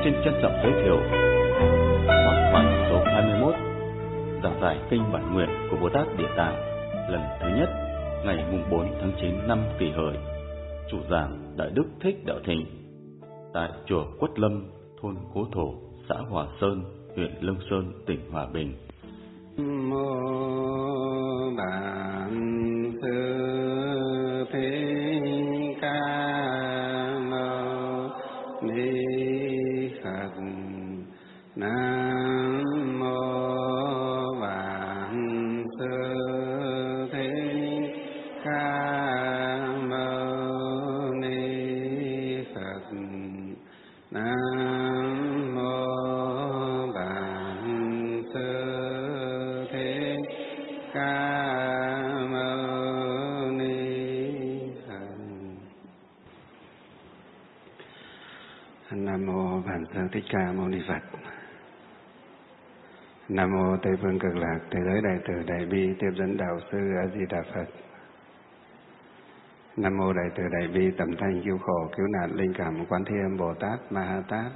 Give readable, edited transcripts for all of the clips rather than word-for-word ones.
xin trân trọng giới thiệu Pháp Thoại số 21, giảng giải kinh Bản Nguyện của Bồ Tát Địa Tạng lần thứ nhất, ngày mùng 4 tháng 9 năm Kỷ Hợi. Chủ giảng Đại Đức Thích Đạo Thịnh tại chùa Quất Lâm, thôn Cố Thổ, xã Hòa Sơn, huyện Lương Sơn, tỉnh Hòa Bình. Mô Bản Sư Thích Ca Mâu Ni Phật. Nam mô Bản Sư Thích Ca Mâu Ni Phật. Nam mô Bản Sư Thích Ca Mâu Ni Phật. Nam mô Bản Sư Thích Ca Mâu Ni Phật. Nam mô Tây Phương Cực Lạc Thế Giới Đại Từ Đại Bi Tiếp Dẫn Đạo Sư A Di Đà Phật. Nam mô Đại Từ Đại Bi Tầm Thanh Cứu Khổ Cứu Nạn Linh Cảm Quán Thiên Bồ Tát Ma Ha Tát.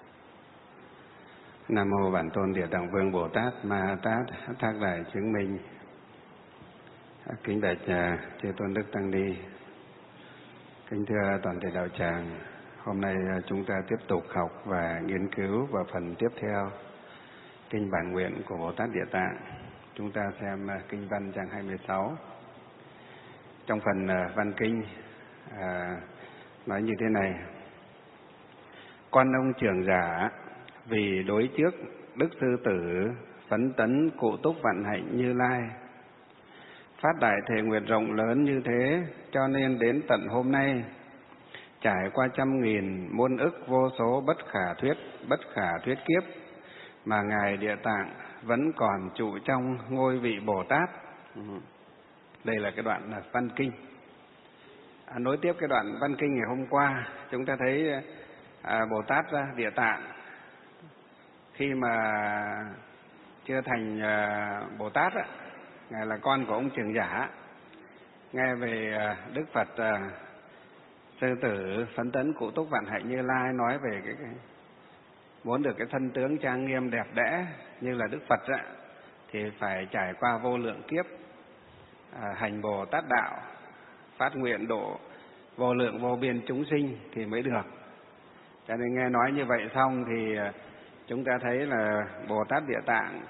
Nam mô Bản Tôn Địa Tạng Vương Bồ Tát Ma Ha Tát Thác Đại Chứng Minh. Kính bạch chư tôn đức tăng ni, kính thưa toàn thể đạo tràng. Hôm nay chúng ta tiếp tục học và nghiên cứu vào phần tiếp theo kinh Bản Nguyện của Bồ Tát Địa Tạng. Chúng ta xem kinh văn trang 26. Trong phần văn kinh nói như thế này: Quan ông trưởng giả vì đối trước Đức Sư Tử phấn tấn cụ túc vạn hạnh Như Lai, phát đại thệ nguyện rộng lớn như thế, cho nên đến tận hôm nay trải qua trăm nghìn muôn ức vô số bất khả thuyết kiếp mà Ngài Địa Tạng vẫn còn trụ trong ngôi vị Bồ Tát. Đây là cái đoạn văn kinh. Nối tiếp cái đoạn văn kinh ngày hôm qua, chúng ta thấy Bồ Tát Địa Tạng khi mà chưa thành Bồ Tát, Ngài là con của ông trưởng giả, nghe về Đức Phật Sư Tử phấn tấn cụ túc vạn hạnh Như Lai nói về cái muốn được cái thân tướng trang nghiêm đẹp đẽ như là Đức Phật thì phải trải qua vô lượng kiếp hành Bồ Tát đạo, phát nguyện độ vô lượng vô biên chúng sinh thì mới được. Cho nên nghe nói như vậy xong thì chúng ta thấy là Bồ Tát Địa Tạng,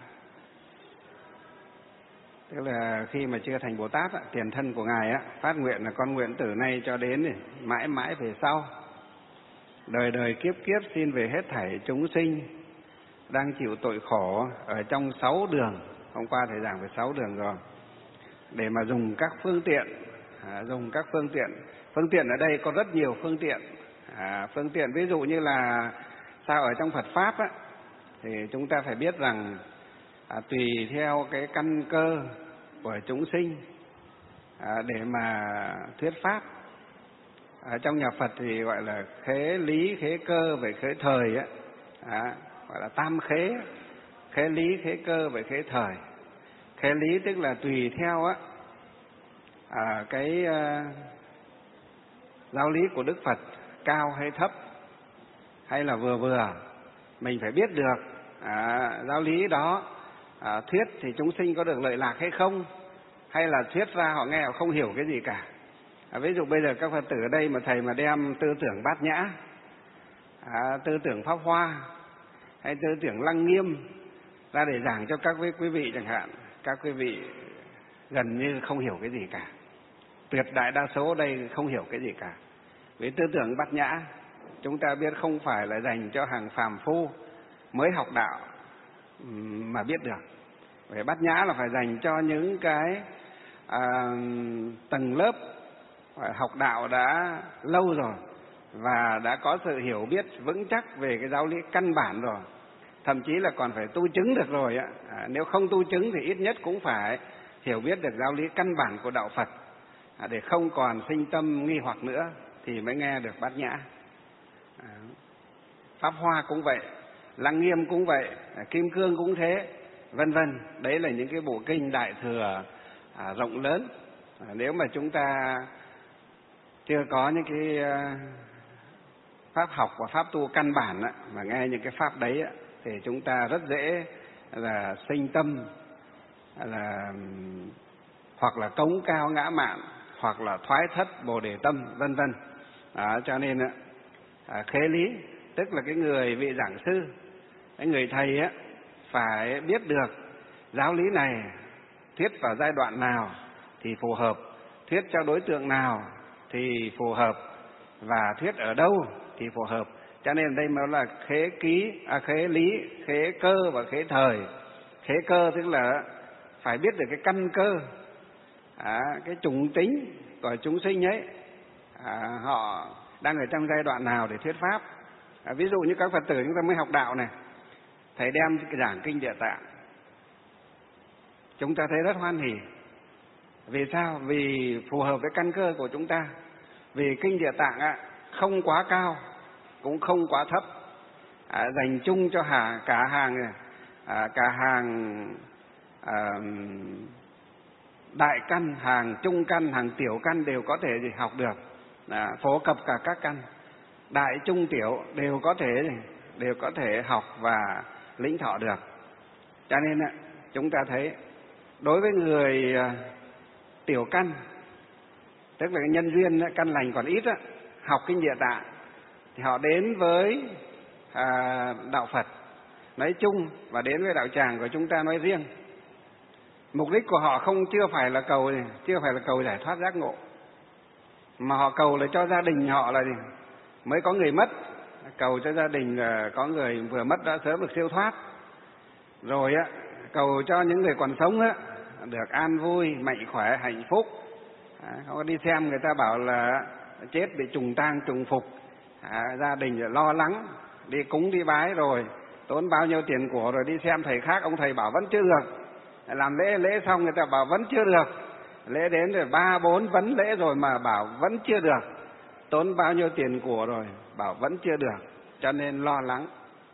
tức là khi mà chưa thành Bồ Tát, tiền thân của Ngài phát nguyện là con nguyện từ nay cho đến mãi mãi về sau, đời đời kiếp kiếp xin về hết thảy chúng sinh đang chịu tội khổ ở trong 6 đường. Hôm qua thầy giảng về 6 đường rồi. Để mà dùng các phương tiện, phương tiện ở đây có rất nhiều phương tiện. Phương tiện ví dụ như là sao ở trong Phật Pháp thì chúng ta phải biết rằng tùy theo cái căn cơ của chúng sinh để mà thuyết Pháp. Ở trong nhà Phật thì gọi là khế lý, khế cơ, về khế thời gọi là tam khế, khế lý, khế cơ, về khế thời. Khế lý tức là tùy theo cái giáo lý của Đức Phật cao hay thấp, hay là vừa vừa, mình phải biết được giáo lý đó thuyết thì chúng sinh có được lợi lạc hay không, hay là thuyết ra họ nghe họ không hiểu cái gì cả. Ví dụ bây giờ các Phật tử ở đây mà thầy mà đem tư tưởng Bát Nhã, tư tưởng Pháp Hoa hay tư tưởng Lăng Nghiêm ra để giảng cho các quý vị chẳng hạn, các quý vị gần như không hiểu cái gì cả. Tuyệt đại đa số ở đây không hiểu cái gì cả. Vì tư tưởng Bát Nhã chúng ta biết không phải là dành cho hàng phàm phu mới học đạo mà biết được. Về Bát Nhã là phải dành cho những cái tầng lớp học đạo đã lâu rồi và đã có sự hiểu biết vững chắc về cái giáo lý căn bản rồi, thậm chí là còn phải tu chứng được rồi nếu không tu chứng thì ít nhất cũng phải hiểu biết được giáo lý căn bản của đạo Phật để không còn sinh tâm nghi hoặc nữa thì mới nghe được Bát Nhã. Pháp Hoa cũng vậy, Lăng Nghiêm cũng vậy, Kim Cương cũng thế, vân vân. Đấy là những cái bộ kinh Đại Thừa rộng lớn. Nếu mà chúng ta chưa có những cái pháp học và pháp tu căn bản á, mà nghe những cái pháp đấy á, thì chúng ta rất dễ là sinh tâm, là hoặc là cống cao ngã mạn, hoặc là thoái thất bồ đề tâm, vân vân. Cho nên khế lý tức là cái người vị giảng sư, cái người thầy á, phải biết được giáo lý này thuyết vào giai đoạn nào thì phù hợp, thuyết cho đối tượng nào thì phù hợp, và thuyết ở đâu thì phù hợp. Cho nên đây mới là khế lý, khế cơ và khế thời. Khế cơ tức là phải biết được cái căn cơ, cái chủng tính của chúng sinh ấy, họ đang ở trong giai đoạn nào để thuyết pháp. Ví dụ như các Phật tử chúng ta mới học đạo này, thầy đem giảng kinh Địa Tạng, chúng ta thấy rất hoan hỉ. Vì sao? Vì phù hợp với căn cơ của chúng ta. Vì kinh Địa Tạng không quá cao cũng không quá thấp, dành chung cho cả hàng đại căn, hàng trung căn, hàng tiểu căn đều có thể học được, phổ cập cả các căn đại trung tiểu đều có thể học và lĩnh thọ được. Cho nên chúng ta thấy đối với người tiểu căn, tức là nhân duyên căn lành còn ít, học kinh Địa Tạng thì họ đến với đạo Phật nói chung và đến với đạo tràng của chúng ta nói riêng. Mục đích của họ chưa phải là cầu giải thoát giác ngộ, mà họ cầu là cho gia đình họ là mới có người mất, cầu cho gia đình có người vừa mất đã sớm được siêu thoát, rồi cầu cho những người còn sống được an vui, mạnh khỏe, hạnh phúc. Họ đi xem người ta bảo là chết bị trùng tang trùng phục, gia đình lo lắng, đi cúng đi bái rồi tốn bao nhiêu tiền của, rồi đi xem thầy khác, ông thầy bảo vẫn chưa được, làm lễ xong người ta bảo vẫn chưa được, lễ đến rồi 3-4 vấn lễ rồi mà bảo vẫn chưa được, tốn bao nhiêu tiền của rồi bảo vẫn chưa được. Cho nên lo lắng,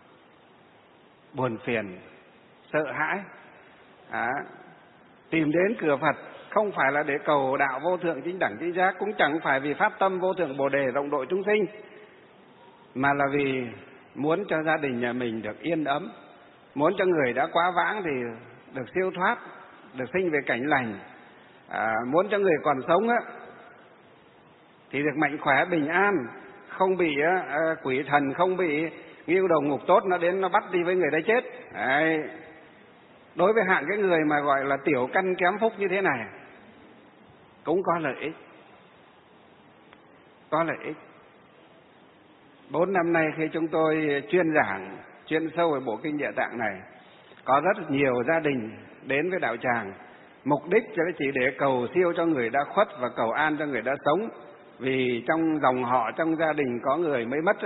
buồn phiền, sợ hãi, tìm đến cửa Phật không phải là để cầu đạo vô thượng chính đẳng chính giác, cũng chẳng phải vì phát tâm vô thượng bồ đề rộng độ chúng sinh, mà là vì muốn cho gia đình nhà mình được yên ấm, muốn cho người đã quá vãng thì được siêu thoát, được sinh về cảnh lành, muốn cho người còn sống thì được mạnh khỏe bình an, không bị quỷ thần, không bị ngưu đầu ngục tốt nó đến nó bắt đi với người đã chết. Đấy. Đối với hạng cái người mà gọi là tiểu căn kém phúc như thế này cũng có lợi ích. 4 năm nay khi chúng tôi chuyên sâu về bộ kinh Địa Tạng này, có rất nhiều gia đình đến với đạo tràng, mục đích chỉ để cầu siêu cho người đã khuất và cầu an cho người đã sống. Vì trong dòng họ, trong gia đình có người mới mất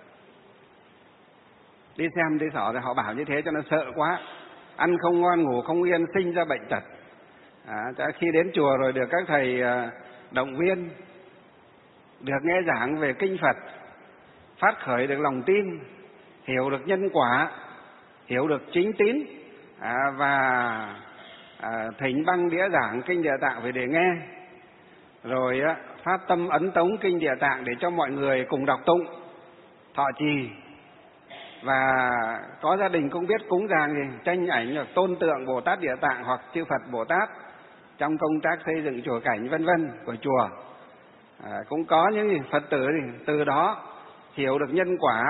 đi xem đi sỏ rồi họ bảo như thế cho nó sợ quá, ăn không ngon ngủ không yên, sinh ra bệnh tật. Khi đến chùa rồi được các thầy động viên, được nghe giảng về kinh Phật, phát khởi được lòng tin, hiểu được nhân quả, hiểu được chính tín, và thỉnh băng đĩa giảng kinh Địa Tạng về để nghe, rồi phát tâm ấn tống kinh Địa Tạng để cho mọi người cùng đọc tụng, thọ trì, và có gia đình cũng biết cúng dường tranh ảnh hoặc tôn tượng Bồ Tát Địa Tạng hoặc chư Phật Bồ Tát trong công tác xây dựng chùa cảnh vân vân của chùa. Cũng có những Phật tử từ đó hiểu được nhân quả,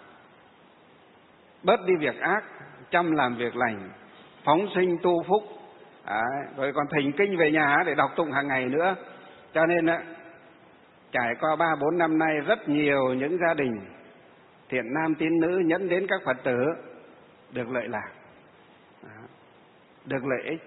bớt đi việc ác, chăm làm việc lành, phóng sinh tu phúc, rồi còn thỉnh kinh về nhà để đọc tụng hàng ngày nữa. Cho nên trải qua 3-4 năm nay, rất nhiều những gia đình thiện nam tín nữ nhẫn đến các Phật tử được lợi lạc, được lợi ích.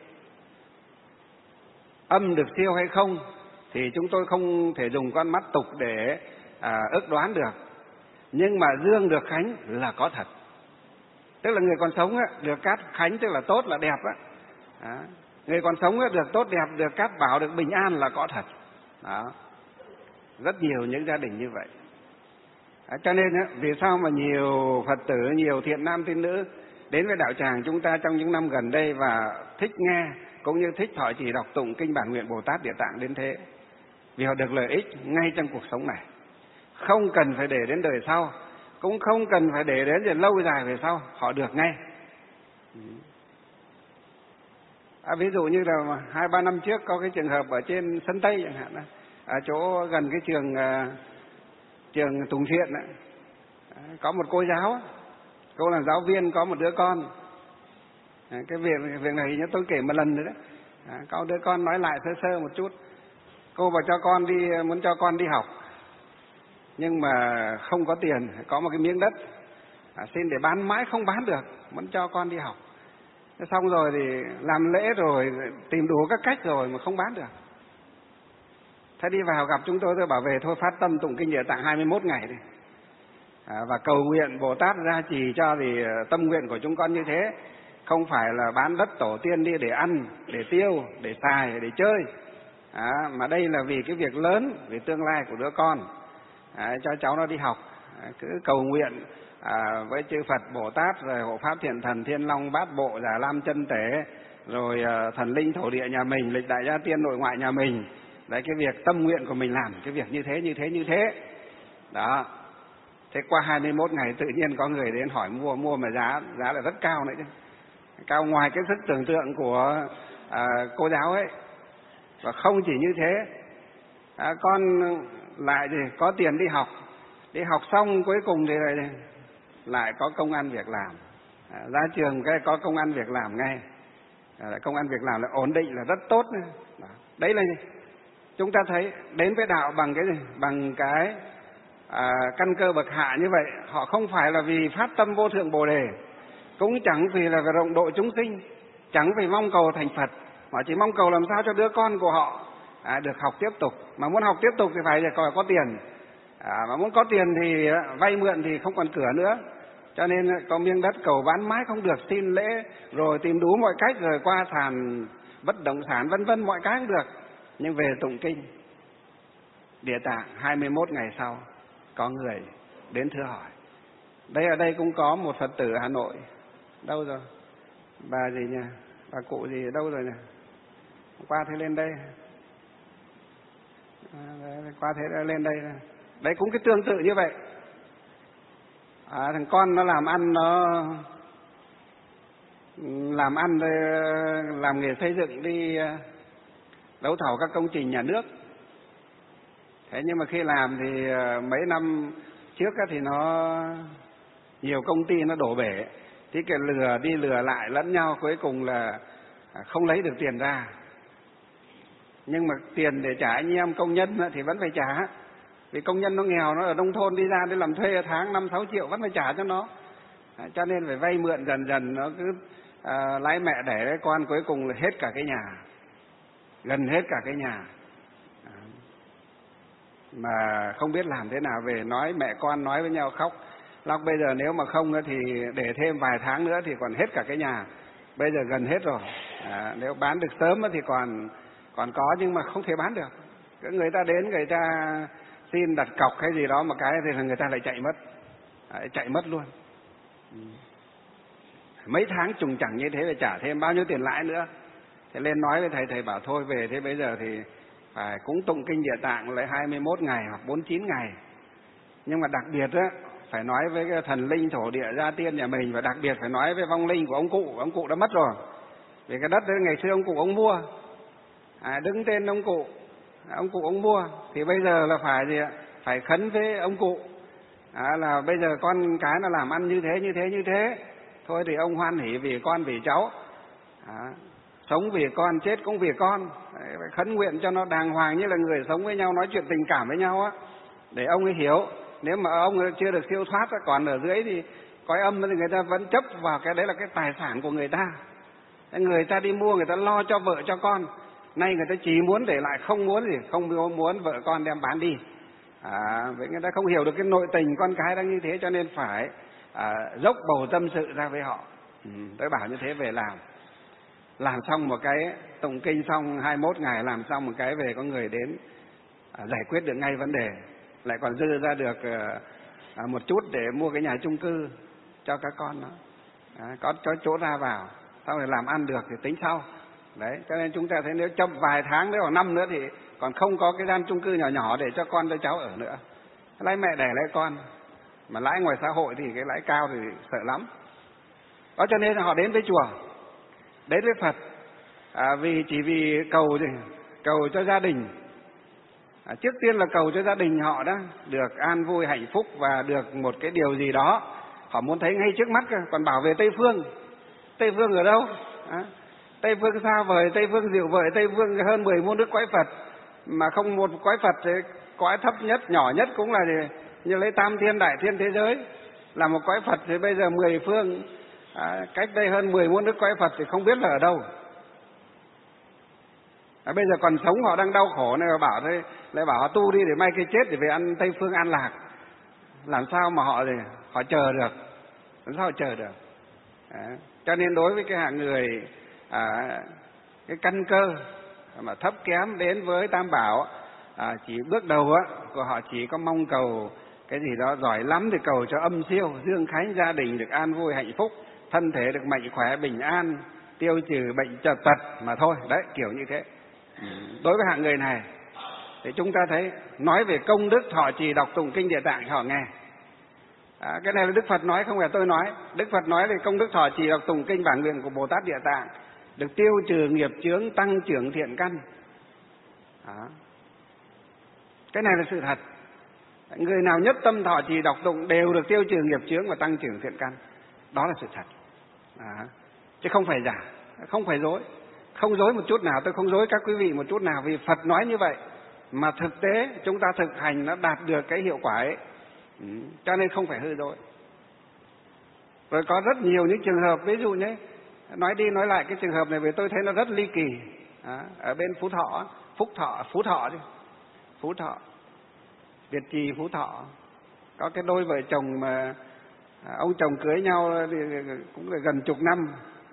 Âm được siêu hay không thì chúng tôi không thể dùng con mắt tục để ước đoán được, nhưng mà dương được khánh là có thật. Tức là người còn sống được cát khánh, tức là tốt, là đẹp người còn sống được tốt đẹp, được cát bảo, được bình an là có thật. Rất nhiều những gia đình như vậy. Cho nên vì sao mà nhiều Phật tử, nhiều thiện nam tín nữ đến với đạo tràng chúng ta trong những năm gần đây và thích nghe cũng như thích thọ trì đọc tụng kinh bản nguyện Bồ Tát Địa Tạng đến thế? Vì họ được lợi ích ngay trong cuộc sống này, không cần phải để đến đời sau, cũng không cần phải để đến lâu dài về sau, họ được ngay. Ví dụ như là 2-3 năm trước có cái trường hợp ở trên Sân Tây chẳng hạn, ở chỗ gần cái trường Tùng Thiện ấy, có một cô giáo, cô là giáo viên, có một đứa con. Cái việc này nhớ tôi kể một lần nữa đấy. Có đứa con nói lại sơ sơ một chút. Cô bảo muốn cho con đi học, nhưng mà không có tiền, có một cái miếng đất, xin để bán mãi không bán được, muốn cho con đi học. Xong rồi thì làm lễ rồi, tìm đủ các cách rồi mà không bán được. Thế đi vào gặp chúng tôi bảo về thôi, phát tâm tụng kinh Địa Tạng 21 ngày đi. Và cầu nguyện Bồ Tát gia trì cho, thì tâm nguyện của chúng con như thế, không phải là bán đất tổ tiên đi để ăn, để tiêu, để xài, để chơi, mà đây là vì cái việc lớn, vì tương lai của đứa con, cho cháu nó đi học. Cứ cầu nguyện với chư Phật Bồ Tát, rồi hộ pháp thiện thần Thiên Long Bát Bộ, Già Lam Chân Tế, rồi thần linh thổ địa nhà mình, lịch đại gia tiên nội ngoại nhà mình. Đấy, cái việc tâm nguyện của mình làm cái việc như thế đó. Thế qua 21 ngày tự nhiên có người đến hỏi mua mà giá là rất cao nữa chứ, cao ngoài cái sức tưởng tượng của cô giáo ấy. Và không chỉ như thế, con lại thì có tiền đi học xong cuối cùng thì lại có công ăn việc làm, ra trường cái có công ăn việc làm ngay, công ăn việc làm là ổn định, là rất tốt nữa. Đấy là gì? Chúng ta thấy đến với đạo bằng cái gì? Bằng cái căn cơ bậc hạ như vậy. Họ không phải là vì phát tâm vô thượng Bồ đề, cũng chẳng vì là rộng độ chúng sinh, chẳng vì mong cầu thành Phật, họ chỉ mong cầu làm sao cho đứa con của họ được học tiếp tục. Mà muốn học tiếp tục thì phải có tiền, mà muốn có tiền thì vay mượn thì không còn cửa nữa. Cho nên có miếng đất cầu bán mãi không được, xin lễ rồi tìm đủ mọi cách, rồi qua sàn bất động sản vân vân, mọi cái cũng được. Nhưng về tụng kinh Địa Tạng 21 ngày sau, có người đến thưa hỏi. Ở đây cũng có một Phật tử Hà Nội. Đâu rồi? Bà gì nhỉ? Bà cụ gì đâu rồi nhỉ? Qua thế lên đây. Qua thế lên đây. Đấy cũng cái tương tự như vậy. Thằng con nó làm ăn, làm nghề xây dựng, đi đấu thầu các công trình nhà nước. Thế nhưng mà khi làm thì mấy năm trước thì nó nhiều công ty nó đổ bể, thì cái lừa lại lẫn nhau, cuối cùng là không lấy được tiền ra. Nhưng mà tiền để trả anh em công nhân thì vẫn phải trả, vì công nhân nó nghèo, nó ở nông thôn đi ra để làm thuê tháng 5-6 triệu vẫn phải trả cho nó. Cho nên phải vay mượn dần, nó cứ lái mẹ đẻ đấy con, cuối cùng là hết cả cái nhà, gần hết cả cái nhà. Mà không biết làm thế nào, về nói mẹ con nói với nhau khóc lóc. Bây giờ nếu mà không thì để thêm vài tháng nữa thì còn hết cả cái nhà. Bây giờ gần hết rồi. Nếu bán được sớm thì còn có, nhưng mà không thể bán được. Người ta đến, người ta xin đặt cọc hay gì đó một cái thì người ta lại chạy mất luôn. Mấy tháng trùng chẳng như thế là trả thêm bao nhiêu tiền lãi nữa. Thế lên nói với thầy bảo thôi về, thế bây giờ thì phải cúng tụng kinh Địa Tạng lại 21 ngày hoặc 49 ngày. Nhưng mà đặc biệt phải nói với cái thần linh thổ địa gia tiên nhà mình, và đặc biệt phải nói với vong linh của ông cụ đã mất rồi. Vì cái đất đấy ngày xưa ông cụ ông mua, đứng tên ông cụ ông mua, thì bây giờ là phải khấn với ông cụ, là bây giờ con cái nó làm ăn như thế, thôi thì ông hoan hỉ vì con vì cháu, sống vì con, chết cũng vì con. Phải khấn nguyện cho nó đàng hoàng, như là người sống với nhau, nói chuyện tình cảm với nhau để ông ấy hiểu. Nếu mà ông ấy chưa được siêu thoát, còn ở dưới thì cõi âm thì người ta vẫn chấp vào cái đấy là cái tài sản của người ta. Người ta đi mua, người ta lo cho vợ cho con. Nay người ta chỉ muốn để lại, không muốn vợ con đem bán đi. Vậy người ta không hiểu được cái nội tình con cái đang như thế, cho nên phải dốc bầu tâm sự ra với họ. Tôi bảo như thế, về làm xong một cái tụng kinh xong 21 ngày, làm xong một cái về có người đến giải quyết được ngay vấn đề, lại còn dư ra được một chút để mua cái nhà chung cư cho các con nó, có chỗ ra vào, sau này làm ăn được thì tính sau. Đấy, cho nên chúng ta thấy nếu chậm vài tháng nữa hoặc năm nữa thì còn không có cái gian chung cư nhỏ nhỏ để cho con cho cháu ở nữa. lãi mẹ đẻ lãi con. Mà lãi ngoài xã hội thì cái lãi cao thì sợ lắm. Đó cho nên là họ đến với chùa, đến với Phật, chỉ vì cầu cho gia đình. Trước tiên là cầu cho gia đình họ đó được an vui hạnh phúc và được một cái điều gì đó họ muốn thấy ngay trước mắt. Còn bảo về Tây Phương ở đâu? Tây Phương xa vời, Tây Phương dịu vợi, Tây Phương hơn 10 muôn đức cõi Phật, mà không một cõi Phật thì cõi thấp nhất, nhỏ nhất cũng là như lấy tam thiên đại thiên thế giới là một cõi Phật, thì bây giờ 10 phương cách đây hơn 10 muôn đức cõi Phật thì không biết là ở đâu. Bây giờ còn sống họ đang đau khổ này, lại bảo họ tu đi để mai cái chết để về ăn Tây Phương an lạc. Làm sao mà họ chờ được? Làm sao họ chờ được? Cho nên đối với cái hạng người cái căn cơ mà thấp kém đến với Tam Bảo, chỉ bước đầu của họ chỉ có mong cầu cái gì đó giỏi lắm thì cầu cho âm siêu, dương khánh, gia đình được an vui hạnh phúc, thân thể được mạnh khỏe bình an, tiêu trừ bệnh tật mà thôi. Đấy, kiểu như thế. Đối với hạng người này thì chúng ta thấy nói về công đức thọ trì đọc tụng kinh Địa Tạng họ nghe. Cái này là Đức Phật nói, không phải tôi nói. Đức Phật nói về công đức thọ trì đọc tụng kinh bản nguyện của Bồ Tát Địa Tạng được tiêu trừ nghiệp chướng, tăng trưởng thiện căn. Cái này là sự thật. Người nào nhất tâm thọ trì đọc tụng đều được tiêu trừ nghiệp chướng và tăng trưởng thiện căn. Đó là sự thật. Chứ không phải giả, không phải dối. Không dối một chút nào, tôi không dối các quý vị một chút nào, vì Phật nói như vậy mà thực tế chúng ta thực hành nó đạt được cái hiệu quả ấy. Cho nên không phải hư dối. Rồi có rất nhiều những trường hợp, ví dụ như nói đi nói lại cái trường hợp này vì tôi thấy nó rất ly kỳ. Ở bên Phú Thọ, Việt Trì, Phú Thọ, có cái đôi vợ chồng mà ông chồng cưới nhau thì cũng là gần chục năm.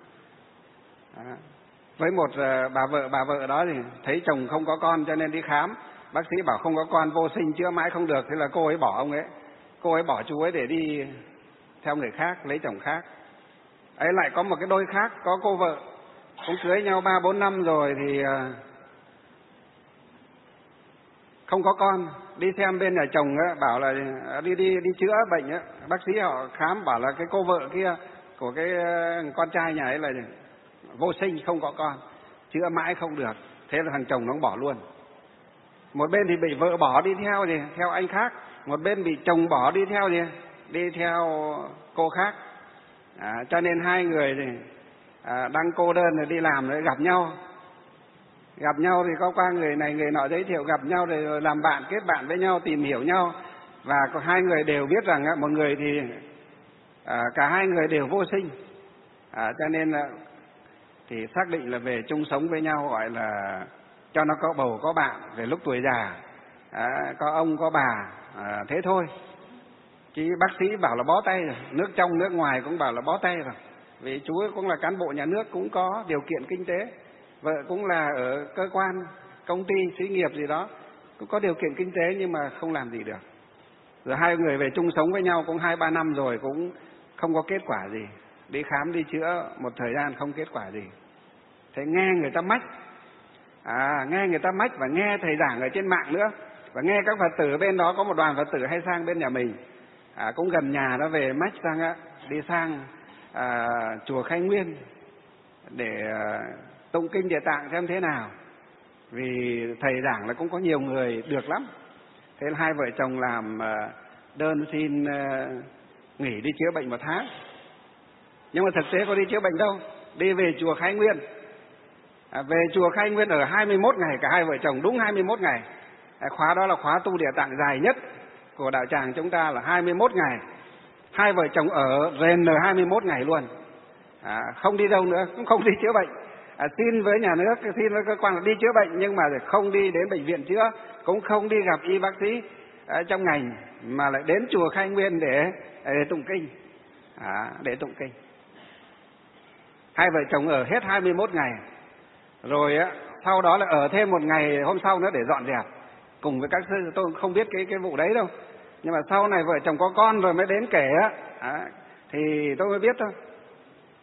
Với một bà vợ đó thì thấy chồng không có con cho nên đi khám. Bác sĩ bảo không có con, vô sinh, chữa mãi không được. Thế là cô ấy bỏ ông ấy. Cô ấy bỏ chú ấy để đi theo người khác, lấy chồng khác. Ấy lại có một cái đôi khác, có cô vợ cũng cưới nhau 3-4 năm rồi thì không có con. Đi xem bên nhà chồng ấy, bảo là đi chữa bệnh ấy. Bác sĩ họ khám bảo là cái cô vợ kia của cái con trai nhà ấy là vô sinh, không có con, chữa mãi không được. Thế là thằng chồng nó bỏ luôn. Một bên thì bị vợ bỏ đi theo anh khác, một bên bị chồng bỏ đi theo cô khác. Cho nên hai người thì đang cô đơn rồi đi làm rồi gặp nhau thì có qua người này người nọ giới thiệu, gặp nhau rồi làm bạn, kết bạn với nhau, tìm hiểu nhau. Và hai người đều biết rằng một người thì cả hai người đều vô sinh, cho nên thì xác định là về chung sống với nhau, gọi là cho nó có bầu có bạn về lúc tuổi già, có ông có bà, thế thôi. Chứ bác sĩ bảo là bó tay rồi, nước trong nước ngoài cũng bảo là bó tay rồi. Vì chú ấy cũng là cán bộ nhà nước, cũng có điều kiện kinh tế, vợ cũng là ở cơ quan, công ty, xí nghiệp gì đó, cũng có điều kiện kinh tế nhưng mà không làm gì được. Rồi hai người về chung sống với nhau cũng 2-3 năm rồi cũng không có kết quả gì. Đi khám đi chữa một thời gian không kết quả gì. Thế nghe người ta mách, và nghe thầy giảng ở trên mạng nữa, và nghe các Phật tử bên đó, có một đoàn Phật tử hay sang bên nhà mình, cũng gần nhà đó, về mách đi sang chùa Khai Nguyên để tụng kinh Địa Tạng xem thế nào. Vì thầy giảng là cũng có nhiều người được lắm. Thế là hai vợ chồng làm đơn xin nghỉ đi chữa bệnh 1 tháng. Nhưng mà thực tế có đi chữa bệnh đâu, đi về chùa Khai Nguyên. Về chùa Khai Nguyên ở 21 ngày, cả hai vợ chồng đúng 21 ngày. Khóa đó là khóa tu Địa Tạng dài nhất của đạo tràng chúng ta, là 21 ngày. Hai vợ chồng ở rền 21 ngày luôn, không đi đâu nữa, cũng không đi chữa bệnh. Xin với nhà nước, xin với cơ quan là đi chữa bệnh, nhưng mà không đi đến bệnh viện chữa, cũng không đi gặp y bác sĩ trong ngành, mà lại đến chùa Khai Nguyên để tụng kinh, để tụng kinh. Hai vợ chồng ở hết 21 ngày, rồi sau đó là ở thêm 1 ngày hôm sau nữa để dọn dẹp cùng với các sư. Tôi không biết cái vụ đấy đâu, nhưng mà sau này vợ chồng có con rồi mới đến kể thì tôi mới biết thôi.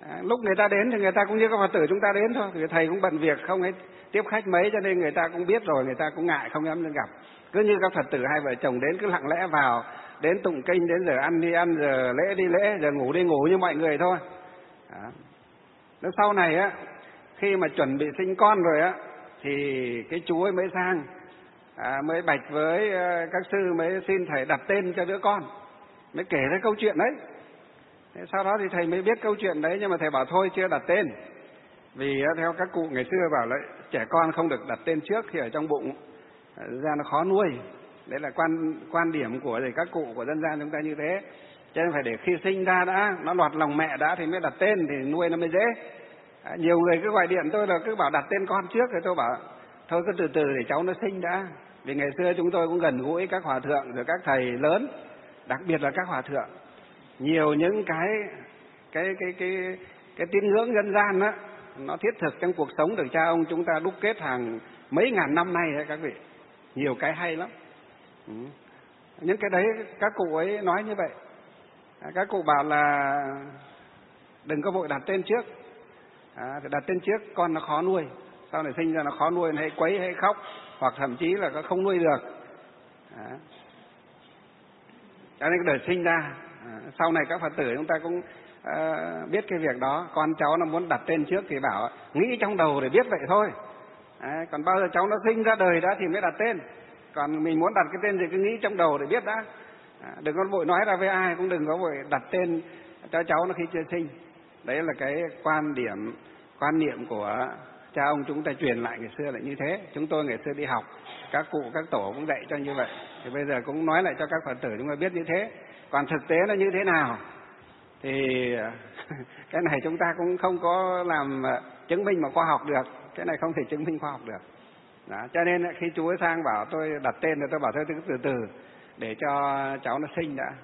Lúc người ta đến thì người ta cũng như các Phật tử chúng ta đến thôi, vì thầy cũng bận việc không ấy tiếp khách mấy, cho nên người ta cũng biết rồi, người ta cũng ngại không dám lên gặp. Cứ như các Phật tử hai vợ chồng đến cứ lặng lẽ vào, đến tụng kinh, đến giờ ăn đi ăn, giờ lễ đi lễ, giờ ngủ đi ngủ như mọi người thôi. Đó. Sau này á, khi mà chuẩn bị sinh con rồi á, thì cái chú ấy mới sang, mới bạch với các sư, mới xin thầy đặt tên cho đứa con, mới kể ra câu chuyện đấy. Thế sau đó thì thầy mới biết câu chuyện đấy, nhưng mà thầy bảo thôi chưa đặt tên, vì theo các cụ ngày xưa bảo là trẻ con không được đặt tên trước khi ở trong bụng, ra nó khó nuôi. Đấy là quan điểm của các cụ của dân gian chúng ta như thế. Cho nên phải để khi sinh ra đã, nó lọt lòng mẹ đã thì mới đặt tên, thì nuôi nó mới dễ. Nhiều người cứ gọi điện tôi là cứ bảo đặt tên con trước, thì tôi bảo thôi cứ từ từ để cháu nó sinh đã. Vì ngày xưa chúng tôi cũng gần gũi các hòa thượng rồi các thầy lớn, đặc biệt là các hòa thượng, nhiều những cái tín ngưỡng dân gian đó, nó thiết thực trong cuộc sống được cha ông chúng ta đúc kết hàng mấy ngàn năm nay đấy các vị. Nhiều cái hay lắm. Những cái đấy các cụ ấy nói như vậy. Các cụ bảo là đừng có vội đặt tên trước, phải đặt tên trước con nó khó nuôi, sau này sinh ra nó khó nuôi, nó hay quấy hay khóc, hoặc thậm chí là nó không nuôi được. Cho nên đời sinh ra, sau này các Phật tử chúng ta cũng biết cái việc đó. Con cháu nó muốn đặt tên trước thì bảo nghĩ trong đầu để biết vậy thôi. Còn bao giờ cháu nó sinh ra đời đã thì mới đặt tên. Còn mình muốn đặt cái tên gì cứ nghĩ trong đầu để biết đã. Đừng có vội nói ra với ai, cũng đừng có vội đặt tên cho cháu nó khi chưa sinh. Đấy là cái quan niệm của cha ông chúng ta truyền lại ngày xưa là như thế. Chúng tôi ngày xưa đi học, các cụ các tổ cũng dạy cho như vậy, thì bây giờ cũng nói lại cho các Phật tử chúng ta biết như thế. Còn thực tế là như thế nào thì cái này chúng ta cũng không có làm chứng minh mà khoa học được. Cái này không thể chứng minh khoa học được. Đó, cho nên khi chú ấy sang bảo tôi đặt tên thì tôi bảo thôi từ từ để cho cháu nó sinh đã.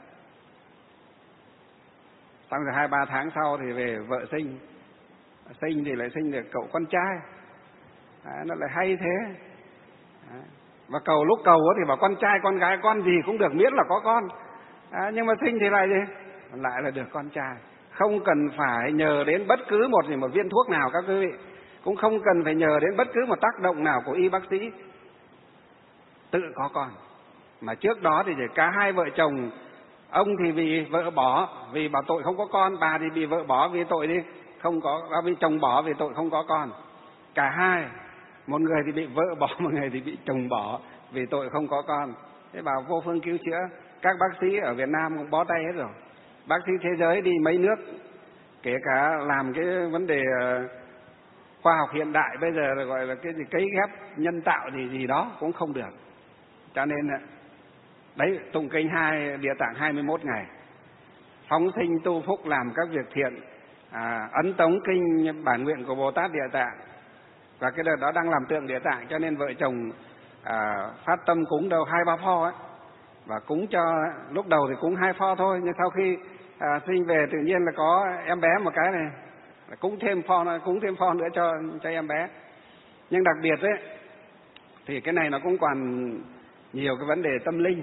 Xong rồi 2-3 tháng sau thì về vợ sinh thì lại sinh được cậu con trai. Nó lại hay thế. Và lúc cầu thì bảo con trai con gái con gì cũng được, miễn là có con. Nhưng mà sinh thì lại gì? Lại là được con trai. Không cần phải nhờ đến bất cứ một viên thuốc nào các quý vị, cũng không cần phải nhờ đến bất cứ một tác động nào của y bác sĩ, tự có con. Mà trước đó thì cả hai vợ chồng, ông thì bị vợ bỏ vì bảo tội không có con, bà thì bị vợ bỏ vì tội bị chồng bỏ vì tội không có con. Cả hai, một người thì bị vợ bỏ, một người thì bị chồng bỏ vì tội không có con. Thế bảo vô phương cứu chữa. Các bác sĩ ở Việt Nam cũng bó tay hết rồi. Bác sĩ thế giới đi mấy nước, kể cả làm cái vấn đề khoa học hiện đại bây giờ gọi là cái gì cấy ghép nhân tạo gì đó cũng không được. Cho nên đấy, tụng kinh Địa Tạng 21 ngày, phóng sinh tu phúc làm các việc thiện, ấn tống kinh bản nguyện của Bồ Tát Địa Tạng. Và cái đợt đó đang làm tượng Địa Tạng, cho nên vợ chồng phát tâm cúng đầu 2-3 pho ấy. Và cúng cho, lúc đầu thì cúng 2 pho thôi, nhưng sau khi sinh về tự nhiên là có em bé một cái này, cúng thêm pho nữa cho em bé. Nhưng đặc biệt ấy thì cái này nó cũng còn nhiều cái vấn đề tâm linh.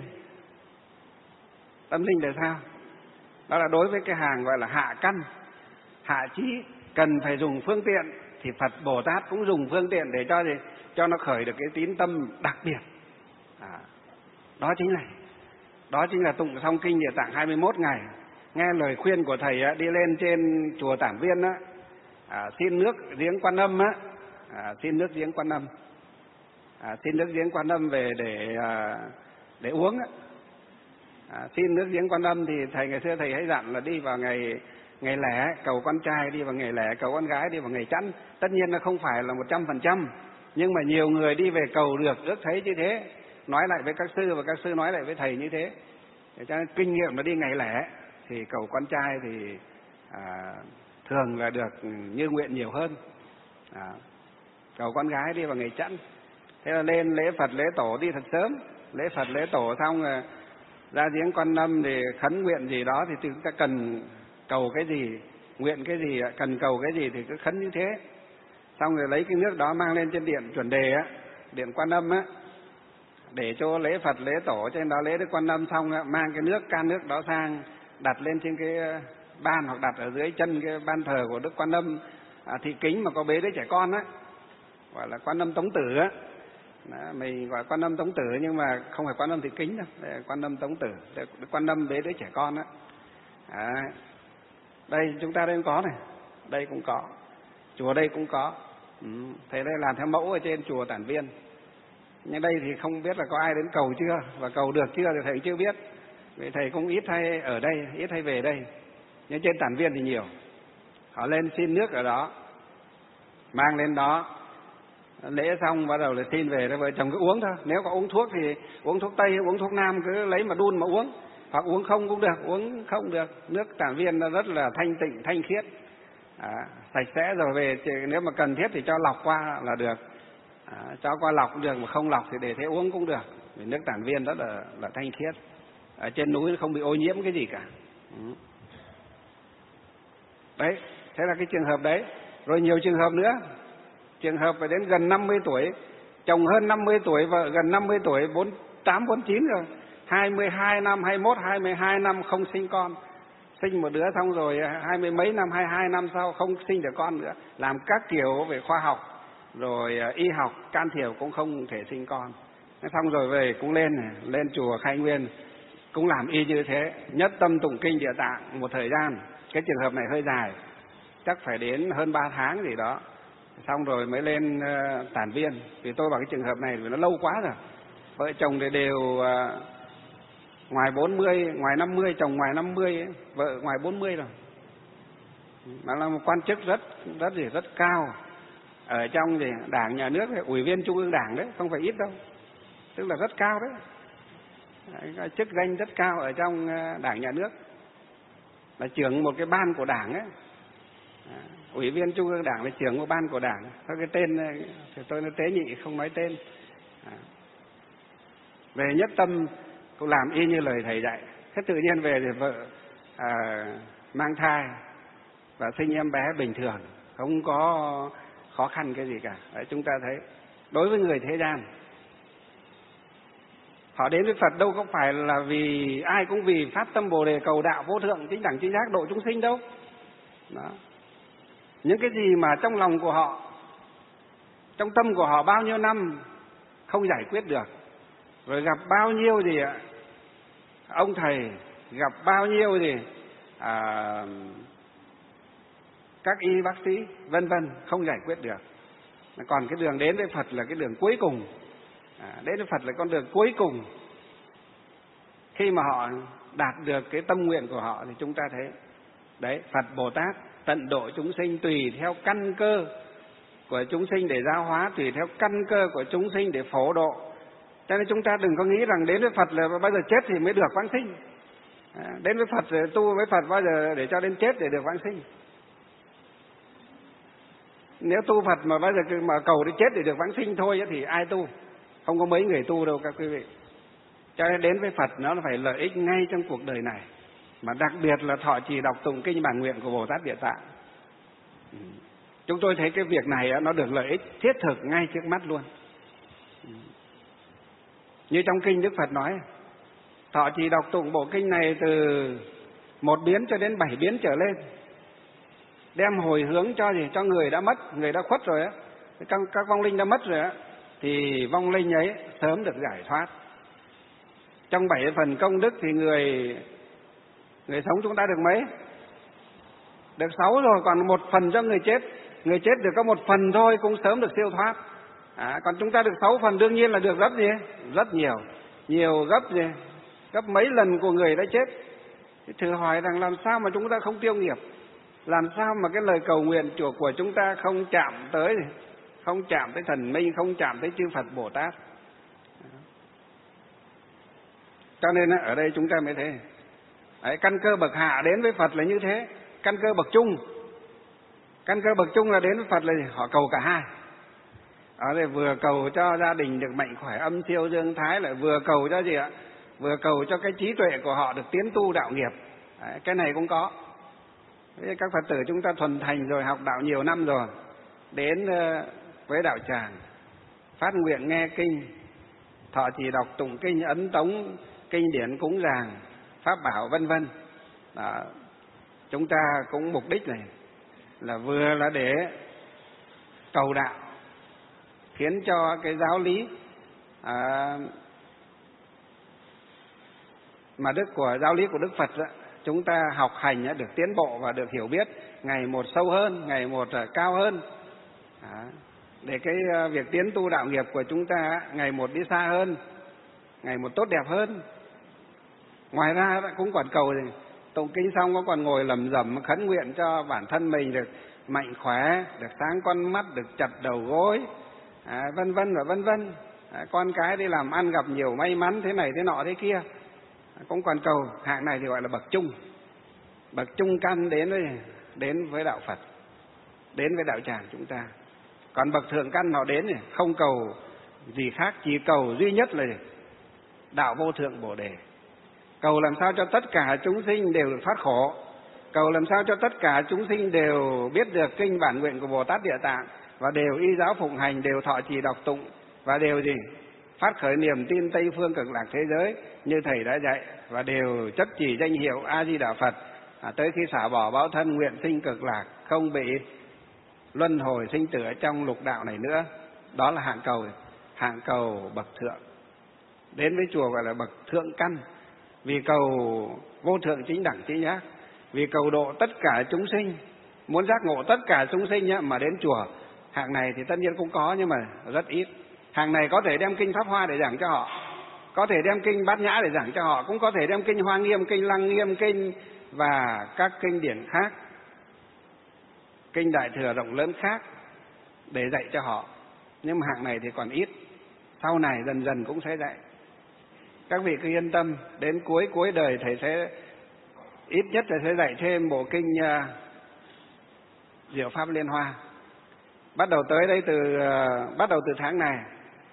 Tâm linh là sao? Đó là đối với cái hàng gọi là hạ căn, hạ trí, cần phải dùng phương tiện, thì Phật Bồ Tát cũng dùng phương tiện để cho gì? Cho nó khởi được cái tín tâm đặc biệt. Đó chính là tụng xong kinh Địa Tạng 21 ngày, nghe lời khuyên của thầy đi lên trên chùa Tản Viên á, xin nước giếng Quan Âm á, xin nước giếng Quan Âm, xin nước giếng Quan Âm về để uống á. Xin nước giếng Quan Âm thì thầy ngày xưa thầy hay dặn là đi vào ngày lẻ cầu con trai, đi vào ngày lẻ cầu con gái, đi vào ngày chẵn. Tất nhiên là không phải là 100%, nhưng mà nhiều người đi về cầu được, ước thấy như thế, nói lại với các sư và các sư nói lại với thầy như thế. Để cho kinh nghiệm là đi ngày lẻ thì cầu con trai thì thường là được như nguyện nhiều hơn. Cầu con gái đi vào ngày chẵn. Thế là lên lễ Phật lễ Tổ đi thật sớm, lễ Phật lễ Tổ xong rồi ra giếng Quan Âm thì khấn nguyện gì đó, thì chúng ta cần cầu cái gì, nguyện cái gì, cần cầu cái gì thì cứ khấn như thế. Xong rồi lấy cái nước đó mang lên trên điện chuẩn đề á, điện Quan Âm á, để cho lễ Phật lễ Tổ trên đó lễ Đức Quan Âm xong á, mang cái can nước đó sang đặt lên trên cái ban hoặc đặt ở dưới chân cái ban thờ của Đức Quan Âm Thị Kính mà có bế đứa trẻ con á, gọi là Quan Âm Tống Tử á. Mình gọi Quan Âm Tống Tử nhưng mà không phải Quan Âm Thị Kính đâu, đây là Quan Âm Tống Tử, Đức Quan Âm bế đứa trẻ con á. Đây chúng ta đây cũng có này, đây cũng có, chùa đây cũng có. Thầy đây làm theo mẫu ở trên chùa Tản Viên. Nhưng đây thì không biết là có ai đến cầu chưa và cầu được chưa thì thầy chưa biết. Vì thầy cũng ít hay ở đây, ít hay về đây. Nhưng trên Tản Viên thì nhiều. Họ lên xin nước ở đó, mang lên đó, lễ xong bắt đầu là xin về, vợ chồng cứ uống thôi. Nếu có uống thuốc thì uống thuốc Tây, uống thuốc Nam cứ lấy mà đun mà uống. Hoặc uống không cũng được, uống không được. Nước Tản Viên nó rất là thanh tịnh, thanh khiết, sạch sẽ. Rồi về nếu mà cần thiết thì cho lọc qua là được, cho qua lọc cũng được, mà không lọc thì để thế uống cũng được. Vì nước Tản Viên rất là thanh khiết. Ở trên núi không bị ô nhiễm cái gì cả. Đấy, thế là cái trường hợp đấy. Rồi nhiều trường hợp nữa. Trường hợp phải đến gần 50 tuổi, chồng hơn 50 tuổi, vợ gần 50 tuổi, 48, 49 rồi, 22 năm, 21, 22 năm không sinh con. Sinh một đứa xong rồi 20 mấy năm, 22 năm sau không sinh được con nữa. Làm các kiểu về khoa học, rồi y học, can thiệp cũng không thể sinh con. Xong rồi về cũng lên chùa Khai Nguyên, cũng làm y như thế, nhất tâm tụng kinh Địa Tạng một thời gian. Cái trường hợp này hơi dài, chắc phải đến hơn 3 tháng gì đó. Xong rồi mới lên Tản Viên. Vì tôi bảo cái trường hợp này vì nó lâu quá rồi. Vợ chồng thì đều ngoài 40, ngoài 50, chồng ngoài 50 ấy, vợ ngoài 40 rồi. Nó là một quan chức rất cao ở trong gì Đảng, Nhà nước, Ủy viên Trung ương Đảng đấy, không phải ít đâu. Tức là rất cao đấy. Chức danh rất cao ở trong Đảng, Nhà nước. Là trưởng một cái ban của Đảng ấy. Ủy viên Trung ương Đảng là trưởng một ban của Đảng. Thôi cái tên thì tôi nói tế nhị, không nói tên. Về nhất tâm cũng làm y như lời thầy dạy. Thế tự nhiên về thì vợ mang thai và sinh em bé bình thường, không có khó khăn cái gì cả. Đấy, chúng ta thấy đối với người thế gian, họ đến với Phật đâu có phải là vì ai cũng vì phát tâm Bồ Đề cầu đạo vô thượng chính đẳng chính giác độ chúng sinh đâu. Đó. Những cái gì mà trong lòng của họ, trong tâm của họ bao nhiêu năm không giải quyết được, rồi gặp bao nhiêu gì ạ, ông thầy, gặp bao nhiêu gì các y bác sĩ vân vân không giải quyết được. Còn cái đường đến với Phật là cái đường cuối cùng. Đến với Phật là con đường cuối cùng. Khi mà họ đạt được cái tâm nguyện của họ thì chúng ta thấy đấy, Phật Bồ Tát tận độ chúng sinh tùy theo căn cơ của chúng sinh để giáo hóa, tùy theo căn cơ của chúng sinh để phổ độ. Cho nên chúng ta đừng có nghĩ rằng đến với Phật là bao giờ chết thì mới được vãng sinh. Đến với Phật, tu với Phật bao giờ để cho đến chết để được vãng sinh. Nếu tu Phật mà bao giờ mà cầu đến chết để được vãng sinh thôi thì ai tu? Không có mấy người tu đâu các quý vị. Cho nên đến với Phật nó phải lợi ích ngay trong cuộc đời này. Mà đặc biệt là thọ trì đọc tụng kinh bản nguyện của Bồ Tát Địa Tạng. Chúng tôi thấy cái việc này nó được lợi ích thiết thực ngay trước mắt luôn. Như trong kinh Đức Phật nói, thọ trì đọc tụng bộ kinh này từ 1 biến cho đến 7 biến trở lên, đem hồi hướng cho gì? Cho người đã mất, người đã khuất rồi á, các vong linh đã mất rồi á, thì vong linh ấy sớm được giải thoát. Trong 7 phần công đức thì người sống chúng ta được mấy? Được 6 rồi, còn 1 phần cho người chết. Người chết được có 1 phần thôi cũng sớm được siêu thoát. Còn chúng ta được 6 phần đương nhiên là được rất gì? Rất nhiều. Nhiều gấp gì? Gấp mấy lần của người đã chết. Thì thử hỏi rằng làm sao mà chúng ta không tiêu nghiệp? Làm sao mà cái lời cầu nguyện của chúng ta không chạm tới thần minh, không chạm tới chư Phật Bồ Tát? Cho nên ở đây chúng ta mới thấy đấy, căn cơ bậc hạ đến với Phật là như thế. Căn cơ bậc trung, căn cơ bậc trung là đến với Phật là gì? Họ cầu cả hai. Ở đây vừa cầu cho gia đình được mạnh khỏe, âm siêu dương thái, lại vừa cầu cho gì ạ? Vừa cầu cho cái trí tuệ của họ được tiến tu đạo nghiệp. Đấy, cái này cũng có. Thế các Phật tử chúng ta thuần thành rồi, học đạo nhiều năm rồi, đến với đạo tràng, phát nguyện nghe kinh, thọ trì đọc tụng kinh, ấn tống kinh điển cúng dường, pháp bảo vân vân. chúng ta cũng mục đích này là vừa là để cầu đạo, khiến cho cái giáo lý mà giáo lý của Đức Phật đó, chúng ta học hành được tiến bộ và được hiểu biết ngày một sâu hơn, ngày một cao hơn, để cái việc tiến tu đạo nghiệp của chúng ta ngày một đi xa hơn, ngày một tốt đẹp hơn. Ngoài ra cũng còn cầu gì, tụng kinh xong có còn ngồi lẩm rẩm khấn nguyện cho bản thân mình được mạnh khỏe, được sáng con mắt, được chặt đầu gối, vân vân và vân vân. Con cái đi làm ăn gặp nhiều may mắn thế này thế nọ thế kia, cũng còn cầu. Hạng này thì gọi là bậc trung căn đến với đạo Phật, đến với đạo tràng chúng ta. Còn bậc thượng căn họ đến không cầu gì khác, chỉ cầu duy nhất là đạo vô thượng Bồ Đề. Cầu làm sao cho tất cả chúng sinh đều được thoát khổ, cầu làm sao cho tất cả chúng sinh đều biết được kinh bản nguyện của Bồ Tát Địa Tạng và đều y giáo phụng hành, đều thọ trì đọc tụng và đều phát khởi niềm tin Tây phương cực lạc thế giới như thầy đã dạy, và đều chấp trì danh hiệu A Di Đà Phật tới khi xả bỏ báo thân, nguyện sinh cực lạc, không bị luân hồi sinh tử ở trong lục đạo này nữa. Đó là hạng cầu bậc thượng. Đến với chùa gọi là bậc thượng căn, vì cầu vô thượng chính đẳng trí giác, vì cầu độ tất cả chúng sinh, muốn giác ngộ tất cả chúng sinh mà đến chùa. Hạng này thì tất nhiên cũng có nhưng mà rất ít. Hạng này có thể đem kinh Pháp Hoa để giảng cho họ, có thể đem kinh Bát Nhã để giảng cho họ, cũng có thể đem kinh Hoa Nghiêm, kinh Lăng Nghiêm, kinh và các kinh điển khác, kinh Đại Thừa rộng lớn khác để dạy cho họ. Nhưng mà hạng này thì còn ít, sau này dần dần cũng sẽ dạy. Các vị cứ yên tâm, đến cuối đời thầy sẽ ít nhất thầy sẽ dạy thêm bộ kinh Diệu Pháp Liên Hoa. Bắt đầu tới đây bắt đầu từ tháng này,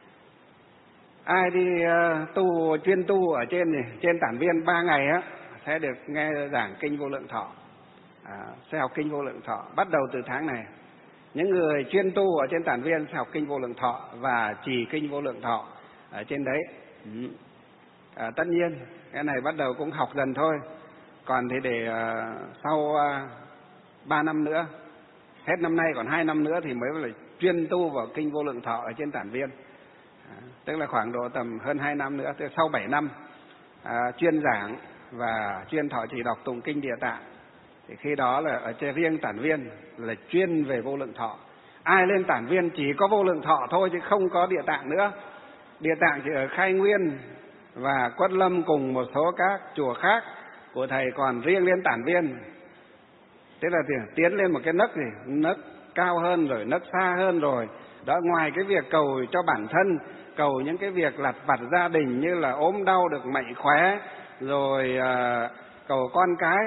ai đi chuyên tu ở trên Tản Viên 3 ngày sẽ được nghe giảng kinh Vô Lượng Thọ, sẽ học kinh Vô Lượng Thọ bắt đầu từ tháng này. Những người chuyên tu ở trên Tản Viên sẽ học kinh Vô Lượng Thọ và trì kinh Vô Lượng Thọ ở trên đấy. Tất nhiên cái này bắt đầu cũng học dần thôi, còn thì để sau 3 năm nữa, hết năm nay còn 2 năm nữa thì mới là chuyên tu vào kinh Vô Lượng Thọ ở trên Tản Viên. Tức là khoảng độ tầm hơn 2 năm nữa, tức sau 7 năm chuyên giảng và chuyên thọ trì đọc tụng kinh Địa Tạng, thì khi đó là ở trên riêng Tản Viên là chuyên về Vô Lượng Thọ. Ai lên Tản Viên chỉ có Vô Lượng Thọ thôi chứ không có Địa Tạng nữa. Địa Tạng chỉ ở Khai Nguyên và Quất Lâm cùng một số các chùa khác của thầy, còn riêng lên Tản Viên tức là tiến lên một cái nấc cao hơn rồi, nấc xa hơn rồi. Đó, ngoài cái việc cầu cho bản thân, cầu những cái việc lặt vặt gia đình như là ốm đau được mạnh khỏe, rồi cầu con cái,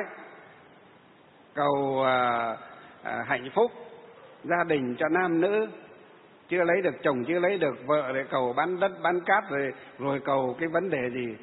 cầu hạnh phúc gia đình cho nam nữ, chưa lấy được chồng, chưa lấy được vợ, để cầu bán đất bán cát, rồi cầu cái vấn đề gì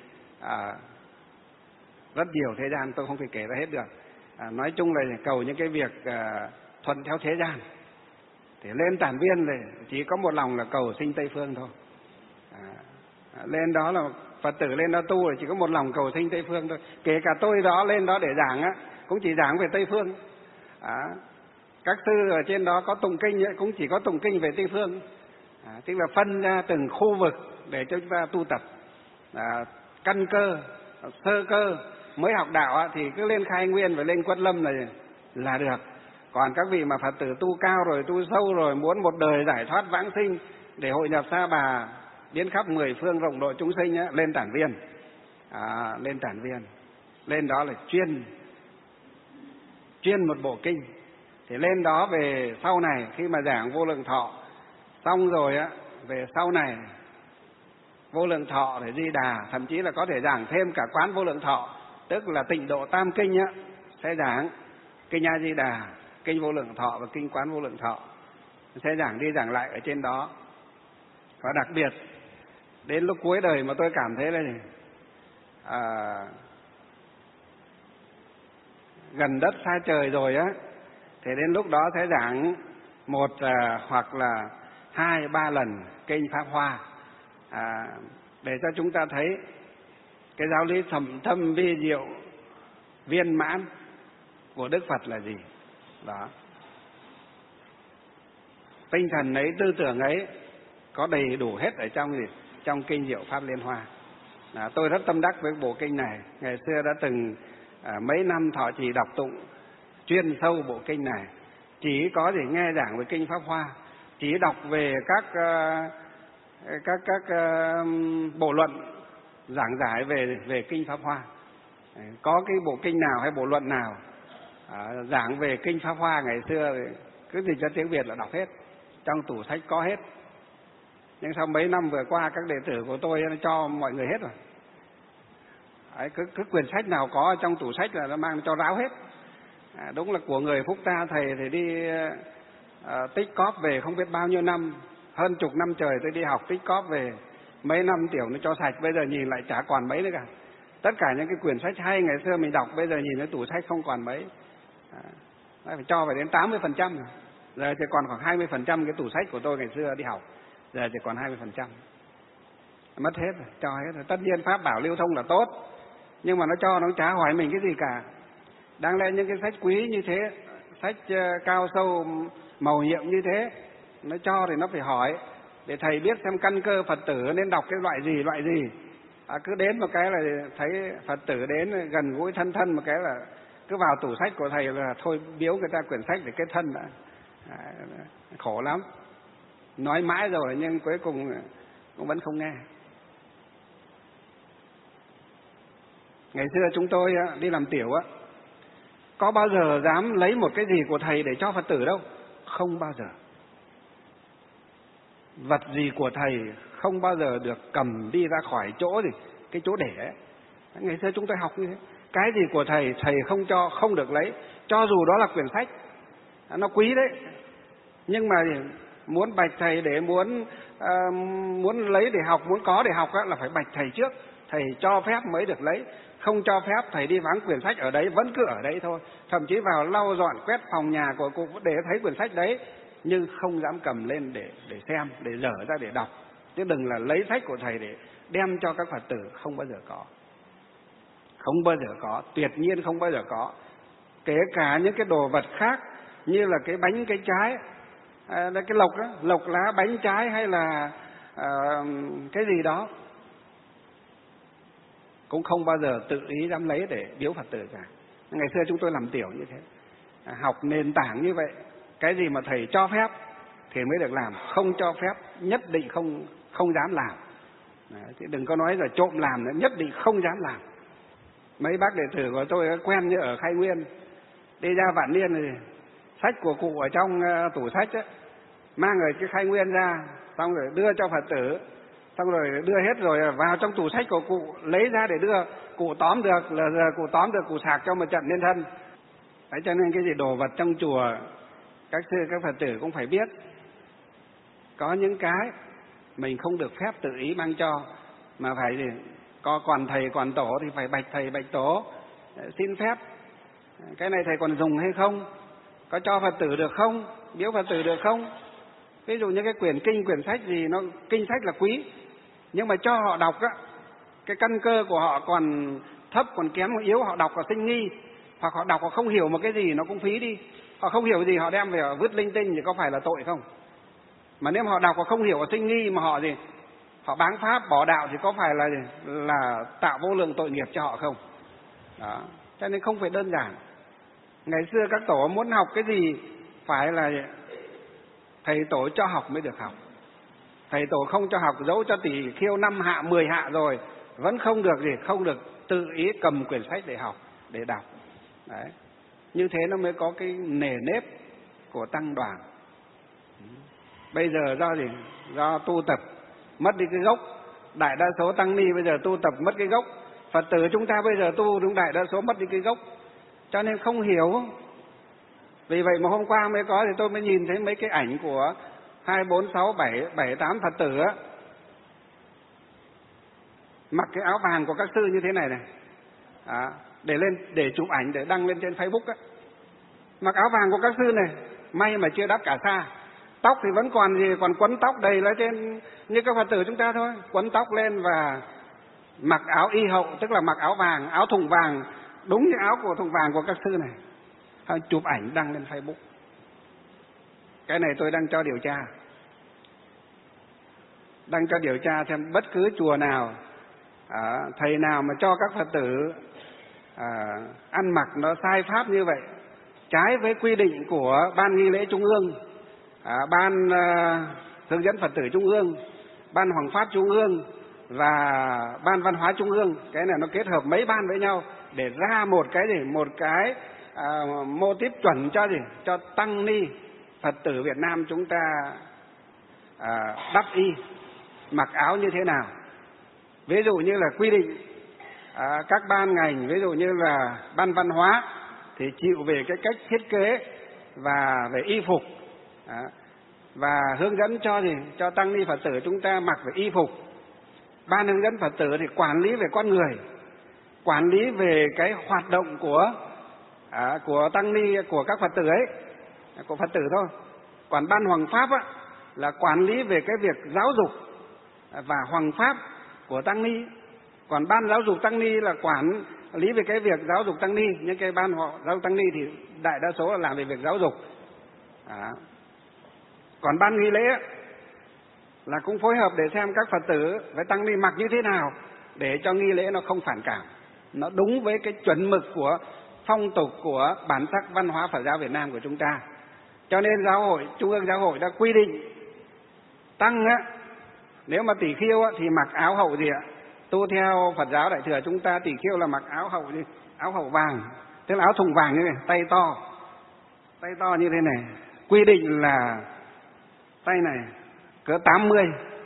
rất nhiều thế gian tôi không thể kể ra hết được. Nói chung là cầu những cái việc thuận theo thế gian. Thì lên Tản Viên này chỉ có một lòng là cầu sinh Tây Phương thôi. Lên đó là Phật tử lên đó tu là chỉ có một lòng cầu sinh Tây Phương thôi. Kể cả tôi đó lên đó để giảng cũng chỉ giảng về Tây Phương. Các sư ở trên đó có tụng kinh cũng chỉ có tụng kinh về Tây Phương. Tức là phân ra từng khu vực để cho chúng ta tu tập. Căn cơ, sơ cơ mới học đạo thì cứ lên Khai Nguyên và lên Quất Lâm là được. Còn các vị mà Phật tử tu cao rồi, tu sâu rồi, muốn một đời giải thoát vãng sinh để hội nhập Sa Bà biến khắp 10 phương rộng độ chúng sinh lên Tản Viên. Lên Tản Viên, lên đó là chuyên một bộ kinh. Thì lên đó về sau này khi mà giảng Vô Lượng Thọ xong rồi về sau này Vô Lượng Thọ để Di Đà, thậm chí là có thể giảng thêm cả Quán Vô Lượng Thọ, tức là Tịnh Độ Tam Kinh sẽ giảng kinh A Di Đà, kinh Vô Lượng Thọ và kinh Quán Vô Lượng Thọ, sẽ giảng đi giảng lại ở trên đó. Và đặc biệt đến lúc cuối đời mà tôi cảm thấy là gần đất xa trời rồi thì đến lúc đó sẽ giảng một hoặc là 2-3 lần kinh Pháp Hoa, để cho chúng ta thấy cái giáo lý thâm vi diệu viên mãn của Đức Phật là gì. Đó. Tinh thần ấy, tư tưởng ấy có đầy đủ hết ở trong kinh Diệu Pháp Liên Hoa. Tôi rất tâm đắc với bộ kinh này. Ngày xưa đã từng mấy năm thọ trì đọc tụng chuyên sâu bộ kinh này. Chỉ có thể nghe giảng về kinh Pháp Hoa, chỉ đọc về các bộ luận giảng giải về kinh Pháp Hoa. Có cái bộ kinh nào hay bộ luận nào giảng về kinh Pháp Hoa ngày xưa cứ dịch ra tiếng Việt là đọc hết, trong tủ sách có hết. Nhưng sau mấy năm vừa qua các đệ tử của tôi nó cho mọi người hết rồi. Đấy, cứ quyển sách nào có trong tủ sách là nó mang cho ráo hết. Đúng là của người Phúc ta, thầy thì đi tích cóp về không biết bao nhiêu năm, hơn chục năm trời tôi đi học tích cóp về, mấy năm tiểu nó cho sạch, bây giờ nhìn lại chả còn mấy nữa cả. Tất cả những cái quyển sách hay ngày xưa mình đọc bây giờ nhìn cái tủ sách không còn mấy. Phải cho phải đến 80%. Giờ chỉ còn khoảng 20% cái tủ sách của tôi ngày xưa đi học, giờ chỉ còn 20%. Mất hết rồi, cho hết rồi. Tất nhiên pháp bảo lưu thông là tốt, nhưng mà nó cho nó chả hỏi mình cái gì cả. Đáng lẽ những cái sách quý như thế, sách cao sâu màu nhiệm như thế, nó cho thì nó phải hỏi để thầy biết xem căn cơ Phật tử nên đọc cái loại gì. Cứ đến một cái là thấy Phật tử đến gần gũi thân một cái là cứ vào tủ sách của thầy là thôi biếu người ta quyển sách để kết thân đã. Khổ lắm. Nói mãi rồi nhưng cuối cùng cũng vẫn không nghe. Ngày xưa chúng tôi đi làm tiểu có bao giờ dám lấy một cái gì của thầy để cho Phật tử đâu. Không bao giờ. Vật gì của thầy không bao giờ được cầm đi ra khỏi chỗ gì, cái chỗ để ấy. Ngày xưa chúng tôi học như thế. Cái gì của thầy, thầy không cho, không được lấy. Cho dù đó là quyển sách, nó quý đấy. Nhưng mà muốn bạch thầy để muốn lấy để học, muốn có để học là phải bạch thầy trước. Thầy cho phép mới được lấy. Không cho phép thầy đi vắng quyển sách ở đấy, vẫn cứ ở đấy thôi. Thậm chí vào lau dọn quét phòng nhà của cụ để thấy quyển sách đấy, nhưng không dám cầm lên để xem, để dở ra để đọc. Chứ đừng là lấy sách của thầy để đem cho các Phật tử. Không bao giờ có. Không bao giờ có, tuyệt nhiên không bao giờ có. Kể cả những cái đồ vật khác như là cái bánh cái trái, cái lộc đó, lộc lá bánh trái hay là cái gì đó, cũng không bao giờ tự ý dám lấy để biếu Phật tử cả. Ngày xưa chúng tôi làm tiểu như thế, học nền tảng như vậy. Cái gì mà thầy cho phép thì mới được làm, không cho phép nhất định không dám làm. Chứ đừng có nói là trộm làm nữa, nhất định không dám làm. Mấy bác đệ tử của tôi quen như ở Khai Nguyên, đi ra Vạn Niên thì sách của cụ ở trong tủ sách ấy, mang ở cái Khai Nguyên ra, xong rồi đưa cho Phật tử, xong rồi đưa hết rồi vào trong tủ sách của cụ lấy ra để đưa. Cụ tóm được là giờ cụ tóm được, cụ sạc cho một trận lên thân. Đấy, cho nên cái gì đồ vật trong chùa các sư các Phật tử cũng phải biết. Có những cái mình không được phép tự ý mang cho, mà phải gì có còn thầy còn tổ thì phải bạch thầy bạch tổ, xin phép cái này thầy còn dùng hay không, có cho Phật tử được không, biếu Phật tử được không. Ví dụ như cái quyển kinh quyển sách gì, nó kinh sách là quý, nhưng mà cho họ đọc cái căn cơ của họ còn thấp, còn kém, còn yếu, họ đọc họ sinh nghi, hoặc họ đọc họ không hiểu một cái gì nó cũng phí đi. Họ không hiểu gì họ đem về họ vứt linh tinh thì có phải là tội không? Mà nếu mà họ đọc họ không hiểu, họ sinh nghi mà họ họ báng pháp bỏ đạo thì có phải là tạo vô lượng tội nghiệp cho họ không? Đó. Cho nên không phải đơn giản. Ngày xưa các tổ muốn học cái gì phải là thầy tổ cho học mới được học. Thầy tổ không cho học, dẫu cho tỷ khiêu 5 hạ 10 hạ rồi vẫn không được không được tự ý cầm quyển sách để học, để đọc. Đấy. Như thế nó mới có cái nề nếp của tăng đoàn. Bây giờ do tu tập mất đi cái gốc. Đại đa số tăng ni bây giờ tu tập mất cái gốc. Phật tử chúng ta bây giờ tu đúng đại đa số mất đi cái gốc, cho nên không hiểu. Vì vậy mà hôm qua mới có thì tôi mới nhìn thấy mấy cái ảnh của 2, 4, 6, 7, 8 Phật tử mặc cái áo vàng của các sư như thế này để chụp ảnh để đăng lên trên Facebook Mặc áo vàng của các sư này, may mà chưa đắp cả sa. Tóc thì vẫn còn quấn tóc đầy lên trên như các Phật tử chúng ta thôi, quấn tóc lên và mặc áo y hậu, tức là mặc áo vàng, áo thùng vàng, đúng như áo của thùng vàng của các sư này. chụp ảnh đăng lên Facebook. Cái này tôi đang cho điều tra. Đang cho điều tra xem bất cứ chùa nào, thầy nào mà cho các Phật tử ăn mặc nó sai pháp như vậy, trái với quy định của Ban Nghi lễ Trung ương, Ban hướng dẫn Phật tử Trung ương, Ban Hoằng pháp Trung ương và Ban Văn hóa Trung ương. Cái này nó kết hợp mấy ban với nhau để ra một cái mô típ chuẩn cho tăng ni Phật tử Việt Nam chúng ta đắp y, mặc áo như thế nào. Ví dụ như là quy định các ban ngành, ví dụ như là Ban Văn hóa thì chịu về cái cách thiết kế và về y phục, và hướng dẫn cho tăng ni Phật tử chúng ta mặc về y phục. Ban hướng dẫn Phật tử thì quản lý về con người, quản lý về cái hoạt động của tăng ni, của các Phật tử ấy, của Phật tử thôi. Còn Ban Hoằng pháp là quản lý về cái việc giáo dục và hoằng pháp của tăng ni. Còn Ban giáo dục tăng ni là quản lý về cái việc giáo dục tăng ni. Những cái ban giáo dục tăng ni thì đại đa số là làm về việc giáo dục. Còn Ban nghi lễ là cũng phối hợp để xem các Phật tử với tăng ni mặc như thế nào để cho nghi lễ nó không phản cảm, nó đúng với cái chuẩn mực của phong tục của bản sắc văn hóa Phật giáo Việt Nam của chúng ta. Cho nên Trung ương Giáo hội đã quy định tăng nếu mà tỷ khiêu thì mặc áo hậu gì ạ? Tu theo Phật giáo Đại thừa chúng ta tỷ khiêu là mặc áo hậu vàng, tức là áo thùng vàng như này, tay to như thế này. Quy định là tay này cỡ 80,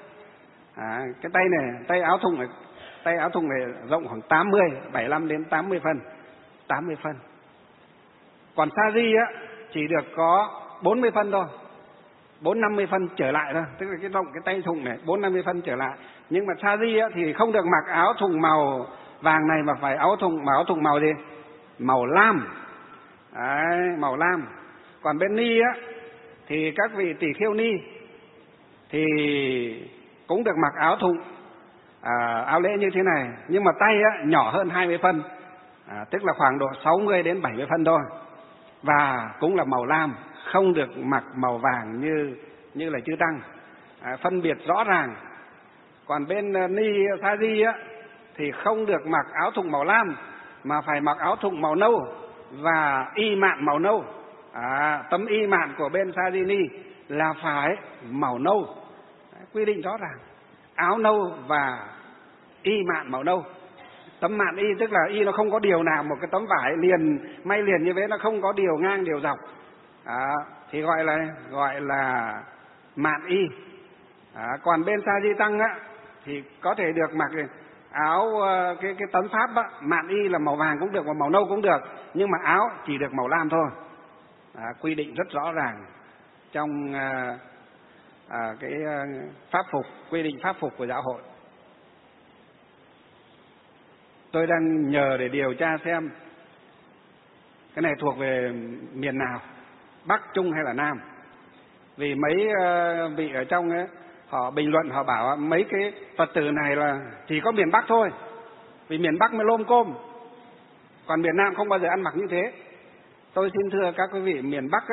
cái tay này, tay áo thùng này rộng khoảng 75 đến 80 phân. Còn sa di chỉ được có 40 phân thôi, 4-50 phân trở lại thôi, tức là cái rộng cái tay thùng này 4-50 phân trở lại. Nhưng mà sa di thì không được mặc áo thùng màu vàng này, mà phải áo thùng màu gì? Màu lam. Đấy, màu lam. Còn bên ni thì các vị tỷ khiêu ni thì cũng được mặc áo thùng áo lễ như thế này, nhưng mà tay nhỏ hơn 20 phân, tức là khoảng độ 60 đến 70 phân thôi, và cũng là màu lam, không được mặc màu vàng như là chư tăng, phân biệt rõ ràng. Còn bên ni sa di thì không được mặc áo thùng màu lam, mà phải mặc áo thùng màu nâu và y mạn màu nâu. Tấm y mạn của bên sa di ni là phải màu nâu, quy định rõ ràng, áo nâu và y mạn màu nâu. Tấm mạn y tức là y nó không có điều nào, một cái tấm vải may liền như thế, nó không có điều ngang điều dọc, thì gọi là mạn y. Còn bên sa di tăng thì có thể được mặc áo cái tấm pháp mạn y là màu vàng cũng được và màu nâu cũng được, nhưng mà áo chỉ được màu lam thôi. Quy định rất rõ ràng trong cái pháp phục, quy định pháp phục của giáo hội. Tôi đang nhờ để điều tra xem cái này thuộc về miền nào, Bắc, Trung hay là Nam. Vì mấy vị ở trong ấy, họ bình luận, họ bảo mấy cái Phật tử này là chỉ có miền Bắc thôi, vì miền Bắc mới lôm côm, còn miền Nam không bao giờ ăn mặc như thế. Tôi xin thưa các quý vị, miền Bắc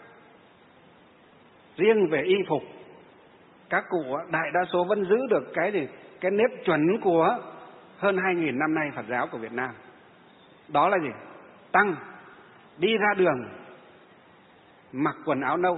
riêng về y phục, các cụ đại đa số vẫn giữ được cái nếp chuẩn của hơn 2.000 năm nay Phật giáo của Việt Nam. Đó là gì? Tăng đi ra đường mặc quần áo nâu.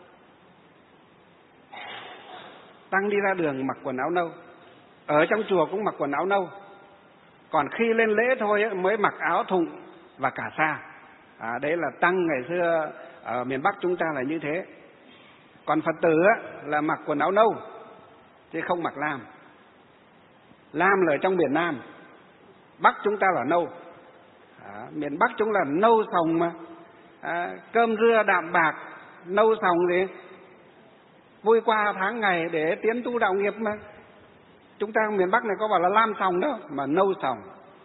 Tăng đi ra đường mặc quần áo nâu, ở trong chùa cũng mặc quần áo nâu. Còn khi lên lễ thôi mới mặc áo thụng và cả sa. Đấy là tăng ngày xưa ở miền Bắc chúng ta là như thế. Còn Phật tử là mặc quần áo nâu chứ không mặc lam. Lam là ở trong miền Nam, Bắc chúng ta là nâu. Miền Bắc chúng là nâu sòng mà, cơm rưa đạm bạc, nâu sòng gì, vui qua tháng ngày để tiến tu đạo nghiệp mà. Chúng ta miền Bắc này có bảo là lam sòng đâu, mà nâu sòng.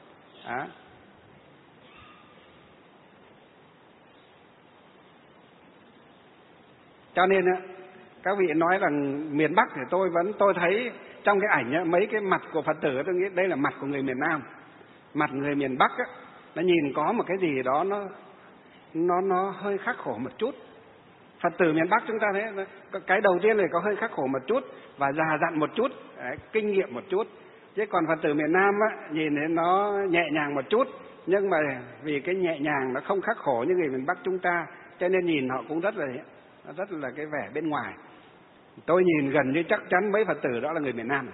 Cho nên các vị nói rằng miền Bắc thì tôi thấy trong cái ảnh mấy cái mặt của Phật tử, tôi nghĩ đây là mặt của người miền Nam. Mặt người miền Bắc nó nhìn có một cái gì đó nó hơi khắc khổ một chút. Phật tử miền Bắc chúng ta thấy cái đầu tiên là có hơi khắc khổ một chút và già dặn một chút, kinh nghiệm một chút. Chứ còn Phật tử miền Nam á, nhìn thấy nó nhẹ nhàng một chút, nhưng mà vì cái nhẹ nhàng nó không khắc khổ như người miền Bắc chúng ta, cho nên nhìn họ cũng rất là cái vẻ bên ngoài. Tôi nhìn gần như chắc chắn mấy Phật tử đó là người miền Nam.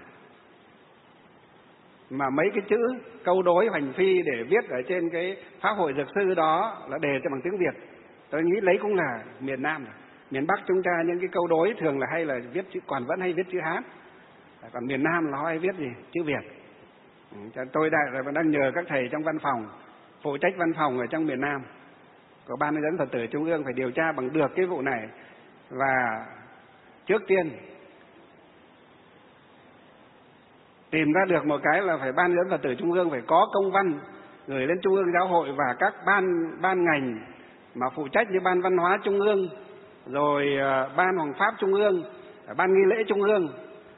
Mà mấy cái chữ câu đối hoành phi để viết ở trên cái Pháp hội Dược Sư đó là đề cho bằng tiếng Việt. Tôi nghĩ lấy cũng là miền Nam. Miền Bắc chúng ta những cái câu đối thường là hay là viết chữ, còn vẫn hay viết chữ Hán. Còn miền Nam là hay viết gì? Chữ Việt. Tôi đang nhờ các thầy trong văn phòng, phụ trách văn phòng ở trong miền Nam của Ban Hướng dẫn Phật tử Trung ương phải điều tra bằng được cái vụ này. Và trước tiên tìm ra được một cái là phải Ban Hướng dẫn Phật tử Trung ương phải có công văn gửi lên Trung ương Giáo hội và các ban ngành mà phụ trách như Ban Văn hóa Trung ương, rồi Ban Hoàng Pháp Trung ương, Ban Nghi lễ Trung ương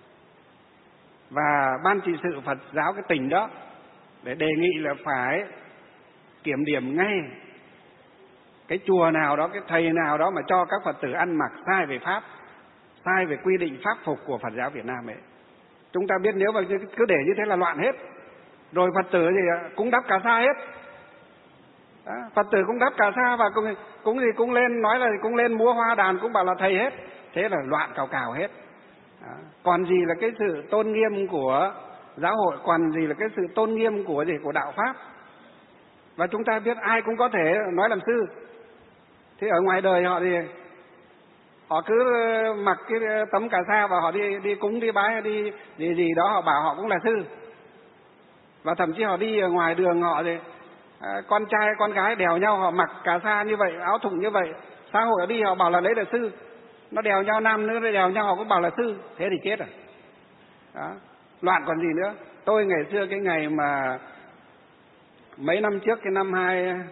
và Ban trị sự Phật giáo cái tỉnh đó, để đề nghị là phải kiểm điểm ngay cái chùa nào đó, cái thầy nào đó mà cho các Phật tử ăn mặc sai về Pháp, sai về quy định pháp phục của Phật giáo Việt Nam ấy. Chúng ta biết nếu mà cứ để như thế là loạn hết. Rồi Phật tử thì cũng đắp cà sa hết. Đó, Phật tử cũng đắp cà sa và cũng lên nói là cũng lên múa hoa đàn, cũng bảo là thầy hết. Thế là loạn cào hết. Đó. Còn gì là cái sự tôn nghiêm của giáo hội, còn gì là cái sự tôn nghiêm của đạo Pháp. Và chúng ta biết ai cũng có thể nói làm sư. Thế ở ngoài đời họ thì họ cứ mặc cái tấm cà sa và họ đi cúng, đi bái, đi gì đó, họ bảo họ cũng là sư. Và thậm chí họ đi ở ngoài đường họ thì con trai con gái đèo nhau, họ mặc cà sa như vậy, áo thụng như vậy, xã hội đi họ bảo là đấy là sư. Nó đèo nhau, nam nữ nó đèo nhau họ cũng bảo là sư. Thế thì chết rồi. Đó. Loạn còn gì nữa. Tôi ngày xưa cái ngày mà mấy năm trước, cái năm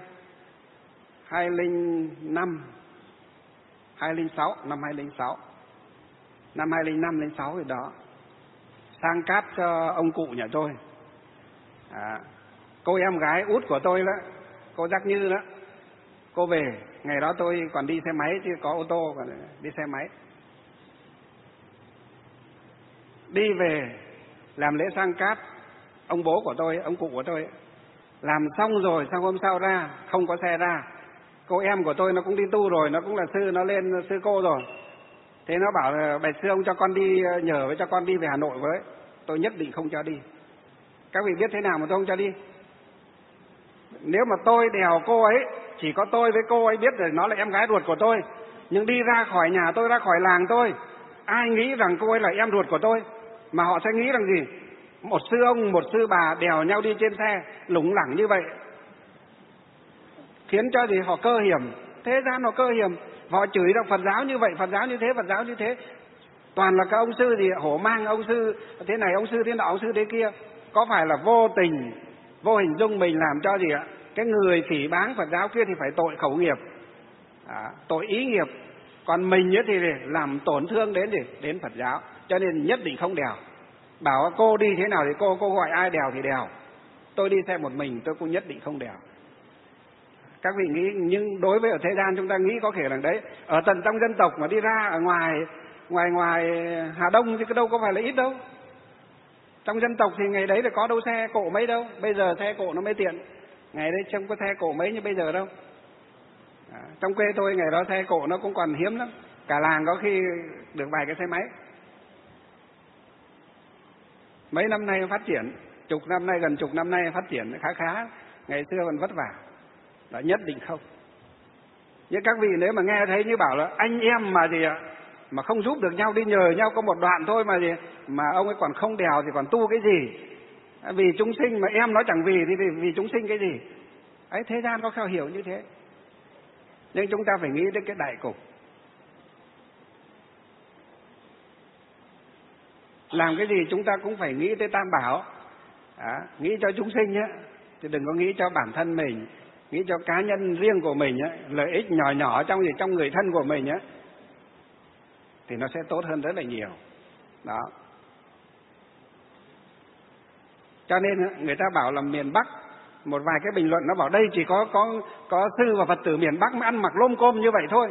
2005 2006, năm 2006, năm 2005 2006 rồi đó, sang cát cho ông cụ nhà tôi. Cô em gái út của tôi đó, cô Giác Như đó, cô về. Ngày đó tôi còn đi xe máy chứ có ô tô, còn đi xe máy. Đi về làm lễ sang cát ông bố của tôi, ông cụ của tôi. Làm xong rồi, sang hôm sau ra không có xe ra. Cô em của tôi nó cũng đi tu rồi, nó cũng là sư, nó lên sư cô rồi. Thế nó bảo là bạch sư ông cho con đi, nhờ với cho con đi về Hà Nội với. Tôi nhất định không cho đi. Các vị biết thế nào mà tôi không cho đi? Nếu mà tôi đèo cô ấy, chỉ có tôi với cô ấy biết rồi, nó là em gái ruột của tôi. Nhưng đi ra khỏi nhà tôi, ra khỏi làng tôi, ai nghĩ rằng cô ấy là em ruột của tôi? Mà họ sẽ nghĩ rằng gì? Một sư ông, một sư bà đèo nhau đi trên xe lủng lẳng như vậy, khiến cho gì? Họ cơ hiểm. Thế gian họ cơ hiểm. Họ chửi rằng Phật giáo như vậy, Phật giáo như thế, Phật giáo như thế. Toàn là các ông sư gì hổ mang, ông sư thế này, ông sư thế nọ, ông sư thế kia. Có phải là vô tình, vô hình dung mình làm cho gì ạ? Cái người phỉ báng Phật giáo kia thì phải tội khẩu nghiệp, tội ý nghiệp. Còn mình thì làm tổn thương đến Phật giáo. Cho nên nhất định không đèo. Bảo cô đi thế nào thì cô gọi ai đèo thì đèo. Tôi đi xe một mình tôi cũng nhất định không đèo. Các vị nghĩ, nhưng đối với ở thế gian chúng ta nghĩ có thể là đấy, ở tận trong dân tộc mà đi ra ở ngoài Hà Đông thì cái đâu có phải là ít đâu. Trong dân tộc thì ngày đấy là có đâu xe cộ mấy đâu. Bây giờ xe cộ nó mới tiện. Ngày đấy không có xe cộ mấy như bây giờ đâu. Trong quê tôi ngày đó xe cộ nó cũng còn hiếm lắm. Cả làng có khi được vài cái xe máy. Mấy năm nay phát triển, gần chục năm nay phát triển khá. Ngày xưa còn vất vả. Đó, nhất định không. Nhưng các vị nếu mà nghe thấy như bảo là anh em mà gì ạ, mà không giúp được nhau, đi nhờ nhau có một đoạn thôi mà gì, mà ông ấy còn không đèo thì còn tu cái gì? Vì chúng sinh mà em nói chẳng vì thì vì chúng sinh cái gì? Ấy, thế gian có khao hiểu như thế. Nhưng chúng ta phải nghĩ đến cái đại cục. Làm cái gì chúng ta cũng phải nghĩ tới Tam Bảo. Nghĩ cho chúng sinh á, thì đừng có nghĩ cho bản thân mình, nghĩ cho cá nhân riêng của mình á, lợi ích nhỏ trong người thân của mình á, thì nó sẽ tốt hơn rất là nhiều. Đó. Cho nên người ta bảo là miền Bắc một vài cái bình luận nó bảo đây chỉ có sư và Phật tử miền Bắc mới ăn mặc lôm côm như vậy thôi.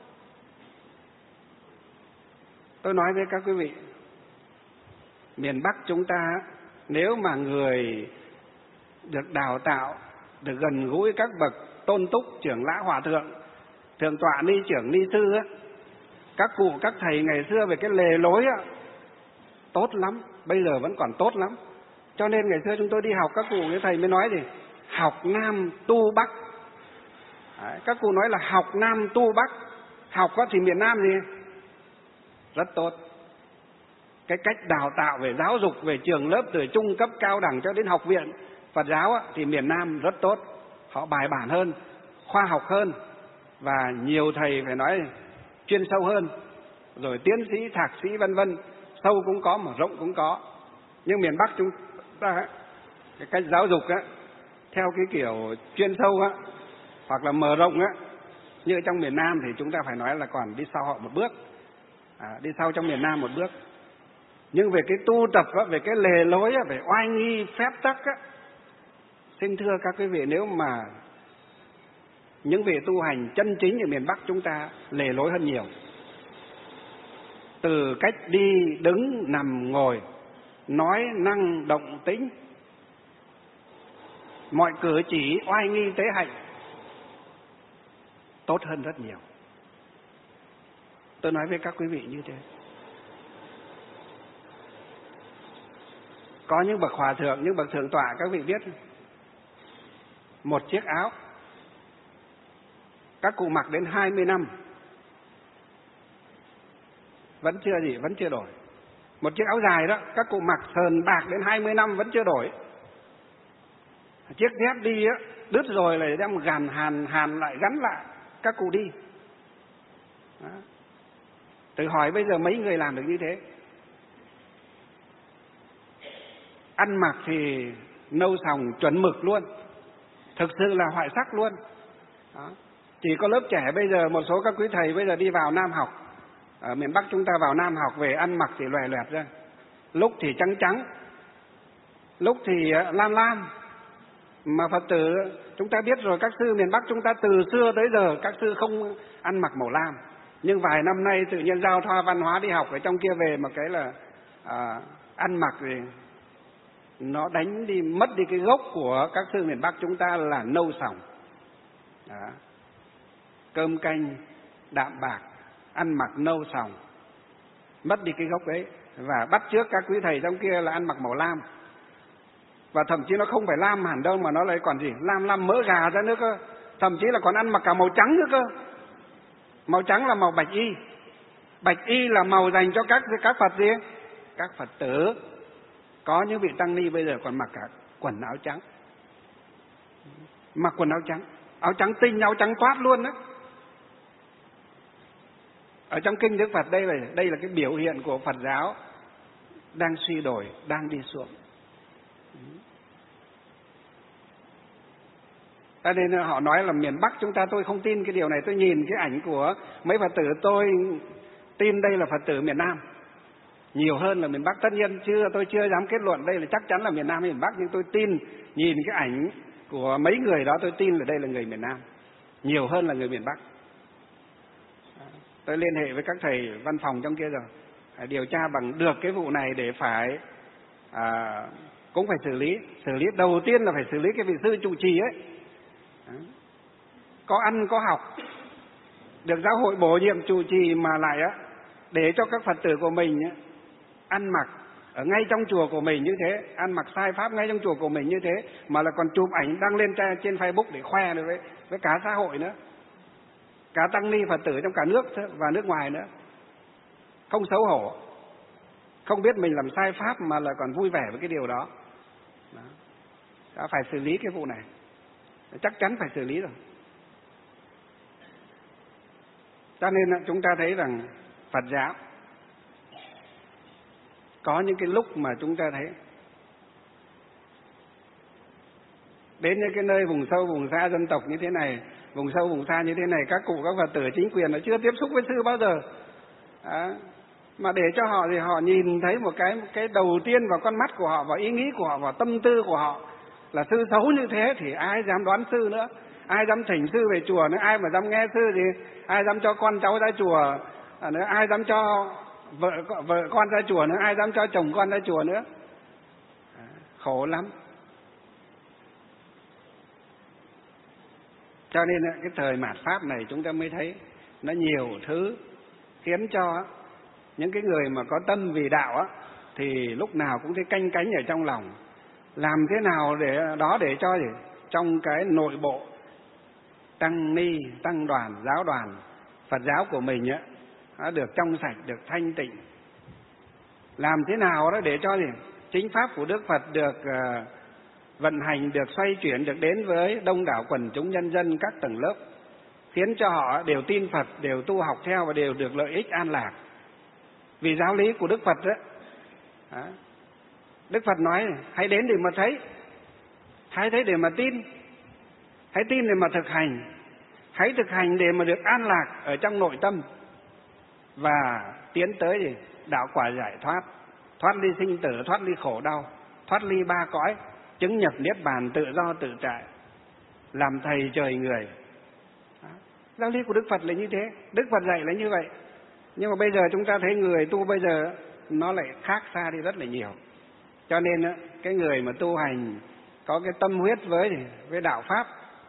Tôi nói với các quý vị, miền Bắc chúng ta nếu mà người được đào tạo, được gần gũi các bậc tôn túc, trưởng lão, hòa thượng, thượng tọa, ni trưởng, ni sư á, các cụ, các thầy ngày xưa về cái lề lối á, tốt lắm, bây giờ vẫn còn tốt lắm. Cho nên ngày xưa chúng tôi đi học, các cụ, cái thầy mới nói gì? Học Nam tu Bắc. Đấy, các cụ nói là học Nam tu Bắc. Học có thì miền Nam gì? Rất tốt. Cái cách đào tạo về giáo dục, về trường lớp từ trung cấp, cao đẳng cho đến học viện Phật giáo á, thì miền Nam rất tốt. Họ bài bản hơn, khoa học hơn, và nhiều thầy phải nói chuyên sâu hơn, rồi tiến sĩ, thạc sĩ vân vân, sâu cũng có mà rộng cũng có. Nhưng miền Bắc chúng ta cái cách giáo dục á, theo cái kiểu chuyên sâu á, hoặc là mở rộng á, như trong miền Nam thì chúng ta phải nói là còn đi sau họ một bước, đi sau trong miền Nam một bước. Nhưng về cái tu tập á, về cái lề lối á, về oai nghi phép tắc á, xin thưa các quý vị, nếu mà những vị tu hành chân chính ở miền Bắc chúng ta lề lối hơn nhiều. Từ cách đi, đứng, nằm, ngồi, nói năng, động tĩnh, mọi cử chỉ oai nghi tế hạnh tốt hơn rất nhiều. Tôi nói với các quý vị như thế. Có những bậc hòa thượng, những bậc thượng tọa, các vị biết, một chiếc áo các cụ mặc đến 20 năm vẫn chưa đổi. Một chiếc áo dài đó, các cụ mặc sờn bạc đến 20 năm vẫn chưa đổi. Chiếc dép đi á, đứt rồi lại đem gàn hàn lại gắn lại, các cụ đi. Đó. Tự hỏi bây giờ mấy người làm được như thế? Ăn mặc thì nâu sòng chuẩn mực luôn, thực sự là hoại sắc luôn. Đó. Chỉ có lớp trẻ bây giờ, một số các quý thầy bây giờ đi vào Nam học, ở miền Bắc chúng ta vào Nam học về ăn mặc thì loè loẹt ra, lúc thì trắng trắng, lúc thì lam lam. Mà Phật tử chúng ta biết rồi, các sư miền Bắc chúng ta từ xưa tới giờ các sư không ăn mặc màu lam. Nhưng vài năm nay tự nhiên giao thoa văn hóa đi học ở trong kia về một cái là ăn mặc thì nó đánh đi, mất đi cái gốc của các sư miền Bắc chúng ta là nâu sòng. Đó. Cơm canh đạm bạc, ăn mặc nâu sòng, mất đi cái gốc đấy, và bắt chước các quý thầy trong kia là ăn mặc màu lam. Và thậm chí nó không phải lam hẳn đâu, mà nó lại còn gì, lam mỡ gà ra nữa cơ. Thậm chí là còn ăn mặc cả màu trắng nữa cơ. Màu trắng là màu bạch y. Bạch y là màu dành cho các Phật gì? Các Phật tử. Có những vị tăng ni bây giờ còn mặc cả quần áo trắng. Mặc quần áo trắng tinh, áo trắng toát luôn đó. Ở trong kinh Đức Phật đây là cái biểu hiện của Phật giáo đang suy đổi, đang đi xuống. Cho nên họ nói là miền Bắc chúng ta, tôi không tin cái điều này. Tôi nhìn cái ảnh của mấy Phật tử, tôi tin đây là Phật tử miền Nam nhiều hơn là miền Bắc. Tất nhiên tôi chưa dám kết luận đây là chắc chắn là miền Nam hay miền Bắc, nhưng tôi tin, nhìn cái ảnh của mấy người đó tôi tin là đây là người miền Nam nhiều hơn là người miền Bắc. Tôi liên hệ với các thầy văn phòng trong kia rồi, điều tra bằng được cái vụ này để phải cũng phải xử lý. Đầu tiên là phải xử lý cái vị sư trụ trì ấy. Có ăn có học, được giáo hội bổ nhiệm trụ trì mà lại để cho các Phật tử của mình ăn mặc ở ngay trong chùa của mình như thế, ăn mặc sai pháp ngay trong chùa của mình như thế, mà là còn chụp ảnh đăng lên trên Facebook để khoe được với cả xã hội nữa, cả tăng ni Phật tử trong cả nước và nước ngoài nữa. Không xấu hổ, không biết mình làm sai pháp mà là còn vui vẻ với cái điều đó. Đã phải xử lý cái vụ này, chắc chắn phải xử lý rồi. Cho nên chúng ta thấy rằng Phật giáo có những cái lúc mà chúng ta thấy đến những cái nơi vùng sâu vùng xa dân tộc như thế này, vùng sâu vùng xa như thế này, các cụ các Phật tử chính quyền nó chưa tiếp xúc với sư bao giờ. Mà để cho họ thì họ nhìn thấy một cái đầu tiên vào con mắt của họ, vào ý nghĩ của họ, vào tâm tư của họ, là sư xấu như thế thì ai dám đoán sư nữa, ai dám thỉnh sư về chùa nữa, ai mà dám nghe sư thì ai dám cho con cháu ra chùa nữa, ai dám cho vợ con ra chùa nữa, ai dám cho chồng con ra chùa nữa. Khổ lắm. Cho nên cái thời mạt Pháp này chúng ta mới thấy nó nhiều thứ khiến cho những cái người mà có tâm vì đạo á, thì lúc nào cũng thấy canh cánh ở trong lòng. Làm thế nào để cho trong cái nội bộ tăng ni, tăng đoàn, giáo đoàn Phật giáo của mình á, nó được trong sạch, được thanh tịnh. Làm thế nào đó để cho chính pháp của Đức Phật được vận hành, được xoay chuyển, được đến với đông đảo quần chúng nhân dân các tầng lớp, khiến cho họ đều tin Phật, đều tu học theo và đều được lợi ích an lạc. Vì giáo lý của Đức Phật đó, Đức Phật nói hãy đến để mà thấy, hãy thấy để mà tin, hãy tin để mà thực hành, hãy thực hành để mà được an lạc ở trong nội tâm và tiến tới đạo quả giải thoát, thoát ly sinh tử, thoát ly khổ đau, thoát ly ba cõi, chứng nhập niết bàn tự do tự tại, làm thầy trời người. Giáo lý của Đức Phật là như thế, Đức Phật dạy là như vậy. Nhưng mà bây giờ chúng ta thấy người tu bây giờ nó lại khác xa đi rất là nhiều. Cho nên cái người mà tu hành có cái tâm huyết với đạo Pháp,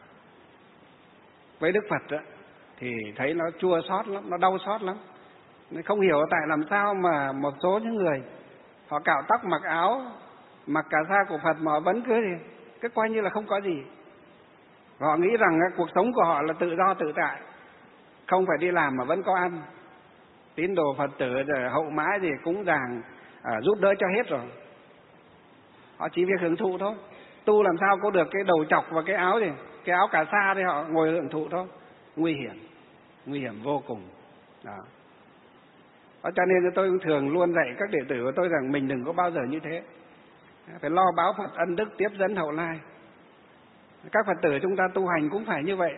với Đức Phật thì thấy nó chua xót lắm, nó đau xót lắm. Không hiểu tại làm sao mà một số những người họ cạo tóc mặc áo, mặc cà sa của Phật mà vẫn cứ coi như là không có gì. Họ nghĩ rằng cuộc sống của họ là tự do tự tại, không phải đi làm mà vẫn có ăn. Tín đồ Phật tử hậu mãi thì cúng dường giúp đỡ cho hết rồi. Họ chỉ việc hưởng thụ thôi. Tu làm sao có được cái đầu chọc và cái áo cà sa thì họ ngồi hưởng thụ thôi. Nguy hiểm vô cùng. Đó. Cho nên tôi thường luôn dạy các đệ tử của tôi rằng mình đừng có bao giờ như thế. Phải lo báo Phật ân đức tiếp dẫn hậu lai. Các Phật tử chúng ta tu hành cũng phải như vậy.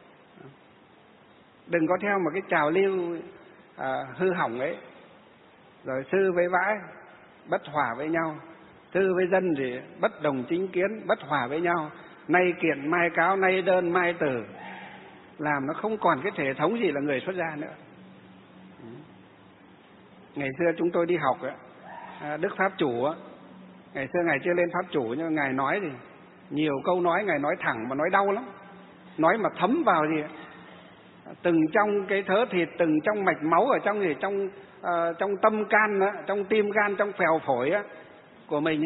Đừng có theo một cái trào lưu hư hỏng ấy. Rồi sư với vãi bất hòa với nhau, sư với dân thì bất đồng chính kiến, bất hòa với nhau, nay kiện mai cáo, nay đơn mai từ, làm nó không còn cái thể thống gì là người xuất gia nữa. Ngày xưa chúng tôi đi học Đức Pháp Chủ ngày xưa Ngài chưa lên Pháp Chủ, nhưng Ngài nói thì nhiều câu nói Ngài nói thẳng mà nói đau lắm, nói mà thấm vào từng trong cái thớ thịt, từng trong mạch máu ở trong tâm can, trong tim gan, trong phèo phổi của mình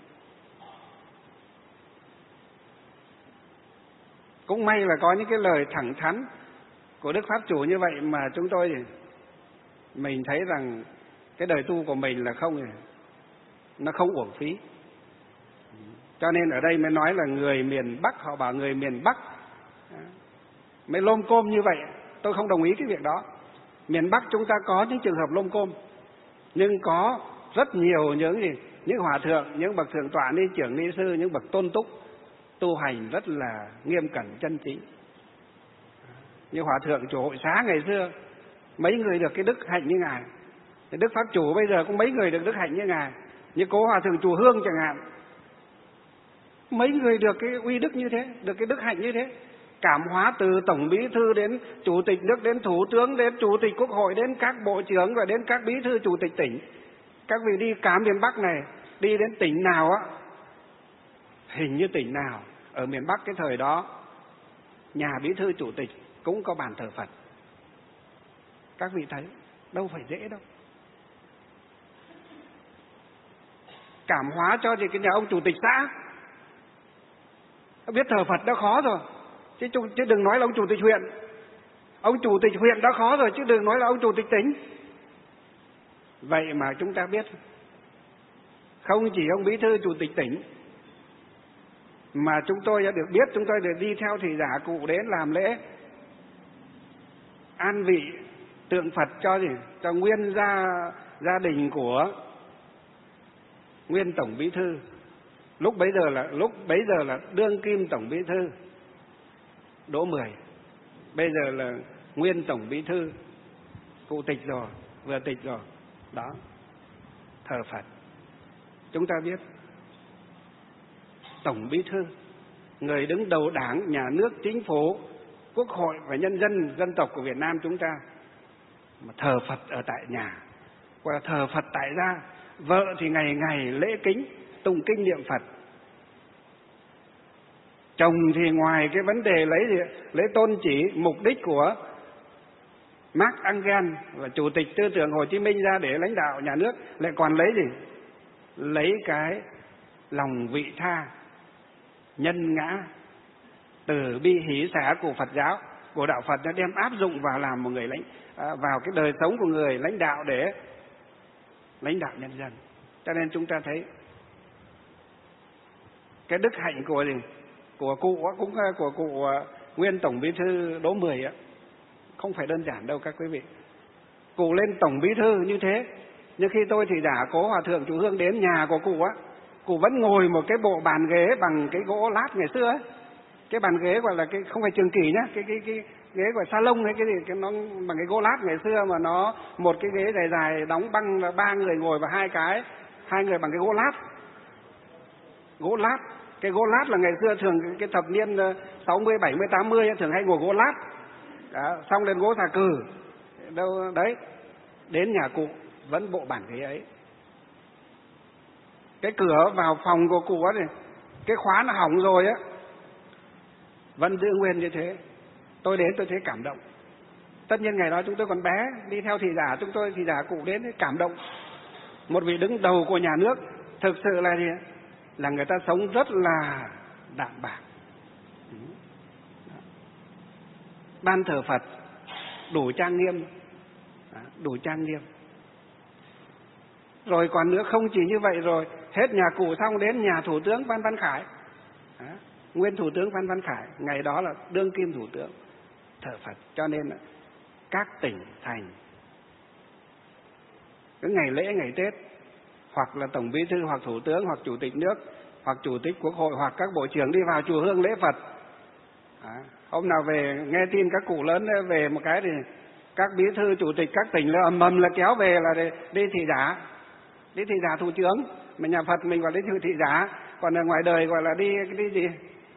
Cũng may là có những cái lời thẳng thắn của Đức Pháp Chủ như vậy mà chúng tôi mình thấy rằng cái đời tu của mình là nó không uổng phí. Cho nên ở đây mới nói là người miền Bắc, họ bảo người miền Bắc mới lôm côm như vậy. Tôi không đồng ý cái việc đó. Miền Bắc chúng ta có những trường hợp lôm côm, nhưng có rất nhiều những hòa thượng, những bậc thượng tọa ni trưởng ni sư, những bậc tôn túc tu hành rất là nghiêm cẩn chân chính. Như hòa thượng chủ Hội Xá ngày xưa, mấy người được cái đức hạnh như Ngài. Thì Đức Pháp Chủ bây giờ cũng mấy người được đức hạnh như Ngài. Như cố hòa thượng Chùa Hương chẳng hạn, mấy người được cái uy đức như thế, được cái đức hạnh như thế. Cảm hóa từ tổng bí thư đến chủ tịch nước, đến thủ tướng, đến chủ tịch quốc hội, đến các bộ trưởng và đến các bí thư chủ tịch tỉnh. Các vị đi cả miền Bắc này, đi đến tỉnh nào hình như tỉnh nào ở miền Bắc cái thời đó, nhà bí thư chủ tịch cũng có bàn thờ Phật. Các vị thấy đâu phải dễ đâu. Cảm hóa cho cái nhà ông chủ tịch xã, biết thờ Phật đã khó rồi, chứ đừng nói là ông chủ tịch huyện. Ông chủ tịch huyện đã khó rồi, chứ đừng nói là ông chủ tịch tỉnh. Vậy mà chúng ta biết, không chỉ ông bí thư chủ tịch tỉnh, mà chúng tôi đã được biết, chúng tôi được đi theo thị giả cụ đến làm lễ an vị tượng Phật cho nguyên gia đình của nguyên tổng bí thư. Lúc bấy giờ là đương kim tổng bí thư Đỗ Mười, bây giờ là nguyên tổng bí thư, cụ tịch rồi, vừa tịch rồi. Đó, thờ Phật. Chúng ta biết Tổng Bí thư, người đứng đầu Đảng, Nhà nước, Chính phủ, Quốc hội và nhân dân dân tộc của Việt Nam chúng ta mà thờ Phật ở tại nhà, hoặc là thờ Phật tại gia. Vợ thì ngày ngày lễ kính, tụng kinh niệm Phật. Chồng thì ngoài cái vấn đề lấy tôn chỉ mục đích của Marx Engels và Chủ tịch tư tưởng Hồ Chí Minh ra để lãnh đạo nhà nước, lại còn lấy gì? Lấy cái lòng vị tha, nhân ngã, từ bi hỷ xả của Phật giáo, của đạo Phật, nó đem áp dụng vào làm một người vào cái đời sống của người lãnh đạo để lãnh đạo nhân dân. Cho nên chúng ta thấy cái đức hạnh của cụ nguyên Tổng Bí thư Đỗ Mười á, không phải đơn giản đâu các quý vị. Cụ lên Tổng Bí thư như thế, nhưng khi tôi thì giả Cố Hòa Thượng Chùa Hương đến nhà của cụ á, cụ vẫn ngồi một cái bộ bàn ghế bằng cái gỗ lát ngày xưa ấy. Cái bàn ghế gọi là cái không phải trường kỳ nhá, cái ghế gọi salon hay cái gì, nó bằng cái gỗ lát ngày xưa, mà nó một cái ghế dài dài đóng băng là 3 người ngồi và hai người bằng cái gỗ lát. Cái gỗ lát là ngày xưa thường cái thập niên 60, 70, 80 thường hay ngồi gỗ lát. Đó, xong lên gỗ xà cừ. Đâu đấy, đến nhà cụ vẫn bộ bàn ghế ấy. Cái cửa vào phòng của cụ ấy, cái khóa nó hỏng rồi á, vẫn giữ nguyên như thế. Tôi đến tôi thấy cảm động. Tất nhiên ngày đó chúng tôi còn bé, đi theo thị giả, chúng tôi thị giả cụ đến cảm động. Một vị đứng đầu của nhà nước thực sự là gì? Là người ta sống rất là đạm bạc. Ban thờ Phật đủ trang nghiêm, Rồi còn nữa, không chỉ như vậy, rồi hết nhà cụ xong đến nhà Thủ tướng Phan Văn Khải. Nguyên Thủ tướng Phan Văn Khải, ngày đó là đương kim Thủ tướng, thờ Phật. Cho nên là các tỉnh thành cái ngày lễ ngày Tết, hoặc là Tổng Bí thư, hoặc Thủ tướng, hoặc Chủ tịch nước, hoặc Chủ tịch Quốc hội, hoặc các bộ trưởng đi vào chùa Hương lễ Phật. Hôm nào về nghe tin các cụ lớn về một cái thì các bí thư chủ tịch các tỉnh là ầm ầm là kéo về là đi thị giả thủ trưởng, mà nhà Phật mình gọi là thị giả, còn ở ngoài đời gọi là đi gì,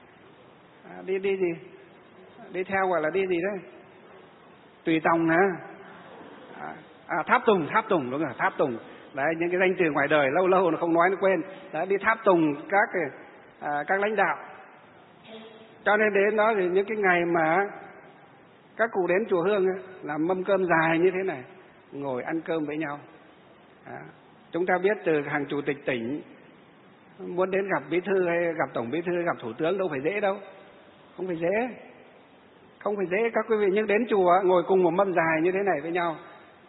đi theo gọi là đi gì đấy, tùy tòng hả? Tháp tùng, đúng rồi, tháp tùng. Đấy, những cái danh từ ngoài đời lâu lâu nó không nói nó quên. Đấy, đi tháp tùng các lãnh đạo. Cho nên đến đó thì những cái ngày mà các cụ đến chùa Hương ấy, làm mâm cơm dài như thế này, ngồi ăn cơm với nhau. Chúng ta biết từ hàng chủ tịch tỉnh muốn đến gặp bí thư hay gặp tổng bí thư, gặp thủ tướng đâu phải dễ đâu. Không phải dễ các quý vị, nhưng đến chùa ngồi cùng một mâm dài như thế này với nhau.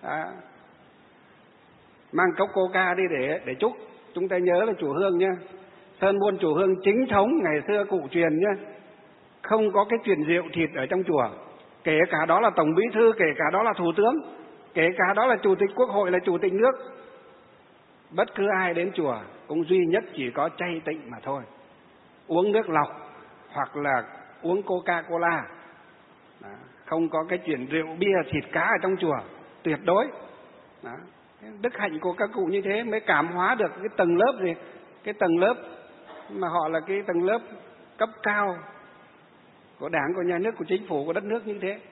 Mang cốc coca đi để chúc. Chúng ta nhớ là chùa Hương nhá, Sơn Buôn chùa Hương chính thống ngày xưa cụ truyền nhá, không có cái chuyện rượu thịt ở trong chùa. Kể cả đó là tổng bí thư, kể cả đó là thủ tướng, kể cả đó là chủ tịch quốc hội, là chủ tịch nước, bất cứ ai đến chùa cũng duy nhất chỉ có chay tịnh mà thôi, uống nước lọc hoặc là uống Coca-Cola. Không có cái chuyện rượu bia thịt cá ở trong chùa, tuyệt đối. Đức hạnh của các cụ như thế mới cảm hóa được cái tầng lớp gì, cái tầng lớp mà họ là cái tầng lớp cấp cao của Đảng, của nhà nước, của chính phủ, của đất nước như thế.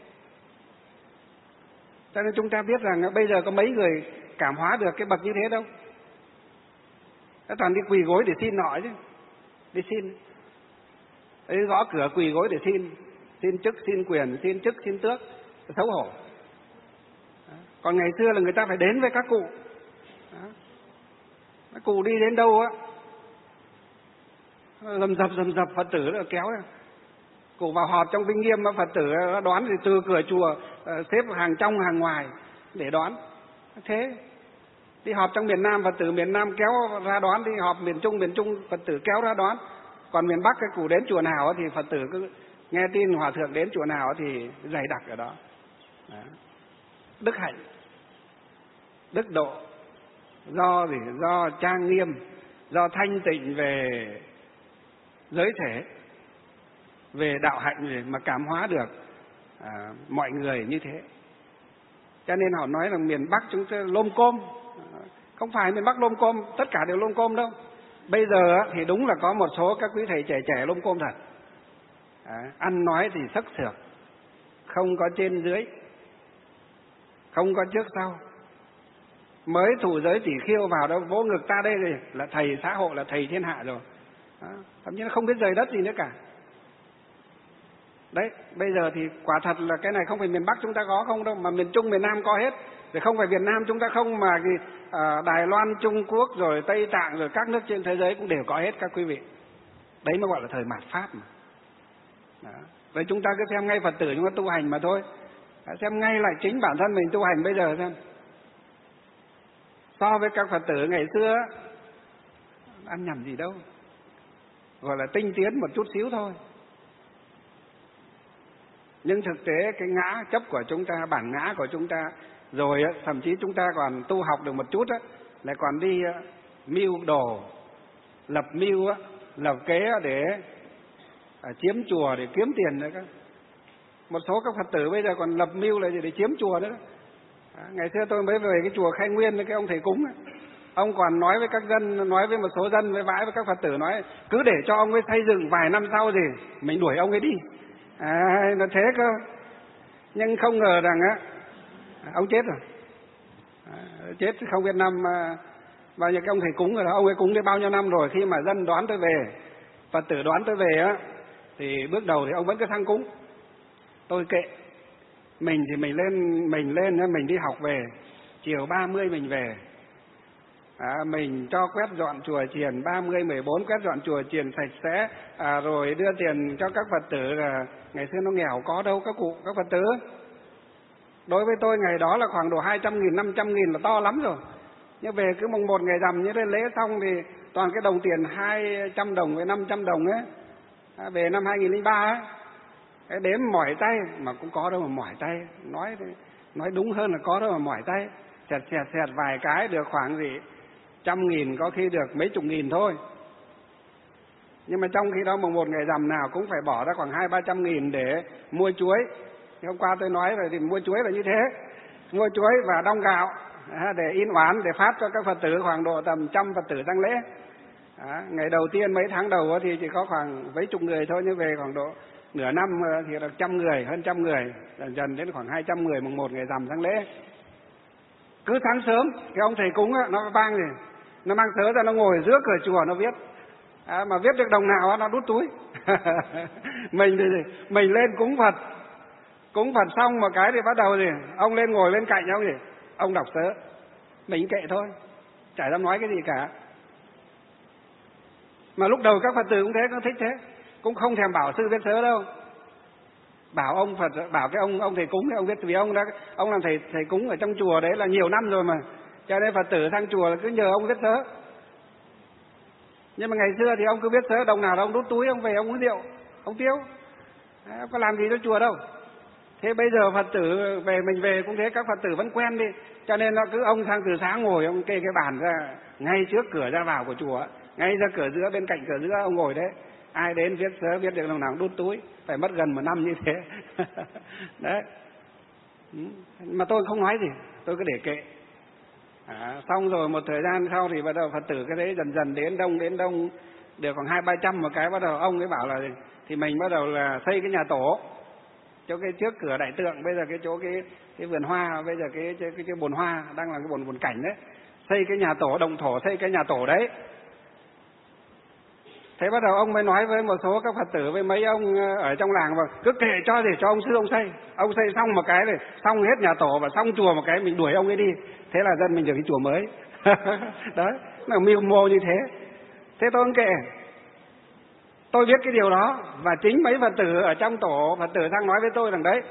Cho nên chúng ta biết rằng bây giờ có mấy người cảm hóa được cái bậc như thế đâu. Nó toàn đi quỳ gối để xin nọ chứ, đi xin, đi gõ cửa quỳ gối để xin chức, xin quyền, xin chức, xin tước, xấu hổ. Còn ngày xưa là người ta phải đến với các cụ. Các cụ đi đến đâu á, rầm rập Phật tử nó kéo ra. Cụ vào họp trong Vinh Nghiêm, Phật tử nó đón thì từ cửa chùa xếp hàng trong hàng ngoài để đón. Thế đi họp trong miền Nam, Phật tử miền Nam kéo ra đón. Đi họp miền Trung Phật tử kéo ra đón. Còn miền Bắc cái cụ đến chùa nào thì Phật tử cứ nghe tin hòa thượng đến chùa nào thì dày đặc ở đó. Đức hạnh, đức độ, do trang nghiêm, do thanh tịnh về giới thể, về đạo hạnh mà cảm hóa được mọi người như thế. Cho nên họ nói là miền Bắc chúng ta lôm côm. Không phải miền Bắc lôm côm, tất cả đều lôm côm đâu. Bây giờ thì đúng là có một số các quý thầy trẻ trẻ lôm côm thật. Ăn nói thì sắc sược, không có trên dưới, không có trước sau. Mới thủ giới tỷ khiêu vào đâu vỗ ngực ta đây rồi là thầy xã hội, là thầy thiên hạ rồi. Thậm chí nó không biết rời đất gì nữa cả. Đấy, bây giờ thì quả thật là cái này không phải miền Bắc chúng ta có không đâu, mà miền Trung, miền Nam có hết. Thì không phải Việt Nam chúng ta không, mà Đài Loan, Trung Quốc, rồi Tây Tạng, rồi các nước trên thế giới cũng đều có hết các quý vị. Đấy mới gọi là thời mạt Pháp mà. Đó. Vậy chúng ta cứ xem ngay Phật tử chúng ta tu hành mà thôi. Xem ngay lại chính bản thân mình tu hành bây giờ xem. So với các Phật tử ngày xưa, ăn nhầm gì đâu. Gọi là tinh tiến một chút xíu thôi. Nhưng thực tế cái ngã chấp của chúng ta, bản ngã của chúng ta, rồi thậm chí chúng ta còn tu học được một chút lại còn đi mưu đồ, lập mưu, lập kế để chiếm chùa để kiếm tiền nữa. Một số các Phật tử bây giờ còn lập mưu là để chiếm chùa nữa. Ngày xưa tôi mới về cái chùa Khai Nguyên với cái ông thầy cúng ông còn nói với các dân, nói với một số dân với vãi với các Phật tử, nói cứ để cho ông ấy xây dựng, vài năm sau thì mình đuổi ông ấy đi. Nó thế cơ. Nhưng không ngờ rằng ông chết rồi. Chết không biết năm bao nhiêu. Cái ông thầy cúng rồi đó, ông ấy cúng đến bao nhiêu năm rồi. Khi mà dân đoán tôi về, Phật tử đoán tôi về thì bước đầu thì ông vẫn cứ thăng cúng. Tôi kệ. Mình thì mình lên mình đi học về, chiều 30 mình về. Mình cho quét dọn chùa chiền 30, 14 quét dọn chùa chiền sạch sẽ, rồi đưa tiền cho các Phật tử. Ngày xưa nó nghèo có đâu các cụ, các Phật tử. Đối với tôi ngày đó là khoảng độ 200.000, 500.000 là to lắm rồi. Nhưng về cứ mùng 1 ngày rằm như thế lễ xong thì toàn cái đồng tiền 200 đồng với 500 đồng ấy. Về năm 2003 cái đếm mỏi tay, mà cũng có đâu mà mỏi tay. Nói đúng hơn là có đâu mà mỏi tay. Xẹt vài cái được khoảng gì 100.000, có khi được mấy chục nghìn thôi. Nhưng mà trong khi đó mùng 1 ngày rằm nào cũng phải bỏ ra khoảng 200-300.000 để mua chuối. Hôm qua tôi nói rồi thì mua chuối là như thế. Mua chuối và đong gạo để in oán, để phát cho các Phật tử khoảng độ tầm 100 Phật tử tang lễ. Ngày đầu tiên mấy tháng đầu thì chỉ có khoảng mấy chục người thôi, nhưng về khoảng độ nửa năm thì được 100 người, hơn 100 người, dần đến khoảng 200 người mùng 1 ngày rằm tang lễ. Cứ sáng sớm cái ông thầy cúng nó vang gì, nó mang sớ ra, nó ngồi giữa cửa chùa nó viết. Mà viết được đồng nào nó đút túi. Mình thì mình lên cúng Phật xong một cái thì bắt đầu gì, ông lên ngồi bên cạnh ông gì, ông đọc sớ. Mình kệ thôi, chả dám nói cái gì cả. Mà lúc đầu các Phật tử cũng thế, cũng thích thế, cũng không thèm bảo sư viết sớ đâu. Bảo ông Phật, bảo cái ông thầy cúng, ông viết, vì ông làm thầy cúng ở trong chùa đấy là nhiều năm rồi mà, cho nên Phật tử sang chùa là cứ nhờ ông viết sớ. Nhưng mà ngày xưa thì ông cứ viết sớ, đồng nào là ông đút túi, ông về ông uống rượu, ông tiêu, có làm gì cho chùa đâu. Thế bây giờ Phật tử mình về cũng thế, các Phật tử vẫn quen đi, cho nên nó cứ ông sang từ sáng ngồi, ông kê cái bàn ra ngay trước cửa ra vào của chùa, ngay ra cửa giữa, bên cạnh cửa giữa ông ngồi đấy. Ai đến viết sớ, viết được đồng nào đút túi, phải mất gần 1 năm như thế. Đấy. Mà tôi không nói gì, tôi cứ để kệ. Xong rồi một thời gian sau thì bắt đầu Phật tử cái đấy dần dần đến đông, được khoảng 200-300 một cái, bắt đầu ông ấy bảo là thì mình bắt đầu là xây cái nhà tổ chỗ cái trước cửa đại tượng. Bây giờ cái chỗ cái vườn hoa, bây giờ cái bồn hoa đang là cái bồn cảnh đấy, xây cái nhà tổ, đồng thổ xây cái nhà tổ đấy. Thế bắt đầu ông mới nói với một số các Phật tử, với mấy ông ở trong làng, và cứ kệ cho để cho ông sư ông xây. Ông xây xong một cái này, xong hết nhà tổ và xong chùa một cái, mình đuổi ông ấy đi. Thế là dân mình được cái chùa mới. Đấy, là mưu mô như thế. Thế tôi không kệ. Tôi biết cái điều đó, và chính mấy Phật tử ở trong tổ Phật tử sang nói với tôi rằng đấy,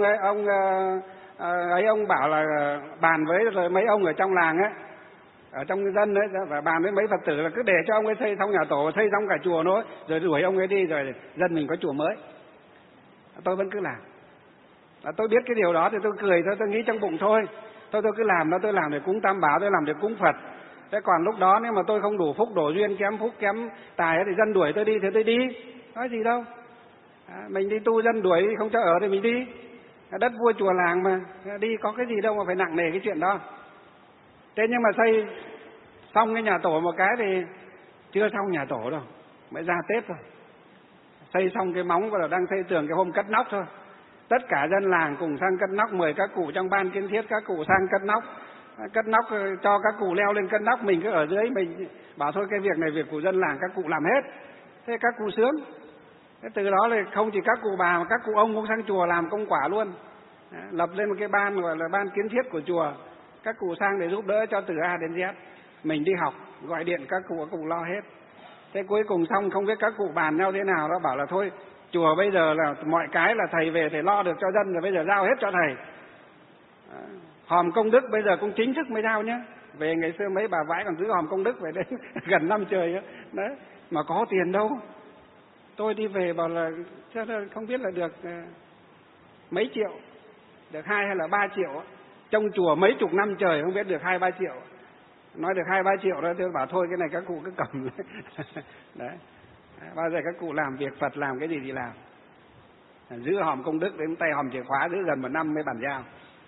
ông bảo là bàn với mấy ông ở trong làng ấy, ở trong dân đấy, và bàn với mấy Phật tử là cứ để cho ông ấy xây xong nhà tổ, xây xong cả chùa nữa, rồi đuổi ông ấy đi, rồi dân mình có chùa mới. Tôi vẫn cứ làm. Tôi biết cái điều đó thì tôi cười thôi, tôi nghĩ trong bụng thôi. Tôi cứ làm nó, tôi làm để cúng Tam Bảo, tôi làm để cúng Phật. Thế còn lúc đó nếu mà tôi không đủ phúc, đổ duyên, kém phúc, kém tài thì dân đuổi tôi đi thì tôi đi. Nói gì đâu. Mình đi tu, dân đuổi không cho ở thì mình đi. Đất vua chùa làng mà, đi có cái gì đâu mà phải nặng nề cái chuyện đó. Thế nhưng mà xây xong cái nhà tổ một cái thì chưa xong nhà tổ đâu, mới ra Tết thôi. Xây xong cái móng, bắt đầu đang xây tường cái hôm cất nóc thôi. Tất cả dân làng cùng sang cất nóc, mời các cụ trong ban kiến thiết, các cụ sang cất nóc cho các cụ leo lên cất nóc, mình cứ ở dưới, mình bảo thôi cái việc này việc của dân làng, các cụ làm hết. Thế các cụ sướng. Thế từ đó là không chỉ các cụ bà mà các cụ ông cũng sang chùa làm công quả luôn. Lập lên một cái ban gọi là ban kiến thiết của chùa, các cụ sang để giúp đỡ cho từ A đến Z. Mình đi học, gọi điện các cụ lo hết. Thế cuối cùng xong không biết các cụ bàn nhau thế nào đó, bảo là thôi chùa bây giờ là mọi cái là thầy về thầy lo được cho dân rồi, bây giờ giao hết cho thầy. Hòm công đức bây giờ cũng chính thức mới giao nhé. Về ngày xưa mấy bà vãi còn giữ hòm công đức về đến gần năm trời đấy, mà có tiền đâu. Tôi đi về bảo là không biết là được mấy triệu, được 2 hay là 3 triệu. Trong chùa mấy chục năm trời không biết được 2-3 triệu. Nói được 2-3 triệu đó, tôi bảo thôi cái này các cụ cứ cầm. Đấy. Bao giờ các cụ làm việc Phật làm cái gì thì làm. Giữ hòm công đức đến tay hòm chìa khóa giữ gần 1 năm mới bàn giao.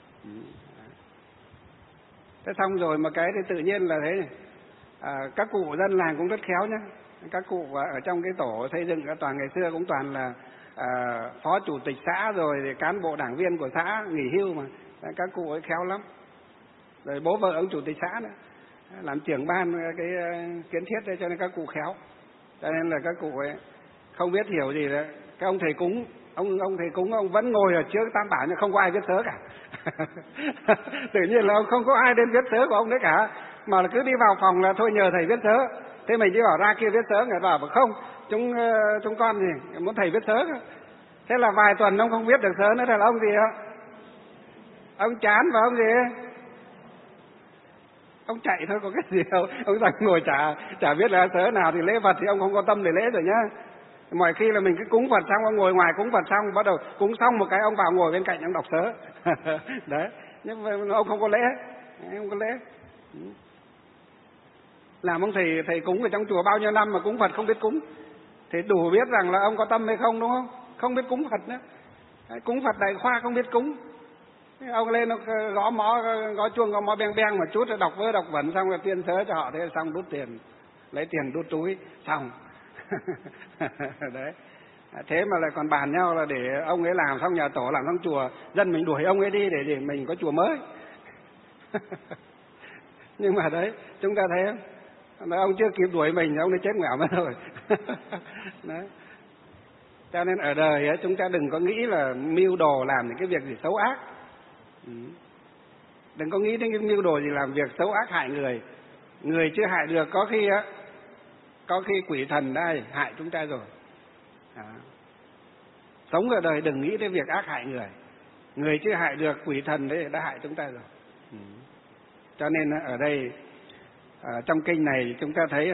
Thế xong rồi mà cái thì tự nhiên là thế này. Các cụ dân làng cũng rất khéo nhá. Các cụ ở trong cái tổ xây dựng toàn ngày xưa cũng toàn là phó chủ tịch xã rồi thì cán bộ đảng viên của xã nghỉ hưu mà. Các cụ ấy khéo lắm. Rồi bố vợ ông chủ tịch xã nữa, làm trưởng ban cái kiến thiết đấy, cho nên các cụ khéo. Cho nên là các cụ ấy không biết hiểu gì đấy. Cái ông thầy cúng, ông thầy cúng ông vẫn ngồi ở trước tam bảo nhưng không có ai viết sớ cả. Tự nhiên là ông không có ai đến viết sớ của ông đấy cả, mà là cứ đi vào phòng là thôi nhờ thầy viết sớ. Thế mình đi bảo ra kia viết sớ, người bảo không, chúng con gì muốn thầy viết sớ. Thế là vài tuần ông không viết được sớ nữa, thế là ông gì ạ? Ông chán và ông gì? Ông chạy thôi, có cái gì đâu. Ông rằng ngồi chả biết là sớ nào thì lễ Phật thì ông không có tâm để lễ rồi nhá. Mọi khi là mình cứ cúng Phật xong, ông ngồi ngoài cúng Phật xong, bắt đầu cúng xong một cái ông vào ngồi bên cạnh ông đọc sớ. Đấy, nhưng mà ông không có lễ, không có lễ. Làm ông thầy cúng ở trong chùa bao nhiêu năm mà cúng Phật không biết cúng, thì đủ biết rằng là ông có tâm hay không, đúng không? Không biết cúng Phật nữa. Cúng Phật Đại Khoa không biết cúng. Ông lên nó gõ chuông gõ mõ beng beng một chút rồi đọc vớ đọc vẩn xong rồi tuyên sớ cho họ, thế xong đút tiền, lấy tiền đút túi xong. Đấy. Thế mà lại còn bàn nhau là để ông ấy làm xong nhà tổ, làm xong chùa, dân mình đuổi ông ấy đi để mình có chùa mới. Nhưng mà đấy, chúng ta thấy không? Ông chưa kịp đuổi mình, ông ấy chết ngẻo mất rồi. Đấy. Cho nên ở đời ấy, chúng ta đừng có nghĩ là mưu đồ làm những cái việc gì xấu ác. Đừng có nghĩ đến cái mưu đồ gì làm việc xấu ác hại người. Người chưa hại được, có khi quỷ thần đã hại chúng ta rồi. Sống ở đời đừng nghĩ đến việc ác hại người. Người chưa hại được, quỷ thần đấy đã hại chúng ta rồi. Cho nên ở đây trong kinh này chúng ta thấy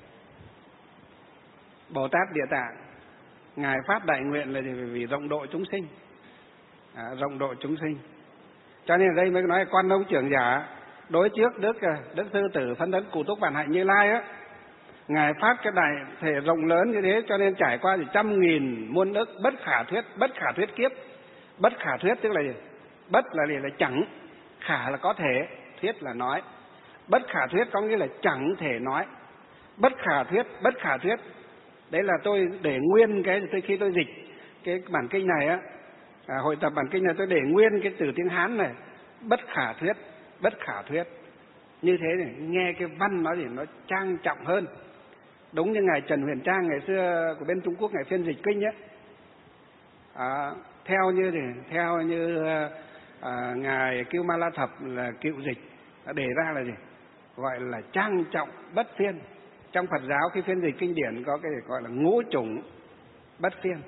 Bồ Tát Địa Tạng Ngài phát đại nguyện là vì rộng độ chúng sinh. Rộng độ chúng sinh. Cho nên ở đây mới nói Quan Ông Trưởng Giả đối trước Đức Sư Tử Phân Tấn Cụ Túc Bản Hạnh Như Lai á, Ngài phát cái đại thể rộng lớn như thế, cho nên trải qua 100.000 muôn ức bất khả thuyết kiếp. Bất khả thuyết tức là gì? Bất là gì? Là chẳng, khả là có thể, thuyết là nói. Bất khả thuyết có nghĩa là chẳng thể nói. Bất khả thuyết. Đấy là tôi để nguyên khi tôi dịch cái bản kinh này á, hội tập bản kinh này, tôi để nguyên cái từ tiếng Hán này, bất khả thuyết. Như thế này, nghe cái văn nó gì nó trang trọng hơn. Đúng như ngài Trần Huyền Trang ngày xưa của bên Trung Quốc, ngài phiên dịch kinh ấy. Theo như ngài Kiêu Ma La Thập là cựu dịch để ra là gì? Gọi là trang trọng bất phiên. Trong Phật giáo khi phiên dịch kinh điển có cái gọi là ngũ chủng bất phiên.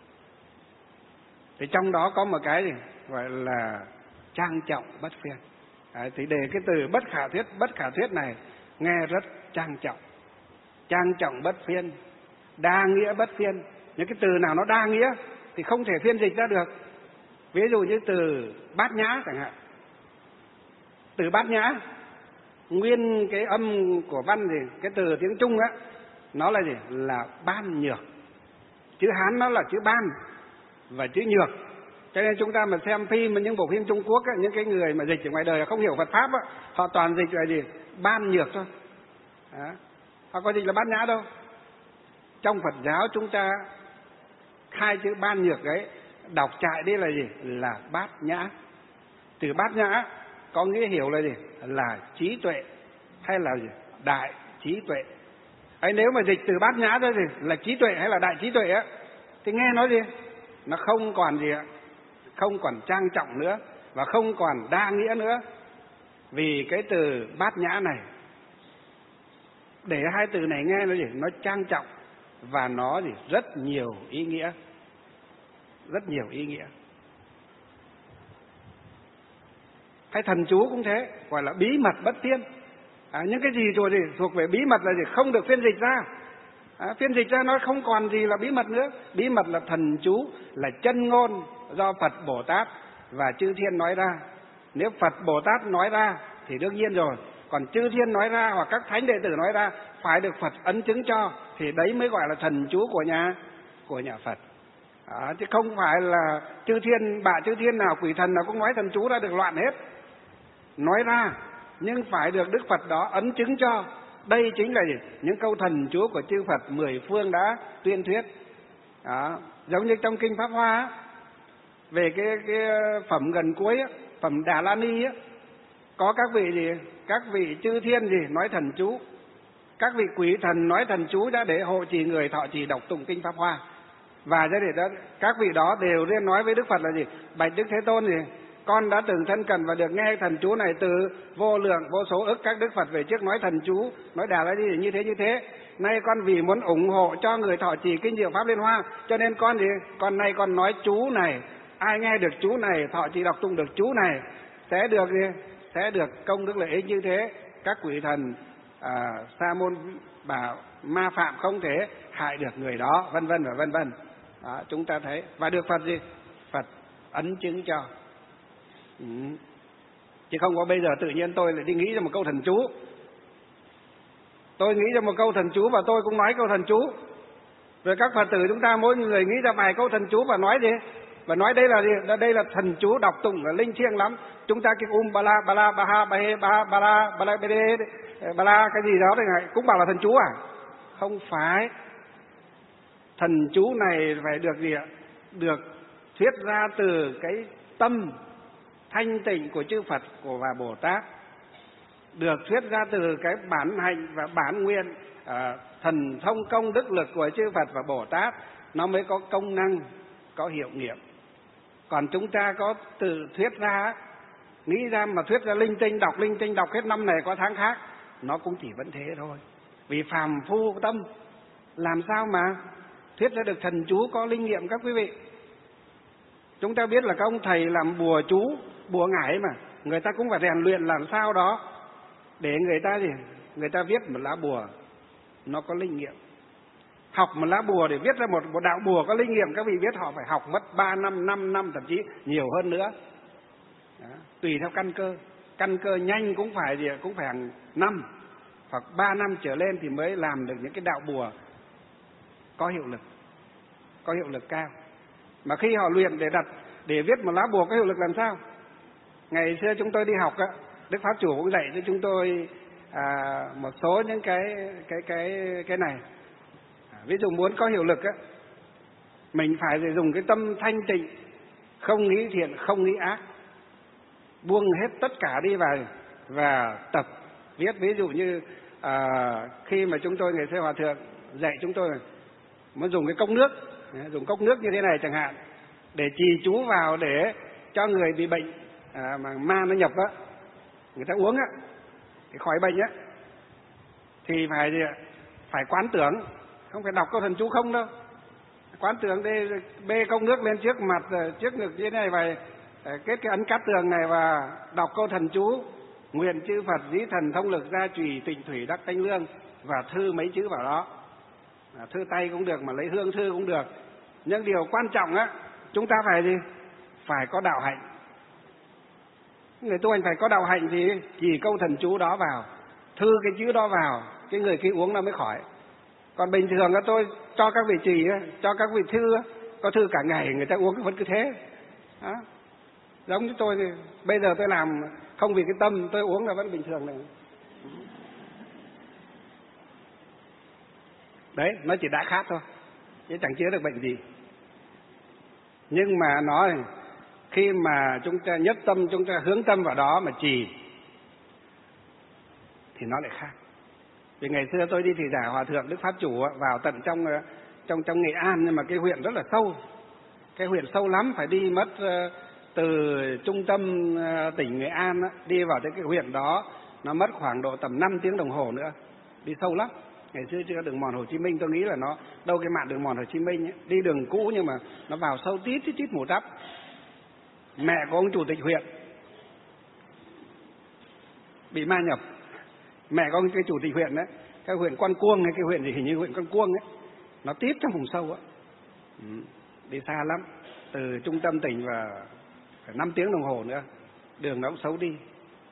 Thì trong đó có một cái gì? Gọi là trang trọng bất phiên. Thì để cái từ bất khả thuyết này nghe rất trang trọng. Trang trọng bất phiên, đa nghĩa bất phiên. Những cái từ nào nó đa nghĩa thì không thể phiên dịch ra được. Ví dụ như từ bát nhã chẳng hạn. Từ bát nhã, nguyên cái âm của văn gì, cái từ tiếng Trung á, nó là gì? Là ban nhược. Chữ Hán nó là chữ ban và chữ nhược. Cho nên chúng ta mà xem phim, những bộ phim Trung Quốc á, những cái người mà dịch ở ngoài đời không hiểu Phật pháp á, họ toàn dịch là gì? Ban nhược thôi. Đó. Họ có dịch là Bát Nhã đâu. Trong Phật giáo chúng ta hai chữ Ban Nhược ấy đọc chạy đi là gì? Là Bát Nhã. Từ Bát Nhã có nghĩa hiểu là gì? Là trí tuệ hay là gì? Đại trí tuệ. Ấy nếu mà dịch từ Bát Nhã ra gì? Là trí tuệ hay là đại trí tuệ á, thì nghe nói gì? Nó không còn gì ạ? Không còn trang trọng nữa và không còn đa nghĩa nữa. Vì cái từ Bát Nhã này, để hai từ này nghe nó gì? Nó trang trọng và nó gì? Rất nhiều ý nghĩa. Rất nhiều ý nghĩa. Hay thần chú cũng thế, gọi là bí mật bất tiên. Những cái gì rồi thì thuộc về bí mật là gì? Không được phiên dịch ra. Phiên dịch ra nó không còn gì là bí mật nữa. Bí mật là thần chú, là chân ngôn do Phật Bồ Tát và chư thiên nói ra. Nếu Phật Bồ Tát nói ra thì đương nhiên rồi. Còn chư thiên nói ra hoặc các thánh đệ tử nói ra phải được Phật ấn chứng cho, thì đấy mới gọi là thần chú của nhà Phật. Chứ không phải là chư thiên nào, quỷ thần nào cũng nói thần chú ra được loạn hết. Nói ra nhưng phải được Đức Phật đó ấn chứng cho. Đây chính là gì? Những câu thần chú của chư Phật mười phương đã tuyên thuyết. Giống như trong kinh Pháp Hoa về cái phẩm gần cuối, phẩm Đà La Ni, có các vị gì? Các vị chư thiên gì? Nói thần chú. Các vị quỷ thần nói thần chú đã để hộ trì người thọ trì đọc tụng kinh Pháp Hoa. Và các vị đó đều liên nói với Đức Phật là gì? Bạch Đức Thế Tôn gì? Con đã từng thân cận và được nghe thần chú này từ vô lượng vô số ức các Đức Phật về trước nói thần chú, nói Đà La Ni như thế. Nay con vì muốn ủng hộ cho người thọ trì kinh diệu pháp Liên Hoa, cho nên con gì? Con nay con nói chú này, ai nghe được chú này, thọ trì đọc tụng được chú này sẽ được gì? Sẽ được công đức lợi ích như thế. Các quỷ thần sa môn bảo ma phạm không thể hại được người đó, vân vân và vân vân. Chúng ta thấy và được Phật gì? Phật ấn chứng cho. Chứ không có bây giờ tự nhiên tôi lại đi nghĩ ra một câu thần chú. Tôi nghĩ ra một câu thần chú và tôi cũng nói câu thần chú. Rồi các Phật tử chúng ta mỗi người nghĩ ra vài câu thần chú và nói gì? Và nói đây là gì? Đây là thần chú đọc tụng là linh thiêng lắm. Chúng ta cái ba la ba ha ba he ba la bê đê ba la cái gì đó thì cũng bảo là thần chú à? Không phải. Thần chú này phải được gì ạ? Được thuyết ra từ cái tâm thanh tịnh của chư Phật và Bồ Tát, được thuyết ra từ cái bản hạnh và bản nguyện thần thông công đức lực của chư Phật và Bồ Tát, nó mới có công năng, có hiệu nghiệm. Còn chúng ta có tự thuyết ra, nghĩ ra mà thuyết ra linh tinh đọc hết năm này có tháng khác, nó cũng chỉ vẫn thế thôi. Vì phàm phu tâm làm sao mà thuyết ra được thần chú có linh nghiệm các quý vị. Chúng ta biết là các ông thầy làm bùa chú, bùa ngải mà, người ta cũng phải rèn luyện làm sao đó để người ta viết một lá bùa nó có linh nghiệm. Học một lá bùa để viết ra một đạo bùa có linh nghiệm, các vị biết họ phải học mất 3 năm, 5 năm, thậm chí nhiều hơn nữa. Đó, tùy theo căn cơ nhanh cũng phải hàng năm hoặc 3 năm trở lên thì mới làm được những cái đạo bùa có hiệu lực cao. Mà khi họ luyện để viết một lá bùa có hiệu lực làm sao? Ngày xưa chúng tôi đi học á, Đức Pháp Chủ cũng dạy cho chúng tôi một số những cái này. Ví dụ muốn có hiệu lực á, mình phải dùng cái tâm thanh tịnh, không nghĩ thiện, không nghĩ ác, buông hết tất cả đi và tập viết. Ví dụ như khi mà chúng tôi ngày xưa Hòa Thượng dạy chúng tôi muốn dùng cái dùng cốc nước như thế này chẳng hạn, để trì chú vào để cho người bị bệnh mà ma nó nhập á, người ta uống á để khỏi bệnh á, thì phải quán tưởng, không phải đọc câu thần chú không đâu. Quán tưởng đây, bê cốc nước lên trước mặt, trước ngực như thế này, và kết cái ấn cát tường này và đọc câu thần chú: nguyện chư Phật dĩ thần thông lực gia trì tịnh thủy đắc thanh lương, và thư mấy chữ vào đó. Thư tay cũng được mà lấy hương thư cũng được. Nhưng điều quan trọng á, chúng ta phải có đạo hạnh. Người tu hành phải có đạo hạnh thì chỉ câu thần chú đó vào, thư cái chữ đó vào, cái người kia uống nó mới khỏi. Còn bình thường tôi cho các vị trì, cho các vị thư, có thư cả ngày người ta uống vẫn cứ thế. Đó. Giống như tôi thì bây giờ tôi làm không vì cái tâm, tôi uống là vẫn bình thường này. Đấy, nó chỉ đã khát thôi, chứ chẳng chữa được bệnh gì. Nhưng mà nó khi mà chúng ta nhất tâm, chúng ta hướng tâm vào đó mà trì thì nó lại khác. Vì ngày xưa tôi đi thị giả Hòa Thượng Đức Pháp Chủ vào tận trong Nghệ An, nhưng mà cái huyện rất là sâu, cái huyện sâu lắm, phải đi mất từ trung tâm tỉnh Nghệ An đi vào tới cái huyện đó nó mất khoảng độ tầm 5 tiếng đồng hồ nữa, đi sâu lắm. Ngày xưa chưa đường mòn Hồ Chí Minh, tôi nghĩ là nó đâu cái mạn đường mòn Hồ Chí Minh ấy, đi đường cũ nhưng mà nó vào sâu tít một tắp. Mẹ của ông chủ tịch huyện bị ma nhập, mẹ của ông cái chủ tịch huyện đấy, cái huyện Con Cuông hay cái huyện gì, hình như huyện Con Cuông ấy, nó tít trong vùng sâu á, đi xa lắm, từ trung tâm tỉnh và phải 5 tiếng đồng hồ nữa, đường nó cũng xấu đi.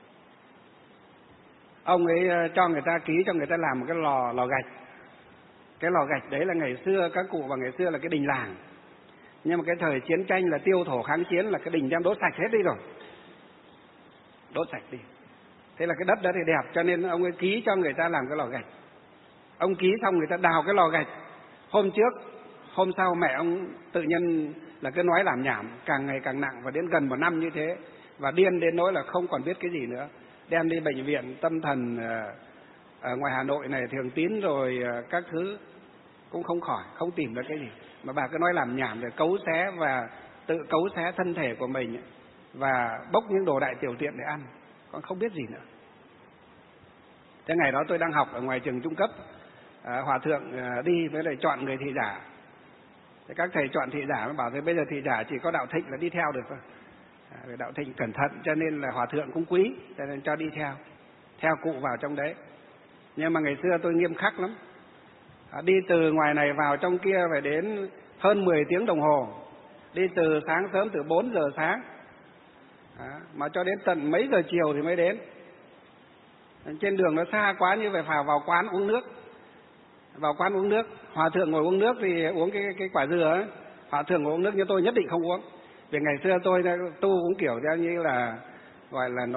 Ông ấy cho người ta ký cho người ta làm một cái lò gạch. Cái lò gạch đấy là ngày xưa các cụ và ngày xưa là cái đình làng, nhưng mà cái thời chiến tranh là tiêu thổ kháng chiến là cái đình đem đốt sạch hết đi rồi, đốt sạch đi. Thế là cái đất đó thì đẹp, cho nên ông ấy ký cho người ta làm cái lò gạch. Ông ký xong người ta đào cái lò gạch. Hôm sau mẹ ông tự nhiên là cứ nói làm nhảm, càng ngày càng nặng, và đến gần 1 năm như thế, và điên đến nỗi là không còn biết cái gì nữa. Đem đi bệnh viện tâm thần ở ngoài Hà Nội này, Thường Tín rồi các thứ cũng không khỏi, không tìm được cái gì. Mà bà cứ nói làm nhảm để cấu xé và tự cấu xé thân thể của mình và bốc những đồ đại tiểu tiện để ăn, con không biết gì nữa. Thế ngày đó tôi đang học ở ngoài trường trung cấp, Hòa Thượng đi với lại chọn người thị giả. Thế các thầy chọn thị giả mới bảo thế bây giờ thị giả chỉ có Đạo Thịnh là đi theo được thôi. Đạo Thịnh cẩn thận cho nên là Hòa Thượng cũng quý, cho nên cho đi theo cụ vào trong đấy. Nhưng mà ngày xưa tôi nghiêm khắc lắm, đi từ ngoài này vào trong kia phải đến hơn 10 tiếng đồng hồ, đi từ sáng sớm từ 4 giờ sáng mà cho đến tận mấy giờ chiều thì mới đến. Trên đường nó xa quá, như vậy phải vào quán uống nước. Vào quán uống nước, Hòa Thượng ngồi uống nước thì uống cái quả dừa ấy. Hòa Thượng ngồi uống nước, nhưng tôi nhất định không uống. Vì ngày xưa tôi tu cũng kiểu theo như là gọi là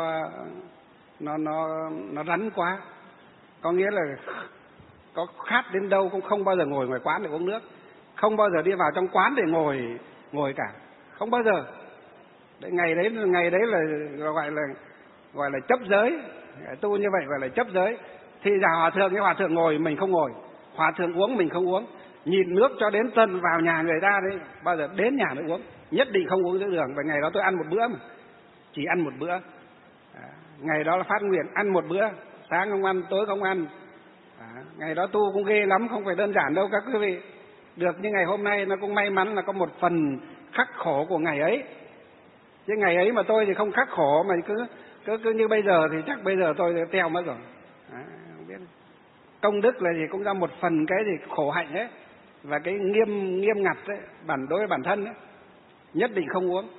nó rắn quá. Có nghĩa là có khát đến đâu cũng không bao giờ ngồi ngoài quán để uống nước, không bao giờ đi vào trong quán để ngồi cả, không bao giờ. Đấy, ngày đấy là gọi là chấp giới, tu như vậy gọi là chấp giới. Thì giả Hòa Thượng, cái Hòa Thượng ngồi mình không ngồi, Hòa Thượng uống mình không uống, nhìn nước cho đến tận vào nhà người ta đấy, bao giờ đến nhà mới uống, nhất định không uống giữa đường. Và ngày đó tôi ăn một bữa mà, chỉ ăn một bữa. Ngày đó là phát nguyện ăn một bữa, sáng không ăn, tối không ăn. Ngày đó tu cũng ghê lắm, không phải đơn giản đâu các quý vị. Được như ngày hôm nay nó cũng may mắn là có một phần khắc khổ của ngày ấy. Chứ ngày ấy mà tôi thì không khắc khổ, mà cứ như bây giờ thì chắc bây giờ tôi teo mất rồi. Không biết. Công đức là gì cũng ra một phần cái gì khổ hạnh ấy, và cái nghiêm ngặt ấy, đối với bản thân ấy, nhất định không uống.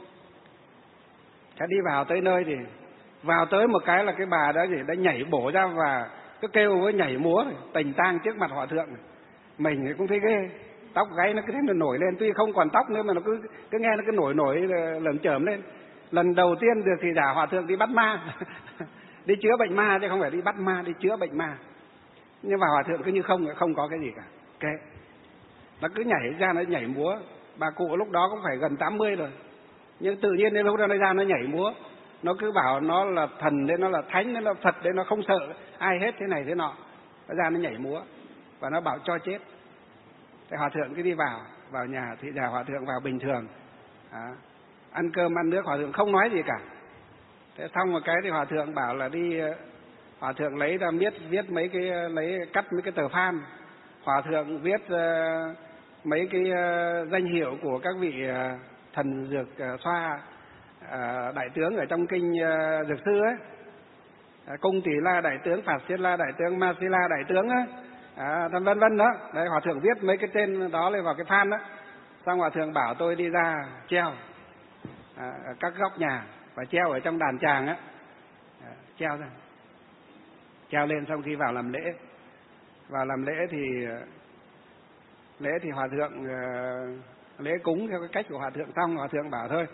Thế đi vào tới nơi thì vào tới một cái là cái bà đó đã nhảy bổ ra và cứ kêu với nhảy múa tình tang trước mặt Hòa Thượng. Mình thì cũng thấy ghê, tóc gáy nó cứ thế nó nổi lên, tuy không còn tóc nữa mà nó cứ nghe nó cứ nổi lởm chởm lên. Lần đầu tiên được thì giả Hòa Thượng đi bắt ma đi chữa bệnh ma, chứ không phải đi bắt ma, đi chữa bệnh ma. Nhưng mà Hòa Thượng cứ như không có cái gì cả, kệ. Nó cứ nhảy ra, nó nhảy múa. Bà cụ lúc đó cũng phải gần 80 rồi, nhưng tự nhiên đến lúc đó nó ra nó nhảy múa. Nó cứ bảo nó là thần đấy, nó là thánh đấy, nó Phật đấy, nó không sợ ai hết thế này thế nọ. Nó ra nó nhảy múa và nó bảo cho chết. Thế Hòa Thượng cứ đi vào nhà thì giả Hòa Thượng vào bình thường, ăn cơm ăn nước, Hòa Thượng không nói gì cả. Thế xong một cái thì Hòa Thượng bảo là đi, Hòa Thượng lấy ra viết mấy cái, cắt mấy cái tờ pham. Hòa Thượng viết mấy cái danh hiệu của các vị thần dược xoa đại tướng ở trong kinh Dược Sư ấy, Cung Tỷ La đại tướng, Phạt Xiết La đại tướng, Ma Si La đại tướng ấy, vân vân đó. Đấy, Hòa Thượng viết mấy cái tên đó lên vào cái phan đó. Xong Hòa Thượng bảo tôi đi ra treo ở các góc nhà và treo ở trong đàn tràng á, treo ra, treo lên. Xong khi vào làm lễ thì Hòa Thượng lễ cúng theo cái cách của Hòa Thượng. Xong Hòa Thượng bảo thôi,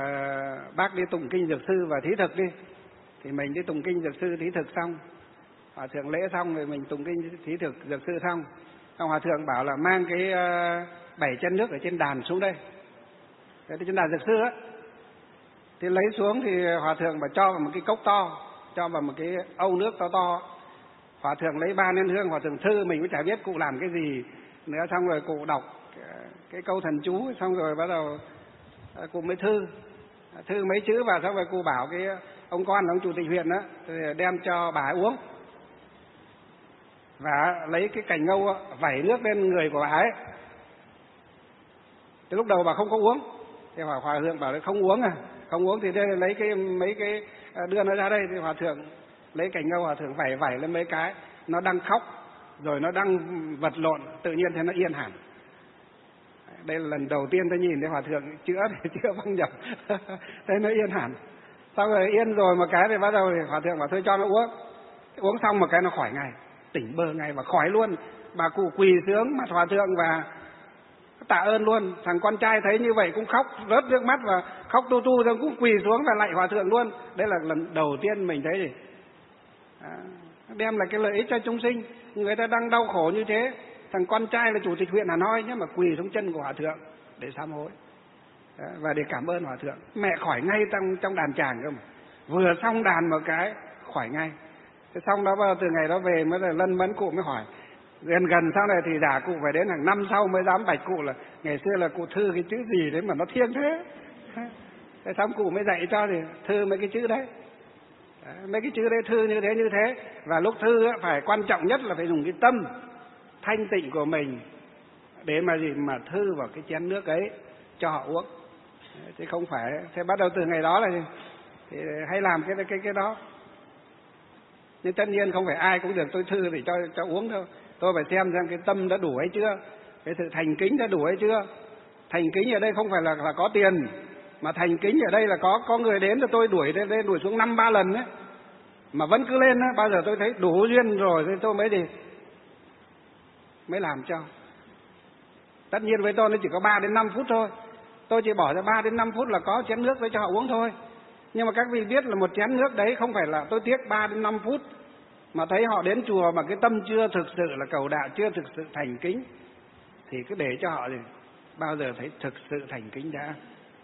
bác đi tụng kinh Dược Sư và thí thực đi. Thì mình đi tụng kinh Dược Sư thí thực xong Hòa thượng lễ xong rồi mình tụng kinh thí thực dược sư xong hòa thượng bảo là mang cái 7 chén nước ở trên đàn xuống đây, cái trên đàn dược sư á. Thì lấy xuống thì hòa thượng bảo cho vào một cái cốc to, cho vào một cái âu nước to to. Hòa thượng lấy 3 nén hương, hòa thượng thư, mình cũng chả biết cụ làm cái gì nữa. Xong rồi cụ đọc cái câu thần chú, xong rồi bắt đầu cụ mới thư mấy chữ vào. Xong rồi cụ bảo cái ông con, ông chủ tịch huyện đó, đem cho bà ấy uống, và lấy cái cành ngâu vẩy nước lên người của bà ấy. Từ lúc đầu bà không có uống, thì hòa thượng bảo là không uống không uống thì đây lấy mấy cái đưa nó ra đây. Thì hòa thượng lấy cành ngâu, hòa thượng vẩy lên mấy cái, nó đang khóc rồi nó đang vật lộn, tự nhiên thế nó yên hẳn. Đây là lần đầu tiên tôi nhìn thấy hòa thượng chữa vong nhập. Thế nó yên hẳn. Xong rồi yên rồi một cái thì bắt đầu thì hòa thượng bảo thôi cho nó uống xong một cái nó khỏi ngay, tỉnh bơ ngay và khỏi luôn. Bà cụ quỳ xuống mặt hòa thượng và tạ ơn luôn. Thằng con trai thấy như vậy cũng khóc rớt nước mắt và khóc tu rồi cũng quỳ xuống và lạy hòa thượng luôn. Đây là lần đầu tiên mình thấy gì đem lại cái lợi ích cho chúng sinh. Người ta đang đau khổ như thế, thằng con trai là chủ tịch huyện Hà Nội nhé, mà quỳ xuống chân của hòa thượng để sám hối và để cảm ơn hòa thượng. Mẹ khỏi ngay trong đàn tràng cơ mà, vừa xong đàn một cái khỏi ngay. Thế xong đó từ ngày đó về mới là lân mẫn cụ mới hỏi. Gần sau này thì giả cụ phải đến hàng năm sau mới dám bạch cụ là ngày xưa là cụ thư cái chữ gì đấy mà nó thiêng thế. Thế xong cụ mới dạy cho thì thư mấy cái chữ đấy. Mấy cái chữ đấy thư như thế. Và lúc thư phải quan trọng nhất là phải dùng cái tâm thanh tịnh của mình để mà thư vào cái chén nước ấy cho họ uống. Chứ không phải. Thế bắt đầu từ ngày đó là thì hay làm cái đó. Nhưng tất nhiên không phải ai cũng được tôi thư để cho uống đâu. Tôi phải xem cái tâm đã đủ hay chưa, cái sự thành kính đã đủ hay chưa. Thành kính ở đây không phải là có tiền, mà thành kính ở đây là có người đến rồi tôi đuổi xuống 5-3 lần ấy, mà vẫn cứ lên ấy. Bao giờ tôi thấy đủ duyên rồi thì tôi mới làm cho. Tất nhiên với tôi nó chỉ có 3 đến 5 phút thôi. Tôi chỉ bỏ ra 3 đến 5 phút là có chén nước để cho họ uống thôi. Nhưng mà các vị biết là một chén nước đấy không phải là tôi tiếc 3 đến 5 phút, mà thấy họ đến chùa mà cái tâm chưa thực sự là cầu đạo, chưa thực sự thành kính, thì cứ để cho họ thì bao giờ thấy thực sự thành kính đã.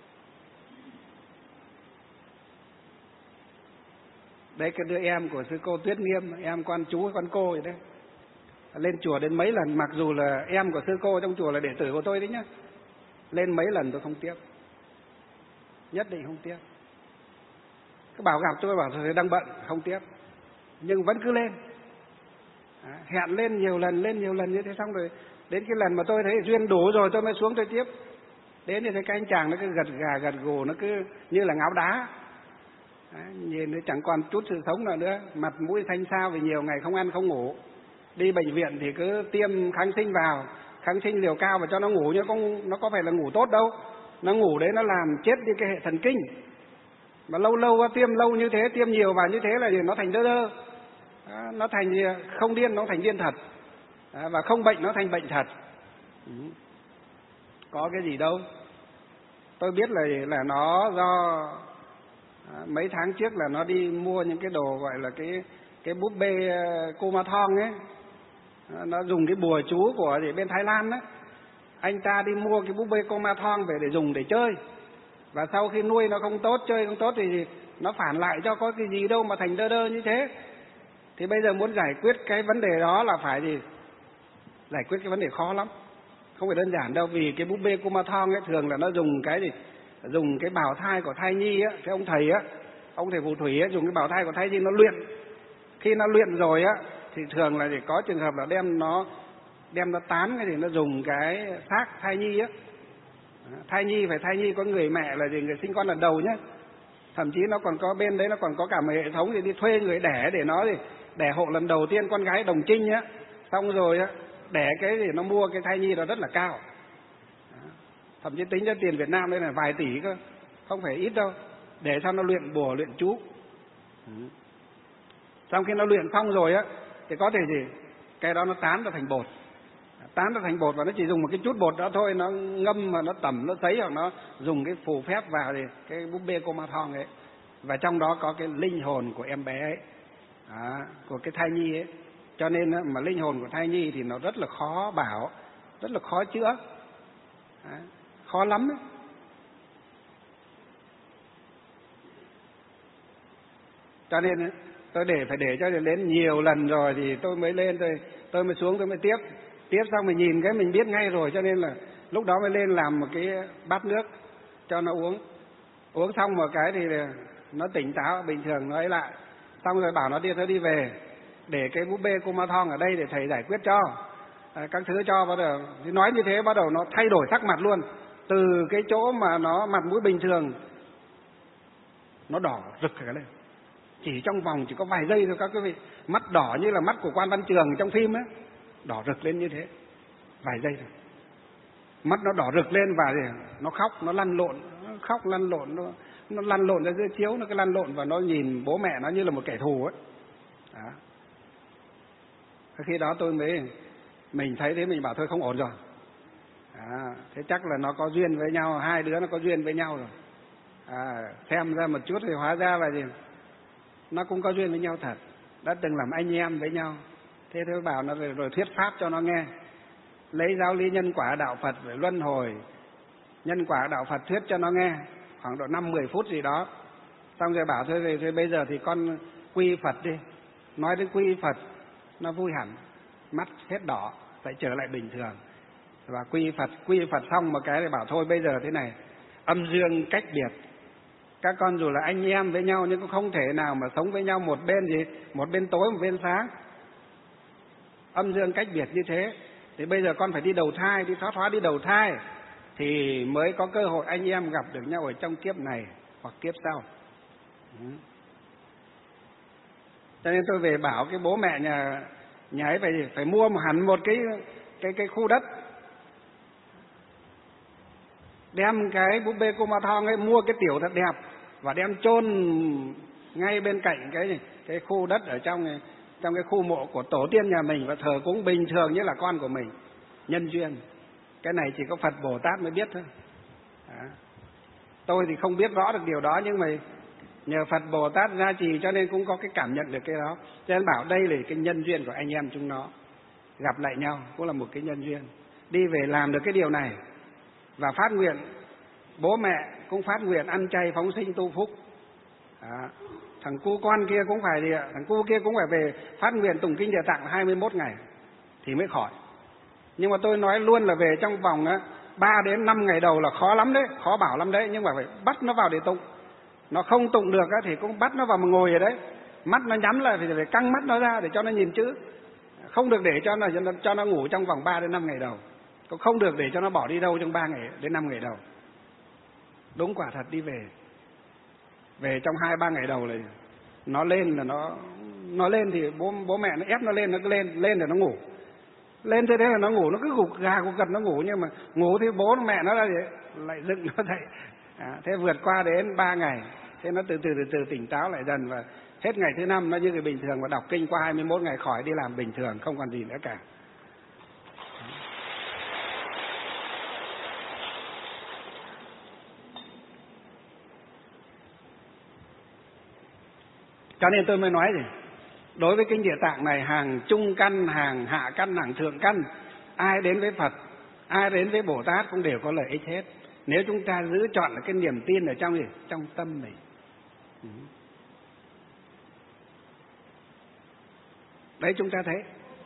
Đấy, cái đứa em của sư cô Tuyết Nghiêm, em con chú con cô vậy đấy, lên chùa đến mấy lần, mặc dù là em của sư cô trong chùa là đệ tử của tôi đấy nhá, lên mấy lần tôi không tiếp, nhất định không tiếp. Cứ bảo gặp tôi bảo tôi đang bận không tiếp, nhưng vẫn cứ lên. Hẹn lên nhiều lần như thế. Xong rồi đến cái lần mà tôi thấy duyên đủ rồi tôi mới xuống tôi tiếp. Đến thì thấy cái anh chàng nó cứ gật gà gật gù, nó cứ như là ngáo đá. Nhìn nó chẳng còn chút sự sống nào nữa, mặt mũi xanh xao vì nhiều ngày không ăn không ngủ. Đi bệnh viện thì cứ tiêm kháng sinh vào, kháng sinh liều cao và cho nó ngủ, nhưng nó có phải là ngủ tốt đâu. Nó ngủ đấy nó làm chết đi cái hệ thần kinh. Mà lâu tiêm lâu như thế, tiêm nhiều vào như thế là nó thành đơ. Nó thành không điên, nó thành điên thật. Và không bệnh nó thành bệnh thật. Có cái gì đâu. Tôi biết là nó do mấy tháng trước là nó đi mua những cái đồ gọi là cái búp bê Kumathon ấy. Nó dùng cái bùa chú của bên Thái Lan ấy. Anh ta đi mua cái búp bê Kumathon về để dùng để chơi. Và sau khi nuôi nó không tốt, chơi không tốt thì nó phản lại cho có cái gì đâu mà thành đơ như thế. Thì bây giờ muốn giải quyết cái vấn đề đó là phải giải quyết cái vấn đề khó lắm. Không phải đơn giản đâu, vì cái búp bê Kumathon ấy thường là nó dùng dùng cái bào thai của thai nhi á, cái ông thầy phù thủy ấy, dùng cái bào thai của thai nhi nó luyện. Khi nó luyện rồi á thì thường là có trường hợp là đem nó tán cái thì nó dùng cái xác thai nhi á. Thai nhi có người mẹ là người sinh con lần đầu nhá. Thậm chí nó còn có bên đấy, nó còn có cả một hệ thống thì đi thuê người đẻ để nó đẻ hộ lần đầu tiên con gái đồng trinh á. Xong rồi á đẻ cái thì nó mua cái thai nhi đó rất là cao. Thậm chí tính ra tiền Việt Nam đây là vài tỷ cơ, không phải ít đâu, để cho nó luyện bùa luyện chú. Sau khi nó luyện xong rồi á thì có thể cái đó nó tán ra thành bột. Và nó chỉ dùng một cái chút bột đó thôi, nó ngâm mà nó tẩm, nó sấy, hoặc nó dùng cái phù phép vào thì cái búp bê Kumathon ấy, và trong đó có cái linh hồn của em bé ấy. của cái thai nhi ấy. Cho nên mà linh hồn của thai nhi thì nó rất là khó bảo, rất là khó chữa, khó lắm ấy. Cho nên tôi phải để cho đến nhiều lần rồi thì tôi mới lên, tôi mới xuống, tôi mới tiếp xong mình nhìn cái mình biết ngay rồi. Cho nên là lúc đó mới lên làm một cái bát nước cho nó uống xong một cái thì nó tỉnh táo bình thường, nó ấy lại. Xong rồi bảo nó đi về, để cái búp bê Kumathon ở đây để thầy giải quyết cho, các thứ cho. Bắt đầu thì nói như thế bắt đầu nó thay đổi sắc mặt luôn, từ cái chỗ mà nó mặt mũi bình thường nó đỏ rực cả lên, chỉ trong vòng chỉ có vài giây thôi các quý vị. Mắt đỏ như là mắt của Quan Văn Trường trong phim ấy, đỏ rực lên như thế, vài giây thôi. Mắt nó đỏ rực lên và nó khóc, nó lăn lộn, nó lăn lộn ra dưới chiếu, nó cứ lăn lộn và nó nhìn bố mẹ nó như là một kẻ thù ấy. Đó. Khi đó mình thấy thế mình bảo thôi không ổn rồi. Thế chắc là nó có duyên với nhau, hai đứa nó có duyên với nhau rồi. Xem ra một chút thì hóa ra là gì? Nó cũng có duyên với nhau thật, đã từng làm anh em với nhau. Thế tôi bảo nó rồi thuyết pháp cho nó nghe, lấy giáo lý nhân quả đạo Phật về luân hồi, nhân quả đạo Phật thuyết cho nó nghe khoảng độ 5-10 phút gì đó. Xong rồi bảo thôi bây giờ thì con quy Phật đi. Nói đến quy Phật nó vui hẳn, mắt hết đỏ, phải trở lại bình thường. Và quy Phật xong một cái thì bảo thôi bây giờ thế này, âm dương cách biệt. Các con dù là anh em với nhau nhưng cũng không thể nào mà sống với nhau một bên tối một bên sáng. Âm dương cách biệt như thế. Thì bây giờ con phải đi đầu thai, đi thoát hóa đi đầu thai thì mới có cơ hội anh em gặp được nhau ở trong kiếp này hoặc kiếp sau. Cho nên tôi về bảo cái bố mẹ nhà ấy phải mua hẳn một cái khu đất, đem cái búp bê Kumathon ấy, mua cái tiểu thật đẹp và đem chôn ngay bên cạnh cái khu đất ở trong cái khu mộ của tổ tiên nhà mình, và thờ cúng bình thường như là con của mình. Nhân duyên cái này chỉ có Phật Bồ Tát mới biết thôi. Tôi thì không biết rõ được điều đó, nhưng mà nhờ Phật Bồ Tát gia trì cho nên cũng có cái cảm nhận được cái đó. Cho nên bảo đây là cái nhân duyên của anh em chúng nó gặp lại nhau, cũng là một cái nhân duyên. Đi về làm được cái điều này và phát nguyện, bố mẹ cũng phát nguyện ăn chay phóng sinh tu phúc. Thằng cu con kia cũng phải thằng cu kia cũng phải về phát nguyện tụng kinh Địa Tạng 21 ngày thì mới khỏi. Nhưng mà tôi nói luôn là về trong vòng 3 đến 5 ngày đầu là khó lắm đấy, khó bảo lắm đấy, nhưng mà phải bắt nó vào để tụng. Nó không tụng được thì cũng bắt nó vào mà ngồi ở đấy, mắt nó nhắm lại thì phải căng mắt nó ra để cho nó nhìn chữ. Không được để cho nó ngủ trong vòng 3 đến 5 ngày đầu. Cũng không được để cho nó bỏ đi đâu trong 3 ngày đến 5 ngày đầu. Đúng quả thật đi về trong 2-3 ngày đầu là nó lên là nó lên thì bố mẹ nó ép nó lên, nó cứ lên để nó ngủ. Lên thế là nó ngủ, nó cứ gục gà gục gật nó ngủ, nhưng mà ngủ thì bố mẹ nó lại dựng nó dậy. Thế vượt qua đến 3 ngày, thế nó từ từ tỉnh táo lại dần, và hết ngày thứ 5 nó như người bình thường, và đọc kinh qua 21 ngày khỏi, đi làm bình thường, không còn gì nữa cả. Cho nên tôi mới nói gì, đối với kinh Địa Tạng này, hàng trung căn, hàng hạ căn, hàng thượng căn, ai đến với Phật, ai đến với Bồ Tát cũng đều có lợi ích hết, nếu chúng ta giữ chọn cái niềm tin ở trong tâm mình. Đấy, chúng ta thấy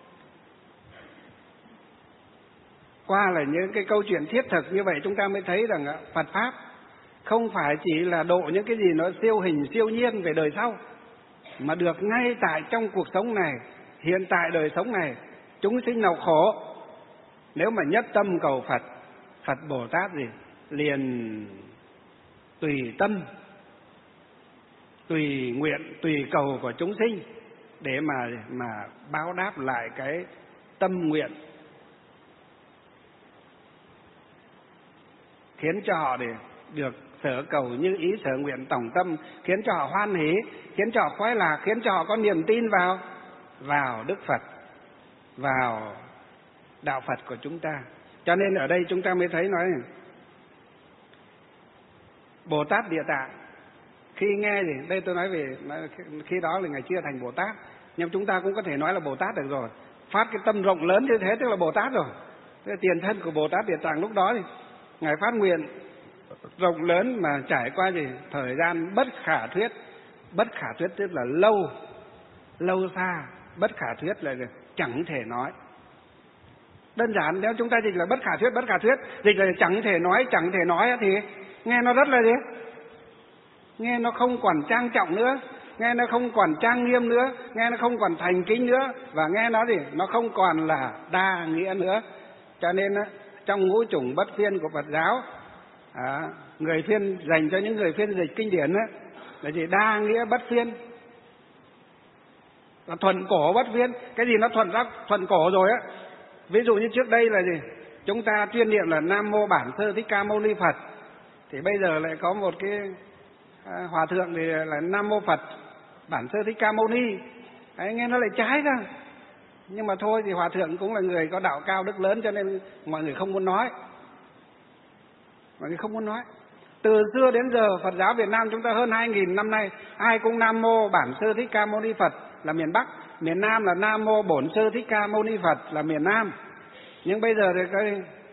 qua là những cái câu chuyện thiết thực như vậy, chúng ta mới thấy rằng Phật Pháp không phải chỉ là độ những cái gì nó siêu hình siêu nhiên về đời sau, mà được ngay tại trong cuộc sống này, hiện tại đời sống này. Chúng sinh nào khổ, nếu mà nhất tâm cầu Phật, Phật Bồ Tát liền tùy tâm, tùy nguyện, tùy cầu của chúng sinh để mà báo đáp lại cái tâm nguyện, khiến cho họ được sở cầu như ý sở nguyện tổng tâm, khiến cho họ hoan hỷ, khiến cho họ khoái lạc, khiến cho họ có niềm tin vào Đức Phật, vào đạo Phật của chúng ta. Cho nên ở đây chúng ta mới thấy nói Bồ Tát Địa Tạng Khi nghe gì, đây tôi nói về khi đó là ngày chưa thành Bồ Tát, nhưng chúng ta cũng có thể nói là Bồ Tát được rồi. Phát cái tâm rộng lớn như thế tức là Bồ Tát rồi. Thế tiền thân của Bồ Tát Địa Tạng lúc đó thì ngài phát nguyện rộng lớn mà trải qua gì thời gian bất khả thuyết. Bất khả thuyết tức là lâu xa, bất khả thuyết là chẳng thể nói. Đơn giản nếu chúng ta dịch là bất khả thuyết, dịch là chẳng thể nói thì nghe nó rất là gì? Nghe nó không còn trang trọng nữa, nghe nó không còn trang nghiêm nữa, nghe nó không còn thành kính nữa, và nghe nó gì? Nó không còn là đa nghĩa nữa. Cho nên trong ngũ chủng bất phiên của Phật giáo, người phiên dành cho những người phiên dịch kinh điển là gì? Đa nghĩa bất phiên, là thuần cổ bất phiên. Cái gì nó thuần cổ rồi á. Ví dụ như trước đây là gì? Chúng ta tuyên niệm là Nam Mô Bản Sư Thích Ca Mâu Ni Phật, thì bây giờ lại có một cái hòa thượng thì là Nam Mô Phật Bản Sư Thích Ca Mâu Ni. Đấy, nghe nó lại trái ra. Nhưng mà thôi thì hòa thượng cũng là người có đạo cao đức lớn, cho nên mọi người không muốn nói. Từ xưa đến giờ Phật giáo Việt Nam chúng ta hơn 2.000 năm nay, ai cũng Nam Mô Bản Sư Thích Ca Mâu Ni Phật là miền Bắc, miền Nam là Nam Mô Bổn Sư Thích Ca Mâu Ni Phật là miền Nam. Nhưng bây giờ thì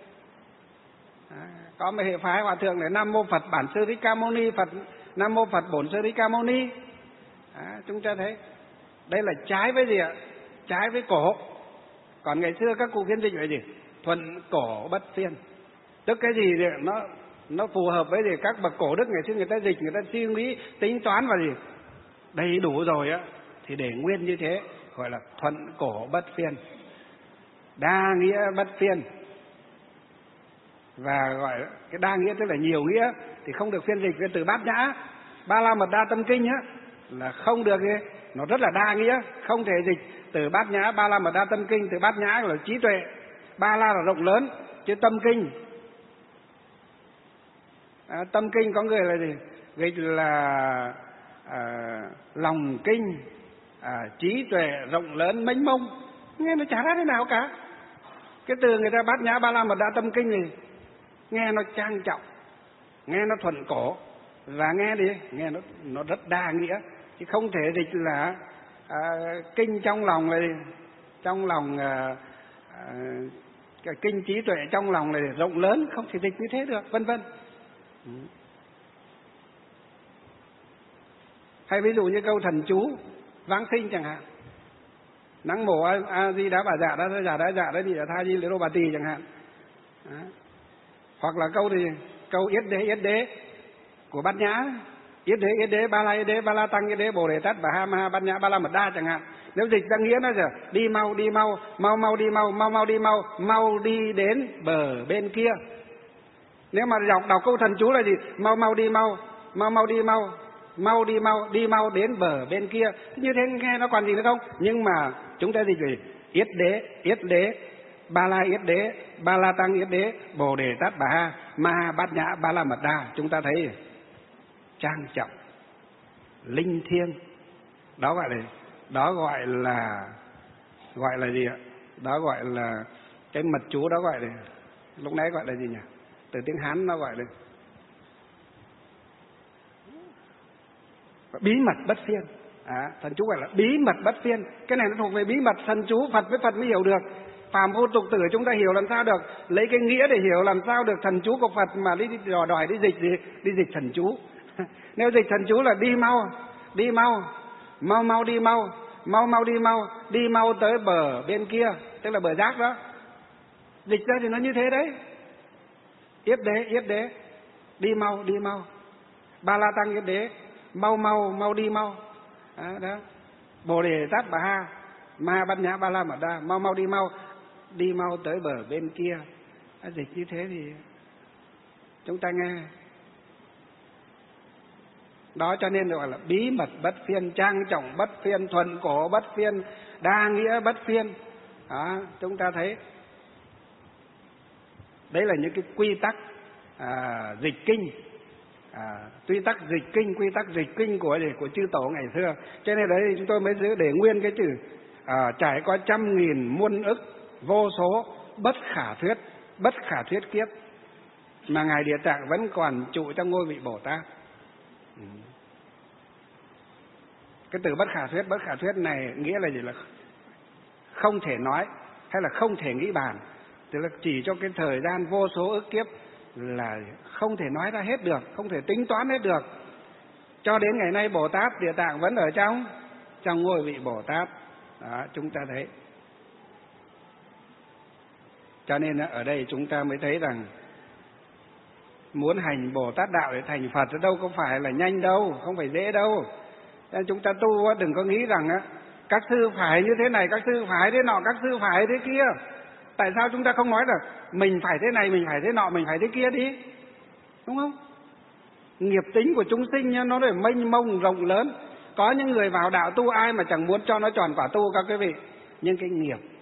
có một hệ phái hòa thượng là Nam Mô Phật Bản Sư Thích Ca Mâu Ni Phật, Nam Mô Phật Bổn Sư Thích Ca Mâu Ni. Chúng ta thấy đây là trái với gì ạ? Trái với cổ. Còn ngày xưa các cụ phiên dịch là gì? Thuần cổ bất phiên. Tức cái gì thì nó phù hợp với gì? Các bậc cổ đức ngày xưa người ta dịch, người ta suy nghĩ tính toán và gì đầy đủ rồi á, thì để nguyên như thế gọi là thuận cổ bất phiên, đa nghĩa bất phiên. Và gọi cái đa nghĩa tức là nhiều nghĩa thì không được phiên dịch với từ Bát Nhã. Ba La Mật Đa Tâm Kinh á là không được, nó rất là đa nghĩa, không thể dịch từ Bát Nhã. Ba La Mật Đa Tâm Kinh, từ Bát Nhã là trí tuệ, Ba La là rộng lớn, chứ Tâm Kinh Tâm Kinh có người là gì? Dịch là lòng kinh, trí tuệ rộng lớn mênh mông, nghe nó chả ra thế nào cả. Cái từ người ta Bát Nhã Ba La Mật Đa Tâm Kinh thì nghe nó trang trọng, nghe nó thuần cổ, và nghe nó rất đa nghĩa, chứ không thể dịch là kinh trong lòng là trong lòng kinh trí tuệ trong lòng là rộng lớn, không thể dịch như thế được, vân vân. Hay ví dụ như câu thần chú Giáng sinh chẳng hạn, Nắng mổ a di đá bà dạ đó thì tha di lễ đô bà tỳ chẳng hạn. Đó. Hoặc là câu yết đế của Bát Nhã, yết đế ba la tăng yết đế bồ đề tát bà ha ma ha Bát Nhã Ba La Mật Đa chẳng hạn. Nếu dịch ra nghĩa nó là đi mau đi đến bờ bên kia. Nếu mà đọc câu thần chú là gì? Đi mau đến bờ bên kia. Như thế nghe nó còn gì nữa không? Nhưng mà chúng ta dịch về yết đế, ba la yết đế, ba la tăng yết đế, bồ đề tát bà ha ma ha Bát Nhã Ba La Mật Đa, chúng ta thấy trang trọng, linh thiêng. Đó gọi là gì ạ? Đó gọi là cái mật chú, đó gọi là lúc nãy gọi là gì nhỉ? Từ tiếng Hán nó gọi là bí mật bất phiên. Thần chú gọi là bí mật bất phiên. Cái này nó thuộc về bí mật thần chú, Phật với Phật mới hiểu được. Phàm phu tục tử chúng ta hiểu làm sao được, lấy cái nghĩa để hiểu làm sao được thần chú của Phật mà đi đòi đi dịch thần chú. Nếu dịch thần chú là đi mau đi mau tới bờ bên kia, tức là bờ giác đó. Dịch ra thì nó như thế đấy. Yết đế, đi mau, ba la tăng yết đế, mau đi mau. Đó. Bồ đề tát bà ha ma Bát Nhã Ba La Mật Đa, mau đi mau tới bờ bên kia. Dịch như thế thì chúng ta nghe. Đó, cho nên gọi là bí mật bất phiên, trang trọng bất phiên, thuần cổ bất phiên, đa nghĩa bất phiên. Đó, chúng ta thấy đấy là những cái quy tắc dịch kinh, quy tắc dịch kinh của chư tổ ngày xưa. Cho nên đấy chúng tôi mới giữ để nguyên cái chữ trải qua trăm nghìn muôn ức vô số bất khả thuyết kiếp mà ngài Địa Tạng vẫn còn trụ trong ngôi vị Bồ Tát. Cái từ bất khả thuyết này nghĩa là gì? Là không thể nói hay là không thể nghĩ bàn. Tức là chỉ cho cái thời gian vô số ức kiếp là không thể nói ra hết được, không thể tính toán hết được. Cho đến ngày nay Bồ Tát Địa Tạng vẫn ở trong ngôi vị Bồ Tát. Đó, chúng ta thấy. Cho nên ở đây chúng ta mới thấy rằng muốn hành Bồ Tát đạo để thành Phật đâu có phải là nhanh đâu, không phải dễ đâu. Nên chúng ta tu đừng có nghĩ rằng các sư phải như thế này, các sư phải thế nọ, các sư phải thế kia. Tại sao chúng ta không nói là mình phải thế này, mình phải thế nọ, mình phải thế kia đi? Đúng không? Nghiệp tính của chúng sinh nó để mênh mông rộng lớn. Có những người vào đạo tu ai mà chẳng muốn cho nó tròn quả tu các quý vị. Nhưng cái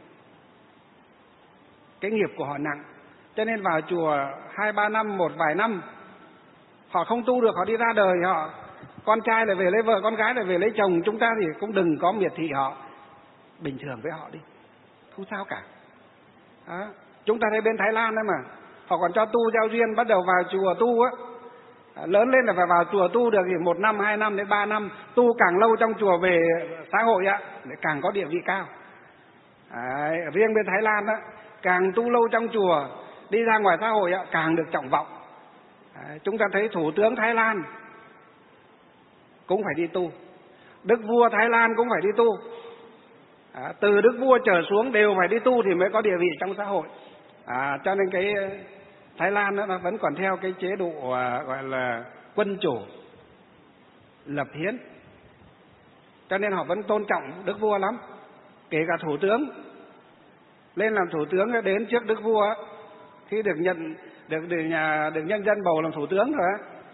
nghiệp của họ nặng. Cho nên vào chùa 2-3 năm, một vài năm họ không tu được, họ đi ra đời, họ con trai lại về lấy vợ, con gái lại về lấy chồng. Chúng ta thì cũng đừng có miệt thị họ, bình thường với họ đi, không sao cả. Đó. Chúng ta thấy bên Thái Lan đấy mà, họ còn cho tu giao duyên, bắt đầu vào chùa tu lớn lên là phải vào chùa tu được thì 1 năm, 2 năm đến 3 năm, tu càng lâu trong chùa về xã hội để càng có địa vị cao. Riêng bên Thái Lan càng tu lâu trong chùa, đi ra ngoài xã hội càng được trọng vọng. Chúng ta thấy thủ tướng Thái Lan cũng phải đi tu, đức vua Thái Lan cũng phải đi tu, từ đức vua trở xuống đều phải đi tu thì mới có địa vị trong xã hội. Cho nên cái Thái Lan nó vẫn còn theo cái chế độ gọi là quân chủ lập hiến, cho nên họ vẫn tôn trọng đức vua lắm. Kể cả thủ tướng lên làm thủ tướng đến trước đức vua khi được nhân dân bầu làm thủ tướng rồi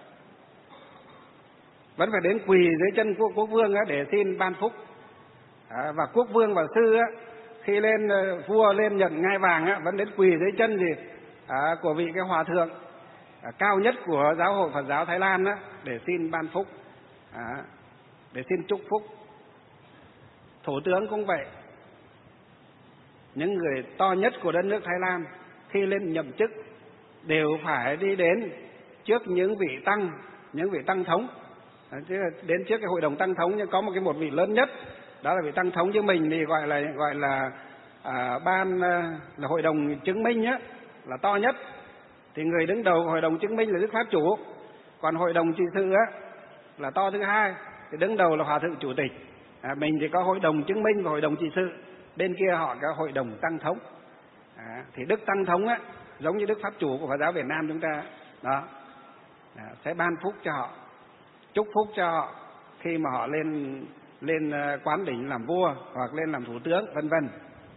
vẫn phải đến quỳ dưới chân quốc vương để xin ban phúc. Và quốc vương và sư khi lên vua lên nhận ngai vàng vẫn đến quỳ dưới chân của vị cái hòa thượng cao nhất của giáo hội Phật giáo Thái Lan để xin ban phúc, để xin chúc phúc. Thủ tướng cũng vậy, những người to nhất của đất nước Thái Lan khi lên nhậm chức đều phải đi đến trước những vị tăng thống, đến trước cái hội đồng tăng thống. Nhưng có một vị lớn nhất, đó là vị tăng thống như mình thì gọi là ban là hội đồng chứng minh là to nhất. Thì người đứng đầu hội đồng chứng minh là Đức Pháp Chủ, còn hội đồng trị sự là to thứ hai, thì đứng đầu là Hòa thượng Chủ tịch. Mình thì có hội đồng chứng minh và hội đồng trị sự, bên kia họ có hội đồng tăng thống. Thì Đức Tăng Thống giống như Đức Pháp Chủ của Phật giáo Việt Nam chúng ta đó, sẽ ban phúc cho họ, chúc phúc cho họ khi mà họ lên quán đỉnh làm vua hoặc lên làm thủ tướng vân vân.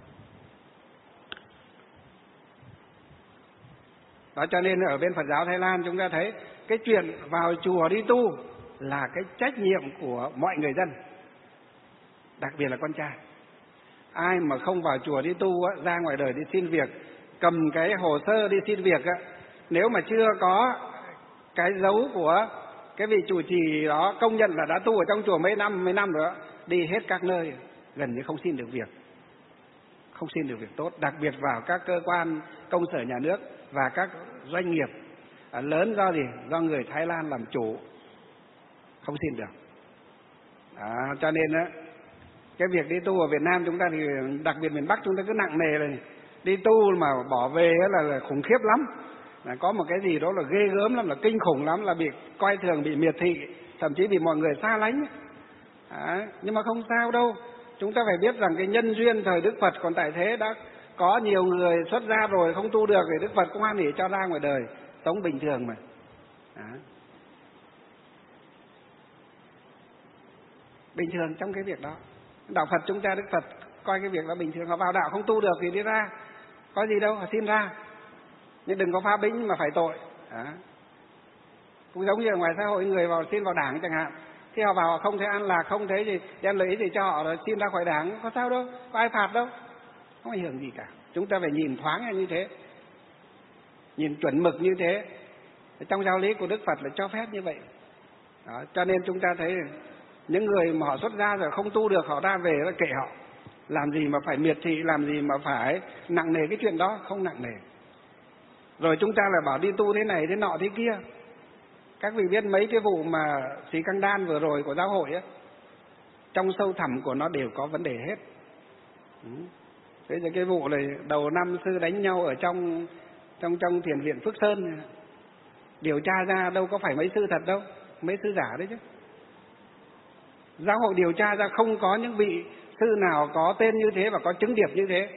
Đó, cho nên ở bên Phật giáo Thái Lan chúng ta thấy cái chuyện vào chùa đi tu là cái trách nhiệm của mọi người dân, đặc biệt là con trai. Ai mà không vào chùa đi tu ra ngoài đời đi xin việc, cầm cái hồ sơ đi xin việc nếu mà chưa có cái dấu của cái vị chủ trì đó công nhận là đã tu ở trong chùa mấy năm rồi đi hết các nơi gần như không xin được việc tốt, đặc biệt vào các cơ quan công sở nhà nước và các doanh nghiệp lớn. Do người Thái Lan làm chủ, không xin được. Cho nên cái việc đi tu ở Việt Nam chúng ta thì đặc biệt miền Bắc chúng ta cứ nặng nề này, đi tu mà bỏ về là khủng khiếp lắm, có một cái gì đó là ghê gớm lắm, là kinh khủng lắm, là bị coi thường, bị miệt thị, thậm chí bị mọi người xa lánh. Nhưng mà không sao đâu, chúng ta phải biết rằng cái nhân duyên thời Đức Phật còn tại thế, đã có nhiều người xuất gia rồi không tu được thì Đức Phật cũng hoan hỉ cho ra ngoài đời sống bình thường mà. Bình thường trong cái việc đó. Đạo Phật chúng ta, Đức Phật coi cái việc đó bình thường. Họ vào đạo không tu được thì đi ra, có gì đâu, họ xin ra, nhưng đừng có phá bính mà phải tội. Cũng giống như ở ngoài xã hội, người vào xin vào đảng chẳng hạn, khi họ vào họ không thấy an lạc, không thấy gì đem lợi ích gì cho họ, rồi xin ra khỏi đảng, có sao đâu, có ai phạt đâu, không ảnh hưởng gì cả. Chúng ta phải nhìn thoáng như thế, nhìn chuẩn mực như thế. Trong giáo lý của Đức Phật là cho phép như vậy. Đó, cho nên chúng ta thấy những người mà họ xuất gia rồi không tu được, họ ra về là kệ họ, làm gì mà phải miệt thị, làm gì mà phải nặng nề cái chuyện đó, không nặng nề. Rồi chúng ta lại bảo đi tu thế này thế nọ thế kia. Các vị biết mấy cái vụ mà xí căng đan vừa rồi của giáo hội trong sâu thẳm của nó đều có vấn đề hết. Thế thì cái vụ này đầu năm sư đánh nhau ở trong thiền viện Phước Sơn, điều tra ra đâu có phải mấy sư thật đâu, mấy sư giả đấy chứ. Giáo hội điều tra ra không có những vị sư nào có tên như thế và có chứng điệp như thế.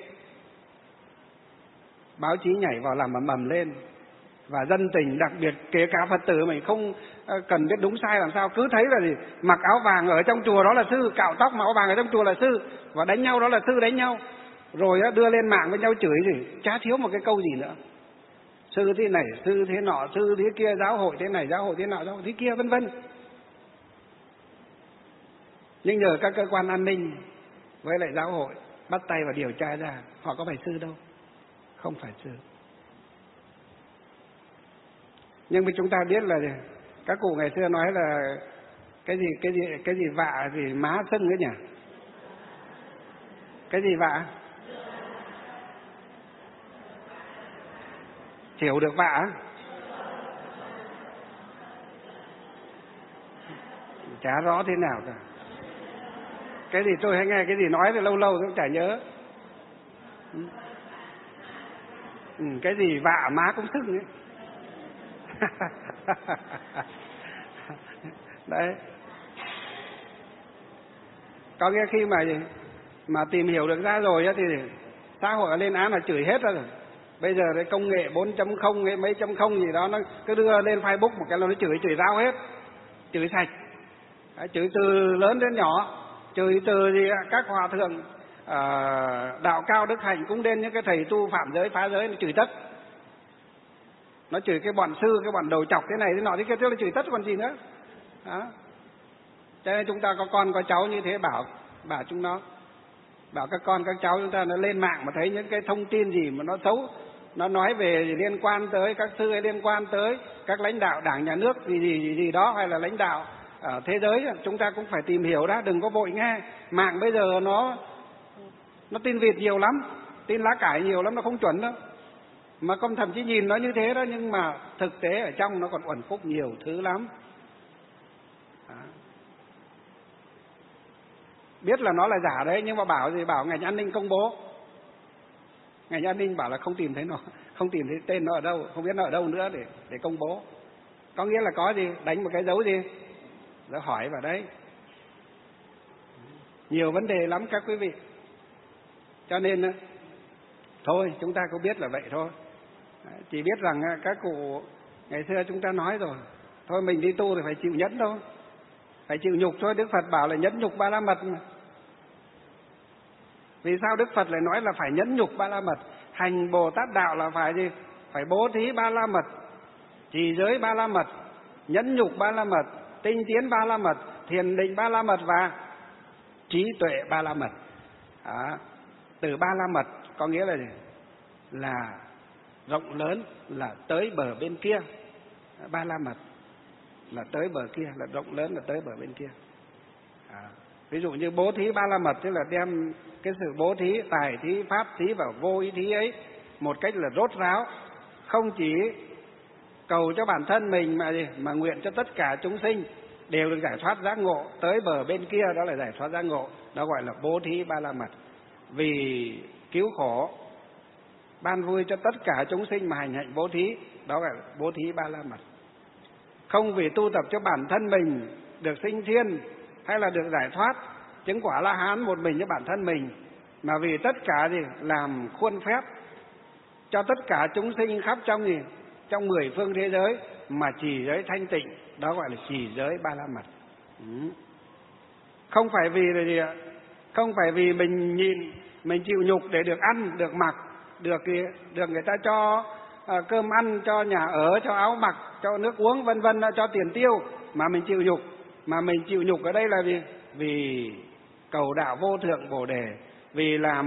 Báo chí nhảy vào làm ầm lên, và dân tình, đặc biệt kể cả Phật tử mình không cần biết đúng sai làm sao, cứ thấy là gì, mặc áo vàng ở trong chùa đó là sư, cạo tóc mặc áo vàng ở trong chùa là sư, và đánh nhau đó là sư đánh nhau, rồi đưa lên mạng với nhau chửi gì, chả thiếu một cái câu gì nữa. Sư thế này, sư thế nọ, sư thế kia, giáo hội thế này, giáo hội thế nọ, giáo hội thế kia, vân vân. Nhưng nhờ các cơ quan an ninh với lại giáo hội bắt tay và điều tra ra, họ có phải sư đâu, không phải sư. Nhưng mà chúng ta biết là các cụ ngày xưa nói là cái gì vạ gì má sưng ấy nhỉ? Cái gì vạ? Chiều được vạ? Chả rõ thế nào cả. Cái gì tôi hay nghe cái gì nói thì lâu lâu tôi cũng chả nhớ. Cái gì vạ má cũng sưng ấy. Đấy. Có nghĩa khi mà tìm hiểu được ra rồi thì xã hội lên án là chửi hết ra rồi. Bây giờ cái công nghệ 4.0 hay mấy chấm không gì đó, nó cứ đưa lên Facebook một cái là nó chửi rao hết, chửi sạch. Đấy, chửi từ lớn đến nhỏ, chửi từ gì các hòa thượng đạo cao đức hạnh cũng đến những cái thầy tu phạm giới phá giới, nó chửi tất. Nó chửi cái bọn sư, cái bọn đầu chọc thế này thế nọ thế kia, tức là chửi tất còn gì nữa. Đó. Cho nên chúng ta có con có cháu như thế, bảo chúng nó, bảo các con các cháu chúng ta nó lên mạng mà thấy những cái thông tin gì mà nó xấu, nó nói về liên quan tới các sư hay liên quan tới các lãnh đạo đảng nhà nước gì đó, hay là lãnh đạo ở thế giới, chúng ta cũng phải tìm hiểu đã, đừng có vội nghe. Mạng bây giờ nó tin vịt nhiều lắm, tin lá cải nhiều lắm, nó không chuẩn đâu. Mà con thậm chí nhìn nó như thế đó, nhưng mà thực tế ở trong nó còn uẩn khúc nhiều thứ lắm. Biết là nó là giả đấy, nhưng mà bảo ngành an ninh công bố. Ngành an ninh bảo là không tìm thấy nó, không tìm thấy tên nó ở đâu, không biết nó ở đâu nữa để công bố. Có nghĩa là có gì, đánh một cái dấu gì, rồi hỏi vào đấy. Nhiều vấn đề lắm các quý vị. Cho nên thôi chúng ta cũng biết là vậy thôi. Chỉ biết rằng các cụ ngày xưa chúng ta nói rồi, thôi mình đi tu thì phải chịu nhẫn thôi, phải chịu nhục thôi. Đức Phật bảo là nhẫn nhục ba la mật mà. Vì sao Đức Phật lại nói là phải nhẫn nhục ba la mật? Hành Bồ Tát đạo là phải gì? Phải bố thí ba la mật, trì giới ba la mật, nhẫn nhục ba la mật, tinh tiến ba la mật, thiền định ba la mật và trí tuệ ba la mật. Từ ba la mật có nghĩa là gì? Là rộng lớn, là tới bờ bên kia. Ba la mật là tới bờ kia, là rộng lớn, là tới bờ bên kia. Ví dụ như bố thí ba la mật, tức là đem cái sự bố thí, tài thí, pháp thí và vô ý thí ấy một cách là rốt ráo, không chỉ cầu cho bản thân mình mà nguyện cho tất cả chúng sinh đều được giải thoát giác ngộ, tới bờ bên kia, đó là giải thoát giác ngộ, đó gọi là bố thí ba la mật. Vì cứu khổ, ban vui cho tất cả chúng sinh mà hành hạnh bố thí, đó gọi là bố thí ba la mật. Không vì tu tập cho bản thân mình được sinh thiên hay là được giải thoát chứng quả La Hán một mình cho bản thân mình, mà vì tất cả làm khuôn phép cho tất cả chúng sinh khắp trong 10 phương thế giới mà trì giới thanh tịnh, đó gọi là trì giới ba la mật. Không phải vì là gì ạ? Không phải vì mình nhịn, mình chịu nhục để được ăn, được mặc, được người ta cho cơm ăn, cho nhà ở, cho áo mặc, cho nước uống vân vân, cho tiền tiêu mà mình chịu nhục. Mà mình chịu nhục ở đây là vì cầu đạo vô thượng Bồ Đề, vì làm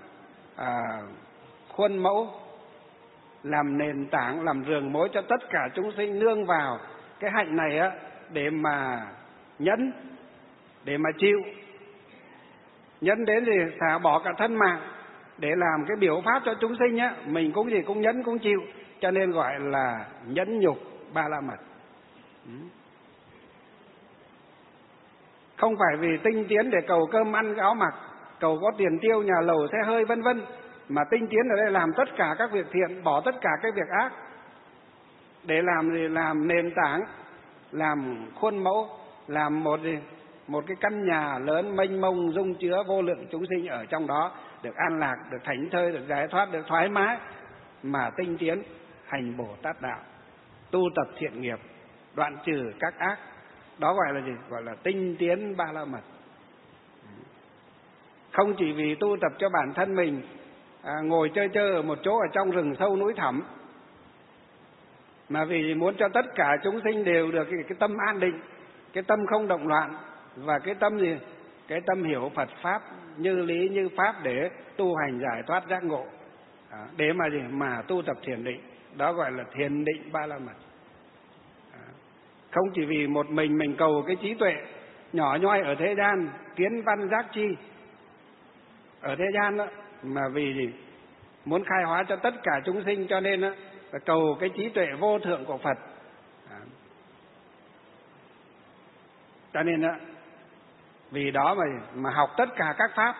khuôn mẫu, làm nền tảng, làm rường mối cho tất cả chúng sinh nương vào cái hạnh này để mà nhẫn, để mà chịu. Nhẫn đến thì xả bỏ cả thân mạng để làm cái biểu pháp cho chúng sinh mình cũng nhẫn cũng chịu, cho nên gọi là nhẫn nhục ba la mật. Không phải vì tinh tiến để cầu cơm ăn áo mặc, cầu có tiền tiêu nhà lầu xe hơi vân vân, mà tinh tiến ở đây làm tất cả các việc thiện, bỏ tất cả cái việc ác. Để làm gì? Làm nền tảng, làm khuôn mẫu, làm một cái căn nhà lớn mênh mông dung chứa vô lượng chúng sinh ở trong đó, được an lạc, được thảnh thơi, được giải thoát, được thoải mái, mà tinh tiến hành Bồ Tát đạo, tu tập thiện nghiệp, đoạn trừ các ác. Đó gọi là gì? Gọi là tinh tiến Ba La Mật. Không chỉ vì tu tập cho bản thân mình, ngồi chơi chơi ở một chỗ ở trong rừng sâu núi thẳm, mà vì muốn cho tất cả chúng sinh đều được cái tâm an định, cái tâm không động loạn, và cái tâm gì? Cái tâm hiểu Phật Pháp như lý như Pháp để tu hành giải thoát giác ngộ, để mà gì? Mà tu tập thiền định. Đó gọi là thiền định Ba La Mật. Không chỉ vì một mình cầu cái trí tuệ nhỏ nhoi ở thế gian, kiến văn giác chi ở thế gian đó, mà vì gì? Muốn khai hóa cho tất cả chúng sinh, cho nên đó, là cầu cái trí tuệ vô thượng của Phật. Cho nên đó, vì đó mà học tất cả các pháp,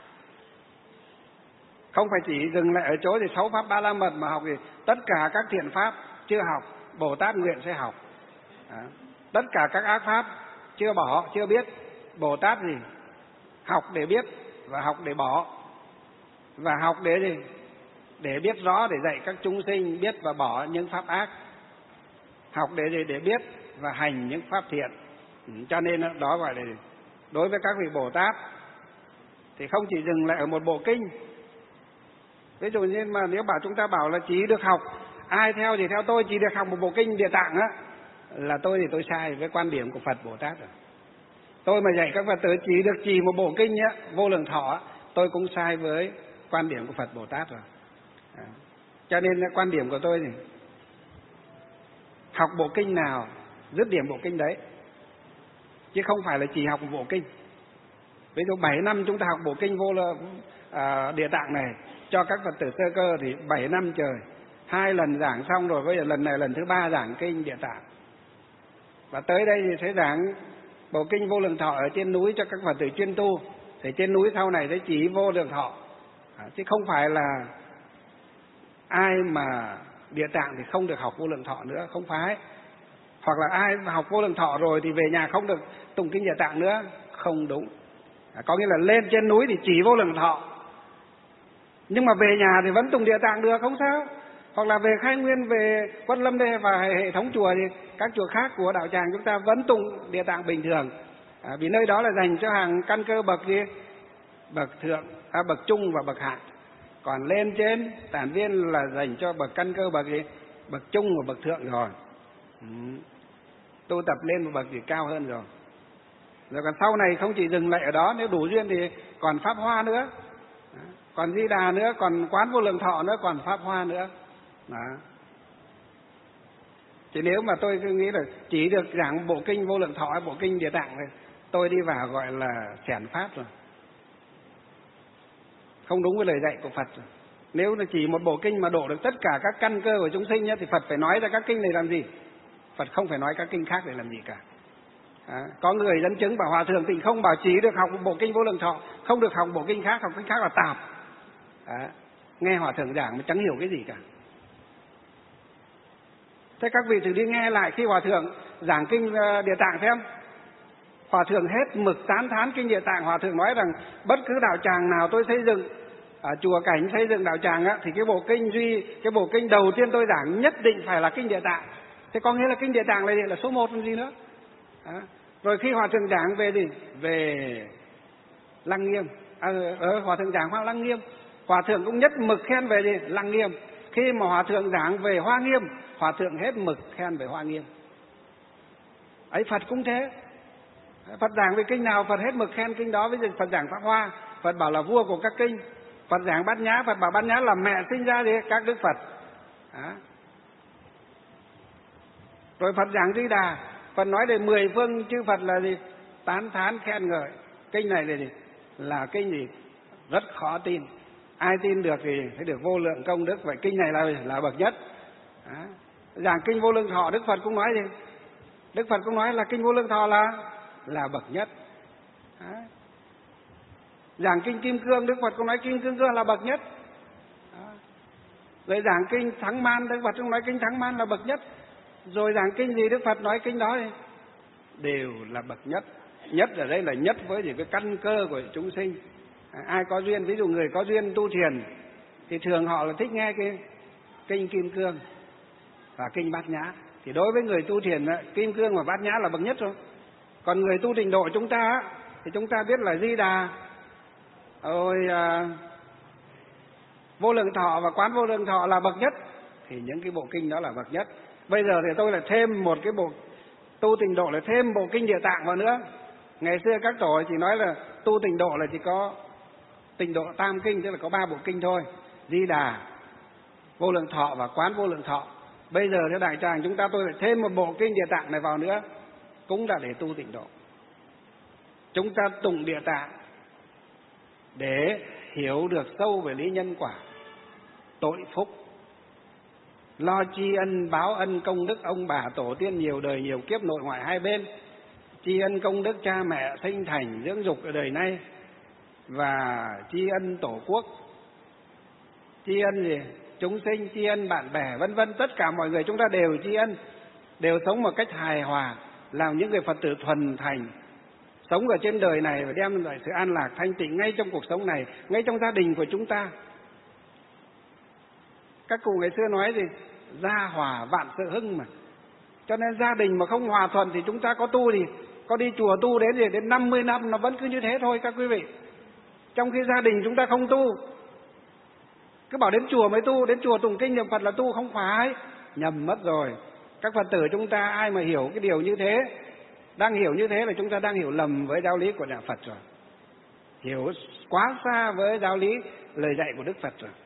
không phải chỉ dừng lại ở chỗ thì 6 pháp Ba La Mật, mà học thì tất cả các thiện pháp chưa học, Bồ Tát nguyện sẽ học. Tất cả các ác pháp chưa bỏ, chưa biết, Bồ Tát gì? Học để biết và học để bỏ, và học để gì? Để biết rõ, để dạy các chúng sinh biết và bỏ những pháp ác. Học để gì? Để biết và hành những pháp thiện. Cho nên đó gọi là gì? Đối với các vị Bồ Tát thì không chỉ dừng lại ở một bộ kinh. Ví dụ như mà nếu chúng ta bảo là chỉ được học, ai theo thì theo tôi, chỉ được học một bộ kinh Địa Tạng á, là tôi thì tôi sai với quan điểm của Phật Bồ Tát rồi. Tôi mà dạy các Phật tử chỉ được chỉ một bộ kinh á, Vô Lượng Thọ, tôi cũng sai với quan điểm của Phật Bồ Tát rồi. Cho nên quan điểm của tôi thì học bộ kinh nào dứt điểm bộ kinh đấy, chứ không phải là chỉ học một bộ kinh. Ví dụ 7 năm chúng ta học bộ kinh Địa Tạng này cho các Phật tử sơ cơ thì 7 năm trời, 2 lần giảng xong rồi, bây giờ lần này lần thứ 3 giảng kinh Địa Tạng. Và tới đây thì sẽ giảng bộ kinh Vô Lượng Thọ ở trên núi cho các Phật tử chuyên tu. Thì trên núi sau này sẽ chỉ Vô Lượng Thọ, chứ không phải là ai mà Địa Tạng thì không được học Vô Lượng Thọ nữa, không phải. Hoặc là ai mà học Vô Lượng Thọ rồi thì về nhà không được tụng kinh Địa Tạng nữa, không đúng. Có nghĩa là lên trên núi thì chỉ Vô Lượng Thọ, nhưng mà về nhà thì vẫn tụng Địa Tạng được, không sao. Hoặc là về Khai Nguyên, về Quất Lâm đây và hệ thống chùa thì các chùa khác của đạo tràng chúng ta vẫn tụng Địa Tạng bình thường, vì nơi đó là dành cho hàng căn cơ bậc gì? Bậc thượng, bậc trung và bậc hạ. Còn lên trên Tản Viên là dành cho bậc căn cơ bậc gì? Bậc trung và bậc thượng rồi. Tu tập lên một bậc gì cao hơn rồi. Rồi còn sau này không chỉ dừng lại ở đó, nếu đủ duyên thì còn Pháp Hoa nữa, còn Di Đà nữa, còn Quán Vô Lượng Thọ nữa, còn Pháp Hoa nữa. Đó. Chứ nếu mà tôi cứ nghĩ là chỉ được giảng bộ kinh Vô Lượng Thọ hay bộ kinh Địa Tạng thì tôi đi vào gọi là xẻn pháp rồi, không đúng với lời dạy của Phật rồi. Nếu là chỉ một bộ kinh mà độ được tất cả các căn cơ của chúng sinh thì Phật phải nói ra các kinh này làm gì? Phật không phải nói các kinh khác để làm gì cả. Có người dẫn chứng bảo Hòa Thượng Tịnh Không bảo chỉ được học một bộ kinh Vô Lượng Thọ, không được học bộ kinh khác, học kinh khác là tạp. Nghe Hòa Thượng giảng mà chẳng hiểu cái gì cả. Thế các vị thử đi nghe lại khi Hòa Thượng giảng kinh Địa Tạng xem. Hòa Thượng hết mực tán thán kinh Địa Tạng. Hòa Thượng nói rằng bất cứ đạo tràng nào tôi xây dựng, ở chùa Cảnh xây dựng đạo tràng á, thì cái bộ kinh đầu tiên tôi giảng nhất định phải là kinh Địa Tạng. Thế có nghĩa là kinh Địa Tạng này là số 1 làm gì nữa. Rồi khi Hòa Thượng giảng về gì? Về Lăng Nghiêm, Hòa Thượng giảng Hoa Lăng Nghiêm, Hòa Thượng cũng nhất mực khen về gì? Lăng Nghiêm. Khi mà Hòa Thượng giảng về Hoa Nghiêm, Hòa Thượng hết mực khen về Hoa Nghiêm. Ấy Phật cũng thế. Phật giảng về kinh nào Phật hết mực khen kinh đó. Ví dụ Phật giảng Pháp Hoa, Phật bảo là vua của các kinh. Phật giảng Bát Nhã, Phật bảo Bát Nhã là mẹ sinh ra gì? Các đức Phật. Rồi Phật giảng Di Đà, Phật nói về 10 phương chư Phật là gì? Tán thán khen ngợi. Kinh này là gì? Là kinh gì? Rất khó tin. Ai tin được thì phải được vô lượng công đức. Vậy kinh này là bậc nhất. Giảng kinh Vô Lượng Thọ, Đức Phật cũng nói gì? Đức Phật cũng nói là kinh Vô Lượng Thọ là bậc nhất. Giảng kinh Kim Cương, Đức Phật cũng nói kinh Kim Cương là bậc nhất. Rồi giảng kinh Thắng Man, Đức Phật cũng nói kinh Thắng Man là bậc nhất. Rồi giảng kinh gì Đức Phật nói kinh đó thì đều là bậc nhất. Nhất ở đây là nhất với những cái căn cơ của chúng sinh. Ai có duyên, ví dụ người có duyên tu thiền thì thường họ là thích nghe cái kinh Kim Cương và kinh Bát Nhã. Thì đối với người tu thiền, Kim Cương và Bát Nhã là bậc nhất rồi. Còn người tu trình độ chúng ta thì chúng ta biết là Di Đà, rồi Vô Lượng Thọ và Quán Vô Lượng Thọ là bậc nhất. Thì những cái bộ kinh đó là bậc nhất. Bây giờ thì tôi lại thêm một cái bộ tu trình độ, là thêm bộ kinh Địa Tạng vào nữa. Ngày xưa các tổ chỉ nói là tu trình độ là chỉ có trình độ tam kinh, tức là có 3 bộ kinh thôi: Di Đà, Vô Lượng Thọ và Quán Vô Lượng Thọ. Bây giờ theo đại tràng chúng ta tôi lại thêm một bộ kinh Địa Tạng này vào nữa, cũng là để tu tịnh độ. Chúng ta tụng Địa Tạng để hiểu được sâu về lý nhân quả, tội phúc, lo tri ân báo ân công đức ông bà tổ tiên nhiều đời nhiều kiếp nội ngoại hai bên, tri ân công đức cha mẹ sinh thành dưỡng dục ở đời nay, và tri ân tổ quốc, tri ân gì chúng sinh, tri ân bạn bè, vân vân. Tất cả mọi người chúng ta đều tri ân, đều sống một cách hài hòa, làm những người Phật tử thuần thành, sống ở trên đời này và đem lại sự an lạc thanh tịnh ngay trong cuộc sống này, ngay trong gia đình của chúng ta. Các cụ ngày xưa nói gì? Gia hòa vạn sự hưng mà. Cho nên gia đình mà không hòa thuận thì chúng ta có tu thì có đi chùa tu đến gì đến 50 năm nó vẫn cứ như thế thôi các quý vị. Trong khi gia đình chúng ta không tu, cứ bảo đến chùa mới tu, đến chùa tụng kinh niệm Phật là tu, không phải, nhầm mất rồi. Các Phật tử chúng ta ai mà hiểu cái điều như thế, đang hiểu như thế là chúng ta đang hiểu lầm với giáo lý của Đạo Phật rồi, hiểu quá xa với giáo lý lời dạy của Đức Phật rồi.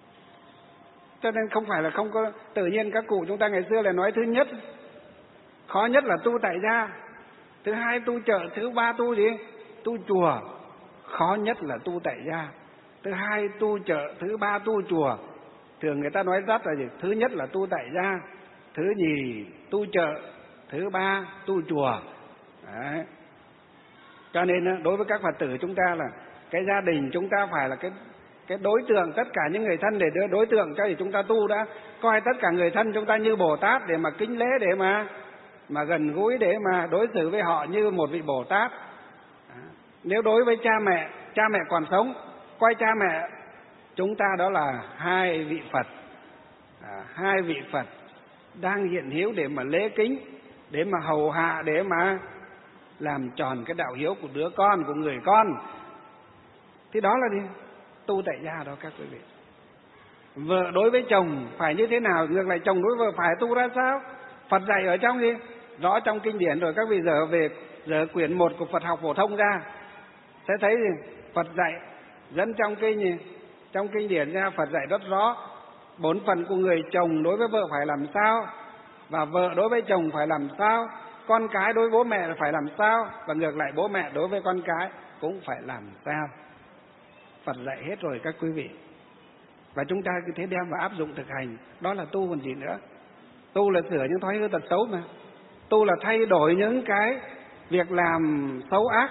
Cho nên không phải là không có, tự nhiên các cụ chúng ta ngày xưa là nói thứ nhất, khó nhất là tu tại gia, thứ hai tu chợ, thứ ba tu gì? Tu chùa. Khó nhất là tu tại gia, thứ hai tu chợ, thứ ba tu chùa. Thường người ta nói rất là gì? Thứ nhất là tu tại gia, thứ nhì tu chợ, thứ ba tu chùa. Đấy. Cho nên đối với các Phật tử chúng ta là cái gia đình chúng ta phải là cái đối tượng, tất cả những người thân để đưa đối tượng cho thì chúng ta tu đã coi tất cả người thân chúng ta như Bồ Tát để mà kính lễ, để mà gần gũi, để mà đối xử với họ như một vị Bồ Tát. Nếu đối với cha mẹ còn sống, coi cha mẹ chúng ta đó là hai vị Phật, hai vị Phật đang hiện hiếu để mà lễ kính, để mà hầu hạ, để mà làm tròn cái đạo hiếu của đứa con, của người con. Thì đó là gì? Tu tại gia đó các quý vị. Vợ đối với chồng phải như thế nào, ngược lại chồng đối với vợ phải tu ra sao? Phật dạy ở trong gì? Rõ trong kinh điển rồi. Các vị giờ quyển 1 của Phật học phổ thông ra sẽ thấy gì? Phật dạy dẫn trong kinh điển ra, Phật dạy rất rõ 4 phần của người chồng đối với vợ phải làm sao, và vợ đối với chồng phải làm sao, con cái đối với bố mẹ phải làm sao, và ngược lại bố mẹ đối với con cái cũng phải làm sao. Phật dạy hết rồi các quý vị. Và chúng ta cứ thế đem vào áp dụng thực hành, đó là tu còn gì nữa. Tu là sửa những thói hư tật xấu mà. Tu là thay đổi những cái việc làm xấu ác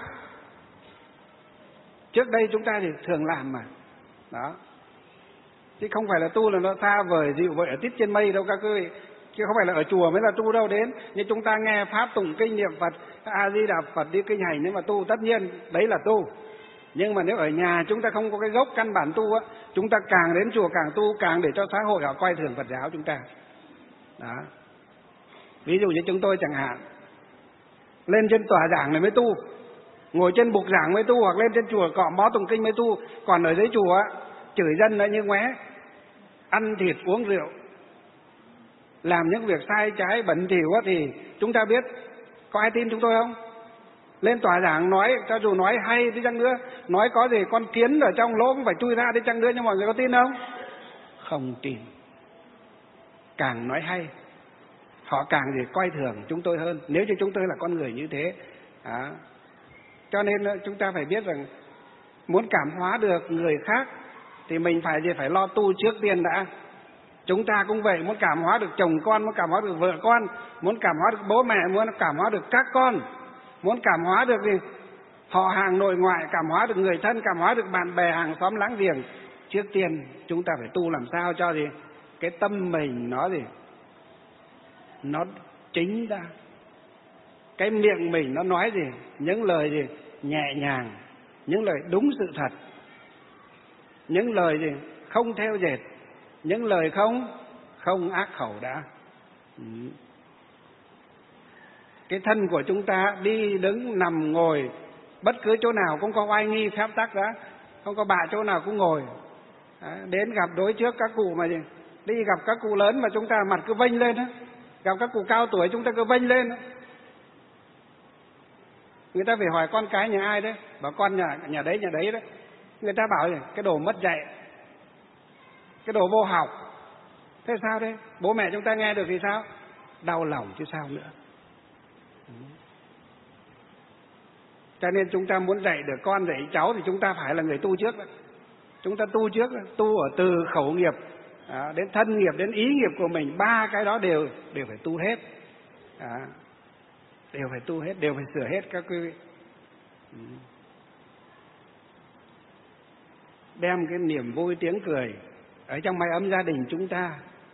trước đây chúng ta thì thường làm mà. Đó. Chứ không phải là tu là nó xa vời dịu vậy ở tít trên mây đâu các quý vị. Chứ không phải là ở chùa mới là tu đâu. Đến như chúng ta nghe pháp tụng kinh niệm Phật, A Di Đà Phật, đi kinh hành, nếu mà tu tất nhiên đấy là tu. Nhưng mà nếu ở nhà chúng ta không có cái gốc căn bản tu á, chúng ta càng đến chùa càng tu, càng để cho xã hội họ coi thường Phật giáo chúng ta. Đó. Ví dụ như chúng tôi chẳng hạn, lên trên tòa giảng này mới tu, ngồi trên bục giảng mới tu, hoặc lên trên chùa cọ mó tụng kinh mới tu. Còn ở dưới chùa á, chửi dân là như ngoé, ăn thịt uống rượu, làm những việc sai trái bẩn thỉu á, thì chúng ta biết có ai tin chúng tôi không? Lên tòa giảng nói, cho dù nói hay đi chăng nữa, nói có gì con kiến ở trong lỗ cũng phải chui ra đi chăng nữa, nhưng mọi người có tin không? Không tin. Càng nói hay, họ càng gì coi thường chúng tôi hơn, nếu như chúng tôi là con người như thế. Đó. Cho nên chúng ta phải biết rằng muốn cảm hóa được người khác thì mình phải lo tu trước tiên đã. Chúng ta cũng vậy, muốn cảm hóa được chồng con, muốn cảm hóa được vợ con, muốn cảm hóa được bố mẹ, muốn cảm hóa được các con, muốn cảm hóa được gì? họ hàng nội ngoại, cảm hóa được người thân, cảm hóa được bạn bè, hàng xóm láng giềng. Trước tiên chúng ta phải tu làm sao cho gì? Cái tâm mình nó gì? Nó chính ra. Cái miệng mình nó nói gì? Những lời gì? Nhẹ nhàng, những lời đúng sự thật, những lời gì? Không theo dệt, những lời không ác khẩu đã. Cái thân của chúng ta đi đứng nằm ngồi bất cứ chỗ nào cũng có oai nghi phép tắc đó, không có bạ chỗ nào cũng ngồi. Đến gặp đối trước các cụ mà gì? Đi gặp các cụ lớn mà chúng ta mặt cứ vênh lên á, gặp các cụ cao tuổi chúng ta cứ vênh lên á. Người ta phải hỏi con cái nhà ai đấy, bảo con nhà đấy đấy. Người ta bảo gì? Cái đồ mất dạy, cái đồ vô học. Thế sao đấy? Bố mẹ chúng ta nghe được thì sao? Đau lòng chứ sao nữa. Cho nên chúng ta muốn dạy được con, dạy cháu thì chúng ta phải là người tu trước. Chúng ta tu trước, tu ở từ khẩu nghiệp đến thân nghiệp, đến ý nghiệp của mình. Ba cái đó đều phải tu hết. Đều phải tu hết, đều phải sửa hết các quý vị. Đem cái niềm vui tiếng cười ở trong mái ấm gia đình chúng ta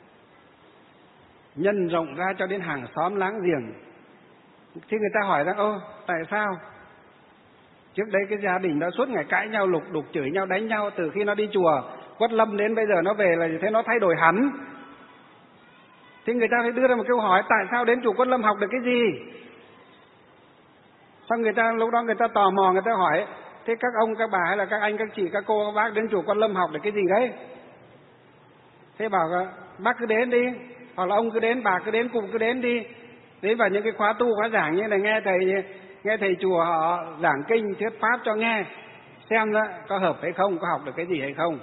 nhân rộng ra cho đến hàng xóm láng giềng. Thì người ta hỏi rằng tại sao trước đây cái gia đình đó suốt ngày cãi nhau, lục đục, chửi nhau, đánh nhau, từ khi nó đi chùa Quất Lâm đến bây giờ nó về là thế, nó thay đổi hẳn. Thì người ta phải đưa ra một câu hỏi: tại sao đến chùa Quất Lâm học được cái gì? Xong lúc đó người ta tò mò, người ta hỏi: thế các ông, các bà hay là các anh, các chị, các cô, các bác đến chùa Quất Lâm học được cái gì đấy? Thế bảo bác cứ đến đi, hoặc là ông cứ đến, bà cứ đến, cụ cứ đến đi. Đến vào những cái khóa tu, khóa giảng như này, nghe thầy chùa họ giảng kinh thuyết pháp cho nghe, xem đó có hợp hay không, có học được cái gì hay không.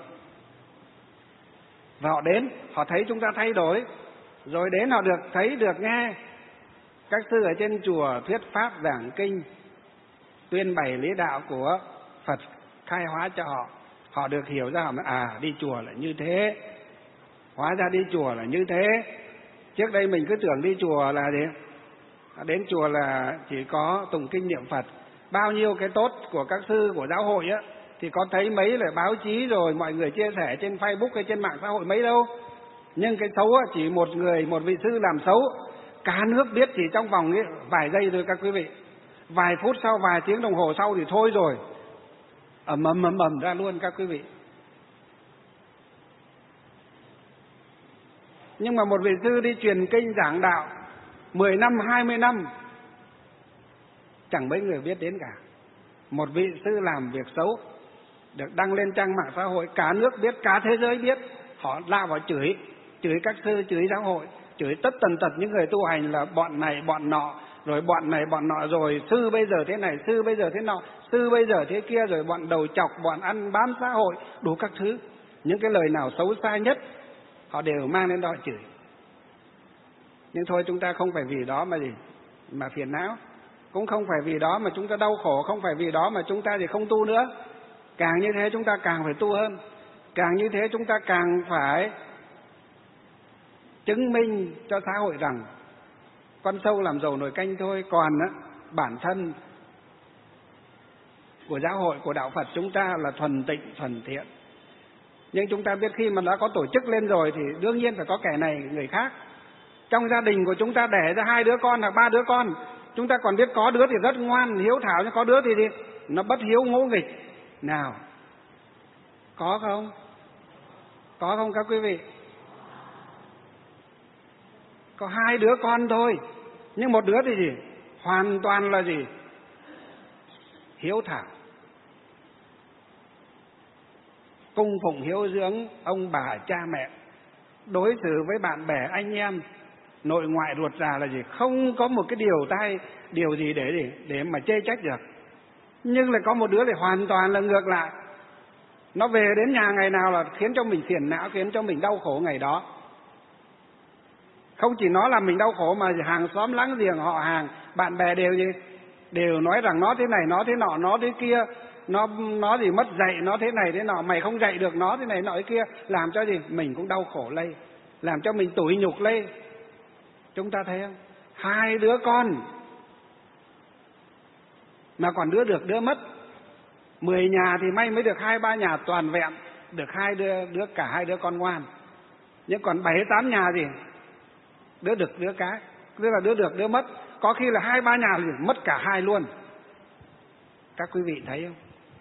Và họ đến, họ thấy chúng ta thay đổi, rồi đến họ được thấy, được nghe các sư ở trên chùa thuyết pháp giảng kinh, tuyên bày lý đạo của Phật, khai hóa cho họ. Họ được hiểu ra, họ mới đi chùa là như thế, hóa ra đi chùa là như thế. Trước đây mình cứ tưởng đi chùa là gì? Đến chùa là chỉ có tụng kinh niệm Phật. Bao nhiêu cái tốt của các sư, của giáo hội á, thì có thấy mấy là báo chí rồi mọi người chia sẻ trên Facebook hay trên mạng xã hội mấy đâu. Nhưng cái xấu á, chỉ một vị sư làm xấu, cả nước biết chỉ trong vòng vài giây thôi các quý vị. Vài phút sau, vài tiếng đồng hồ sau thì thôi rồi, ầm ra luôn các quý vị. Nhưng mà một vị sư đi truyền kinh giảng đạo 10 năm, 20 năm chẳng mấy người biết đến cả. Một vị sư làm việc xấu được đăng lên trang mạng xã hội, cả nước biết, cả thế giới biết, họ lao vào chửi các sư, chửi giáo hội, chửi tất tần tật những người tu hành là bọn này bọn nọ, rồi bọn này bọn nọ, rồi sư bây giờ thế này, sư bây giờ thế nọ, sư bây giờ thế kia, rồi bọn đầu chọc, bọn ăn bám xã hội, đủ các thứ. Những cái lời nào xấu xa nhất họ đều mang lên đó chửi. Nhưng thôi, chúng ta không phải vì đó mà phiền não, cũng không phải vì đó mà chúng ta đau khổ, không phải vì đó mà chúng ta thì không tu nữa. Càng như thế chúng ta càng phải tu hơn, càng như thế chúng ta càng phải chứng minh cho xã hội rằng con sâu làm dầu nồi canh thôi, còn bản thân của giáo hội, của đạo Phật chúng ta là thuần tịnh, thuần thiện. Nhưng chúng ta biết khi mà đã có tổ chức lên rồi thì đương nhiên phải có kẻ này người khác. Trong gia đình của chúng ta đẻ ra 2 đứa con hoặc 3 đứa con, chúng ta còn biết có đứa thì rất ngoan, hiếu thảo, nhưng có đứa thì nó bất hiếu, ngỗ nghịch. Nào, có không? Có không các quý vị? Có 2 đứa con thôi, nhưng một đứa thì hoàn toàn là hiếu thảo, cung phụng hiếu dưỡng ông bà cha mẹ, đối xử với bạn bè anh em nội ngoại ruột già là không có một cái điều gì để mà chê trách được. Nhưng lại có một đứa thì hoàn toàn là ngược lại, nó về đến nhà ngày nào là khiến cho mình phiền não, khiến cho mình đau khổ ngày đó. Không chỉ nó làm mình đau khổ mà hàng xóm láng giềng, họ hàng, bạn bè đều nói rằng nó thế này, nó thế nọ, nó thế kia, nó mất dạy, nó thế này thế nọ, mày không dạy được nó thế này nọ thế kia, làm cho mình cũng đau khổ lây, làm cho mình tủi nhục lây. Chúng ta thấy không? 2 đứa con mà còn đứa được đứa mất. 10 nhà thì may mới được 2-3 nhà toàn vẹn, được cả hai đứa con ngoan. Nhưng còn 7-8 nhà thì đứa được đứa cái, tức là đứa được đứa mất, có khi là 2-3 nhà thì mất cả hai luôn. Các quý vị thấy không?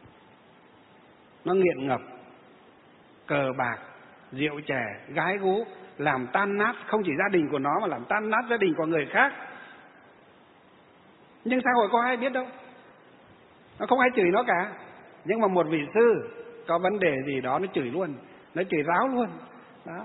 Nó nghiện ngập cờ bạc, rượu chè, gái gú, làm tan nát không chỉ gia đình của nó mà làm tan nát gia đình của người khác. Nhưng xã hội có ai biết đâu, nó không ai chửi nó cả. Nhưng mà một vị sư có vấn đề gì đó nó chửi luôn, nó chửi ráo luôn đó.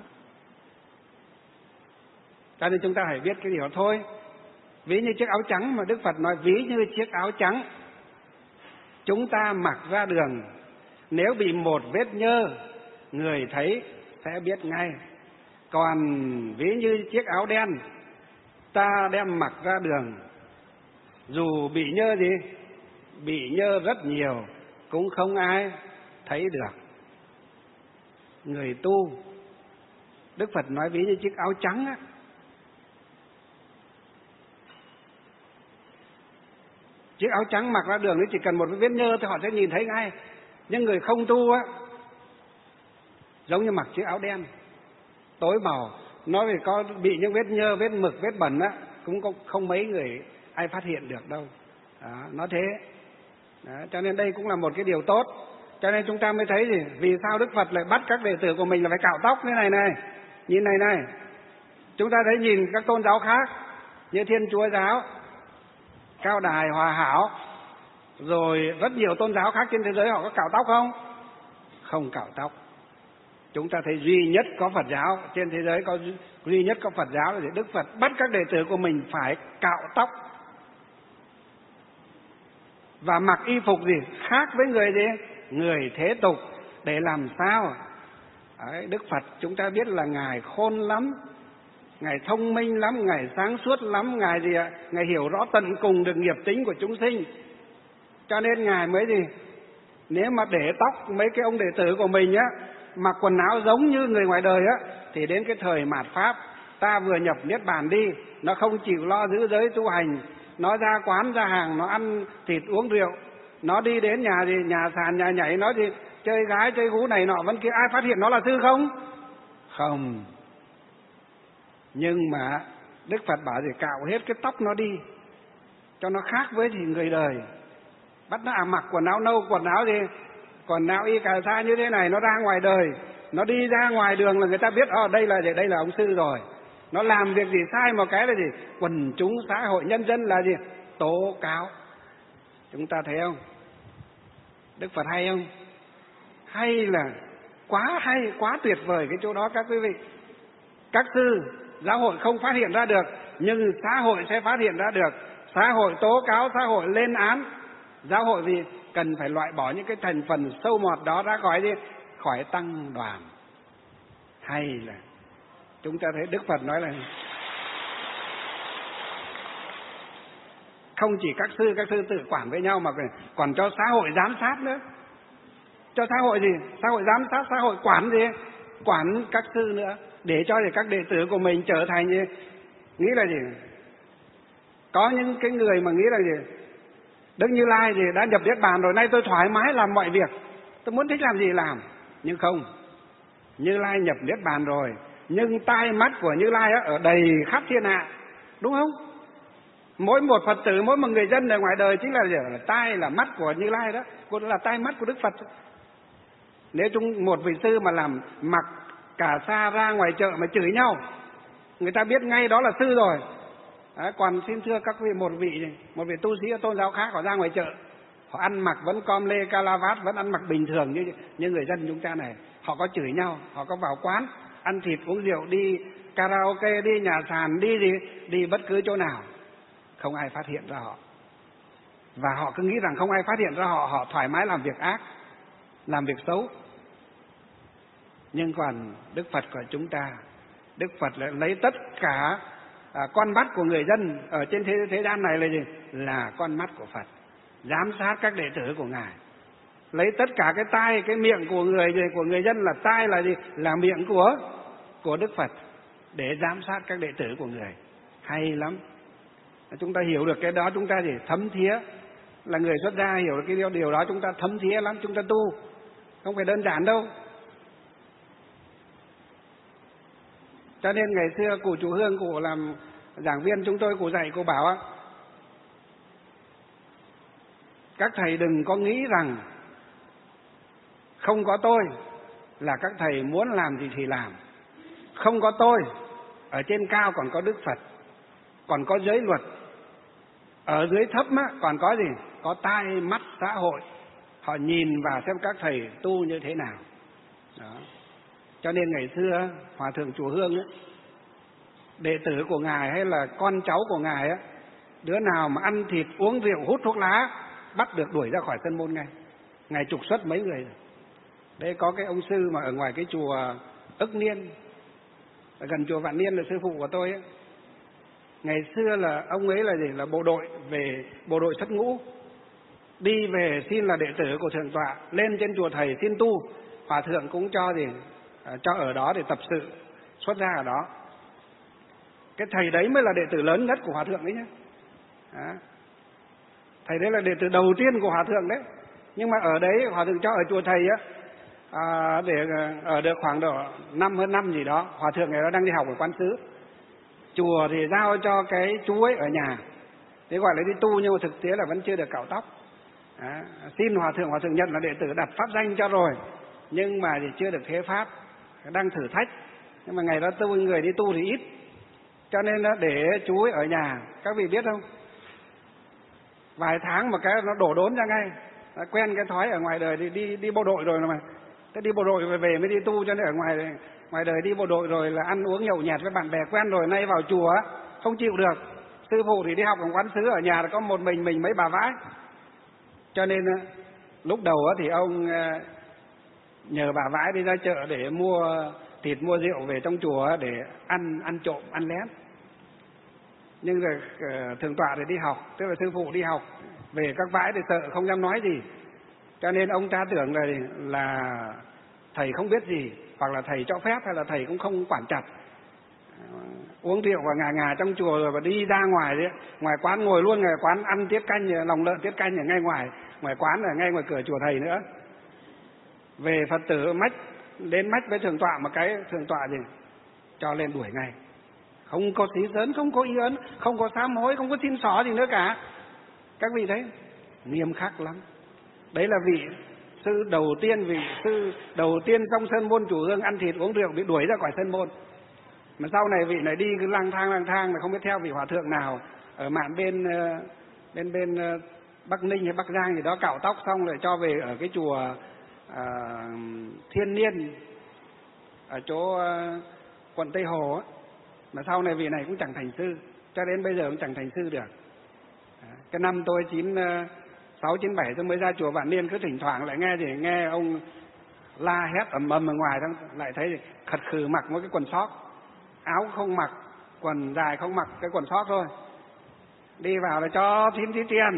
Cho nên chúng ta phải biết cái điều đó thôi. Ví như chiếc áo trắng mà Đức Phật nói, ví như chiếc áo trắng chúng ta mặc ra đường, nếu bị một vết nhơ người thấy sẽ biết ngay. Còn ví như chiếc áo đen ta đem mặc ra đường, dù bị nhơ gì, bị nhơ rất nhiều cũng không ai thấy được. Người tu, Đức Phật nói ví như chiếc áo trắng á, chiếc áo trắng mặc ra đường thì chỉ cần một vết nhơ thì họ sẽ nhìn thấy ngay. Nhưng người không tu á, giống như mặc chiếc áo đen tối màu, nói về có bị những vết nhơ, vết mực, vết bẩn á, cũng không mấy người ai phát hiện được đâu đó, nó thế đó. Cho nên đây cũng là một cái điều tốt. Cho nên chúng ta mới thấy gì, vì sao Đức Phật lại bắt các đệ tử của mình là phải cạo tóc thế này này, nhìn này này. Chúng ta thấy nhìn các tôn giáo khác như Thiên Chúa giáo, Cao Đài, Hòa Hảo, rồi rất nhiều tôn giáo khác trên thế giới, họ có cạo tóc không? Không cạo tóc. Chúng ta thấy duy nhất có Phật giáo trên thế giới, duy nhất có Phật giáo là Đức Phật bắt các đệ tử của mình phải cạo tóc và mặc y phục gì khác với người gì, người thế tục, để làm sao? Đấy, Đức Phật chúng ta biết là ngài khôn lắm, ngài thông minh lắm, ngài sáng suốt lắm, ngài gì ạ? Ngài hiểu rõ tận cùng được nghiệp tính của chúng sinh. Cho nên ngài mới gì, nếu mà để tóc mấy cái ông đệ tử của mình á, mặc quần áo giống như người ngoài đời á, thì đến cái thời mạt Pháp, ta vừa nhập Niết Bàn đi, nó không chịu lo giữ giới tu hành, nó ra quán ra hàng, nó ăn thịt uống rượu, nó đi đến nhà gì, nhà sàn, nhà nhảy, nó gì chơi gái chơi gú này nọ vẫn kia, ai phát hiện nó là sư không? Không. Nhưng mà Đức Phật bảo gì, cạo hết cái tóc nó đi cho nó khác với thì người đời. Bắt nó mặc quần áo nâu, quần áo gì, quần áo y cà sa như thế này, nó ra ngoài đời, nó đi ra ngoài đường là người ta biết đây là ông sư rồi. Nó làm việc gì sai một cái là gì, quần chúng xã hội nhân dân là gì, tố cáo. Chúng ta thấy không? Đức Phật hay không? Hay là quá hay, quá tuyệt vời cái chỗ đó các quý vị. Các sư giáo hội không phát hiện ra được, nhưng xã hội sẽ phát hiện ra được. Xã hội tố cáo, xã hội lên án. Giáo hội vì cần phải loại bỏ những cái thành phần sâu mọt đó ra khỏi tăng đoàn. Hay là chúng ta thấy Đức Phật nói là không chỉ các sư tự quản với nhau mà còn cho xã hội giám sát nữa. Cho xã hội gì? Xã hội giám sát, xã hội quản gì? Quản các sư nữa, để cho các đệ tử của mình trở thành gì? Nghĩ là gì? Có những cái người mà nghĩ là gì? Đức Như Lai thì đã nhập Niết Bàn rồi, nay tôi thoải mái làm mọi việc, tôi muốn thích làm gì làm. Nhưng không, Như Lai nhập Niết Bàn rồi, nhưng tai mắt của Như Lai ở đầy khắp thiên hạ, đúng không? Mỗi một Phật tử, mỗi một người dân ở ngoài đời chính là tai là mắt của Như Lai đó, cũng là tai mắt của Đức Phật. Nếu một vị sư mà làm mặc cà sa ra ngoài chợ mà chửi nhau, người ta biết ngay đó là sư rồi. Đấy, còn xin thưa các vị, một vị tu sĩ ở tôn giáo khác họ ra ngoài chợ, họ ăn mặc vẫn com lê calavat, vẫn ăn mặc bình thường như người dân chúng ta này, họ có chửi nhau, họ có vào quán ăn thịt uống rượu, đi karaoke, đi nhà sàn, đi bất cứ chỗ nào, không ai phát hiện ra họ. Và họ cứ nghĩ rằng không ai phát hiện ra họ, họ thoải mái làm việc ác, làm việc xấu. Nhưng còn Đức Phật của chúng ta, Đức Phật lại lấy tất cả con mắt của người dân ở trên thế gian này là gì? Là con mắt của Phật, giám sát các đệ tử của Ngài. Lấy tất cả cái tai, cái miệng của người dân là tai là gì? Là miệng của Đức Phật, để giám sát các đệ tử của Người. Hay lắm. Chúng ta hiểu được cái đó, chúng ta thì thấm thía là người xuất gia hiểu được cái điều đó, chúng ta thấm thía lắm, chúng ta tu không phải đơn giản đâu. Cho nên ngày xưa cụ Chùa Hương, cụ làm giảng viên chúng tôi, cụ dạy, cụ bảo á, các thầy đừng có nghĩ rằng không có tôi là các thầy muốn làm gì thì làm. Không có tôi, ở trên cao còn có Đức Phật, còn có giới luật, ở dưới thấp á, còn có gì? Có tai mắt xã hội, họ nhìn vào xem các thầy tu như thế nào. Đó. Cho nên ngày xưa Hòa thượng Chùa Hương ấy, đệ tử của ngài hay là con cháu của ngài á, đứa nào mà ăn thịt uống rượu hút thuốc lá bắt được đuổi ra khỏi sân môn ngay. Ngài trục xuất mấy người rồi. Đây có cái ông sư mà ở ngoài cái chùa Ức Niên, ở gần chùa Vạn Niên là sư phụ của tôi ấy. Ngày xưa là ông ấy là gì? Là bộ đội, về bộ đội xuất ngũ, đi về xin là đệ tử của thượng tọa, lên trên chùa thầy xin tu. Hòa thượng cũng cho gì? Cho ở đó để tập sự, xuất ra ở đó. Cái thầy đấy mới là đệ tử lớn nhất của Hòa thượng đấy nhé. Đó. Thầy đấy là đệ tử đầu tiên của Hòa thượng đấy. Nhưng mà ở đấy Hòa thượng cho ở chùa thầy á, để ở được khoảng độ hơn năm gì đó. Hòa thượng này nó đang đi học ở Quán Sứ. Chùa thì giao cho cái chú ấy ở nhà, thế gọi là đi tu, nhưng mà thực tế là vẫn chưa được cạo tóc. Đó. Xin Hòa thượng nhận là đệ tử, đặt pháp danh cho rồi, nhưng mà thì chưa được thế pháp, đang thử thách. Nhưng mà ngày đó người đi tu thì ít, cho nên để chú ấy ở nhà. Các vị biết không, vài tháng mà cái nó đổ đốn ra ngay. Đã quen cái thói ở ngoài đời thì đi bộ đội rồi mà. Thế đi bộ đội về mới đi tu, cho nên ở ngoài đời đi bộ đội rồi là ăn uống nhậu nhẹt với bạn bè quen rồi, nay vào chùa không chịu được. Sư phụ thì đi học ở Quán Sứ, ở nhà có một mình mấy bà vãi. Cho nên lúc đầu thì ông nhờ bà vãi đi ra chợ để mua thịt mua rượu về trong chùa để ăn trộm, ăn lén. Nhưng rồi thượng tọa thì đi học, tức là sư phụ đi học về, các vãi thì sợ không dám nói gì, cho nên ông cha tưởng là thầy không biết gì, hoặc là thầy cho phép, hay là thầy cũng không quản chặt. Uống rượu và ngà trong chùa rồi và đi ra ngoài đấy, ngoài quán ngồi luôn, ngoài quán ăn tiết canh, lòng lợn tiết canh ở ngay ngoài quán, ở ngay ngoài cửa chùa thầy nữa. Về Phật tử đến mách với thượng tọa, một cái thượng tọa gì cho lên đuổi ngay. Không có xí sớn, không có ý ấn, không có sám hối, không có xin xỏ gì nữa cả. Các vị thấy nghiêm khắc lắm. Đấy là vị sư đầu tiên trong sân môn Chùa Hương ăn thịt uống rượu bị đuổi ra khỏi sân môn. Mà sau này vị này đi cứ lang thang mà không biết theo vị hòa thượng nào ở mạn bên Bắc Ninh hay Bắc Giang gì đó, cạo tóc xong rồi cho về ở cái chùa Thiên Niên ở chỗ quận Tây Hồ á. Mà sau này vị này cũng chẳng thành sư, cho đến bây giờ cũng chẳng thành sư được. Cái năm tôi 96, 97 tôi mới ra chùa Vạn Niên, cứ thỉnh thoảng lại nghe ông la hét ầm ầm ở ngoài, lại thấy khật khừ mặc một cái quần sót, áo không mặc, quần dài không mặc, cái quần sót thôi. Đi vào là cho xin tí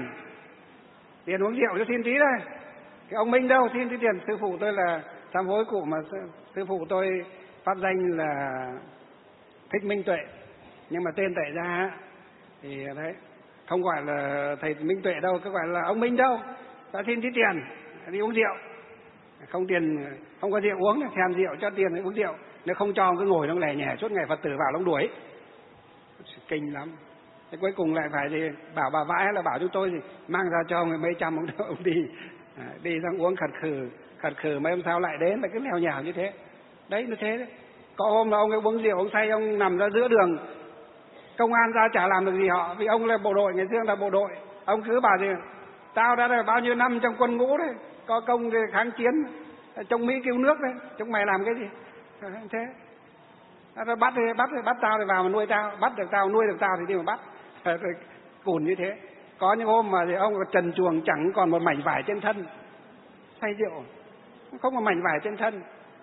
tiền uống rượu cho xin tí đây. Cái ông Minh đâu xin tí tiền. Sư phụ tôi là sám hối cụ, mà sư phụ tôi pháp danh là Thích Minh Tuệ, nhưng mà tên tại ra thì đấy không gọi là thầy Minh Tuệ đâu, cứ gọi là ông Minh đâu. Ta xin tí tiền đi uống rượu, không tiền không có rượu uống, thèm rượu cho tiền để uống rượu, nếu không cho cứ ngồi trong lè nhè suốt ngày, Phật tử vào ông đuổi, kinh lắm. Thế cuối cùng lại phải thì bảo bà vãi, hay là bảo chúng tôi thì mang ra cho ông mấy trăm ông đi sang uống khật khừ mấy hôm sau lại đến là cứ lèo nhào như thế. Đấy nó thế đấy. Có hôm là ông ấy uống rượu, ông say, ông nằm ra giữa đường, công an ra chả làm được gì họ, vì ông là bộ đội, ngày xưa là bộ đội. Ông cứ bảo gì tao đã là bao nhiêu năm trong quân ngũ đấy, có công kháng chiến, trong Mỹ cứu nước đấy, chúng mày làm cái gì thế? Nó bắt tao thì vào mà nuôi tao, bắt được tao nuôi được tao thì đi mà bắt. Cùn như thế. Có những hôm mà thì ông trần truồng chẳng còn một mảnh vải trên thân, say rượu không có mảnh vải trên thân.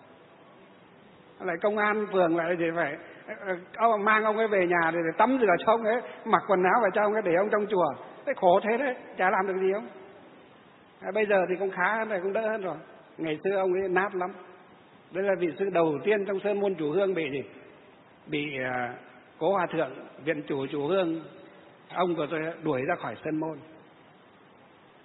Lại công an phường lại thì phải mang ông ấy về nhà để tắm rửa cho ông ấy, mặc quần áo vào cho ông ấy, để ông trong chùa. Thế khổ thế đấy, chả làm được gì không. Bây giờ thì cũng khá hơn rồi, cũng đỡ hơn rồi. Ngày xưa ông ấy nát lắm. Đây là vị sư đầu tiên trong sơn môn Chùa Hương bị Cố Hòa Thượng viện chủ Chùa Hương, ông của tôi đuổi ra khỏi sơn môn.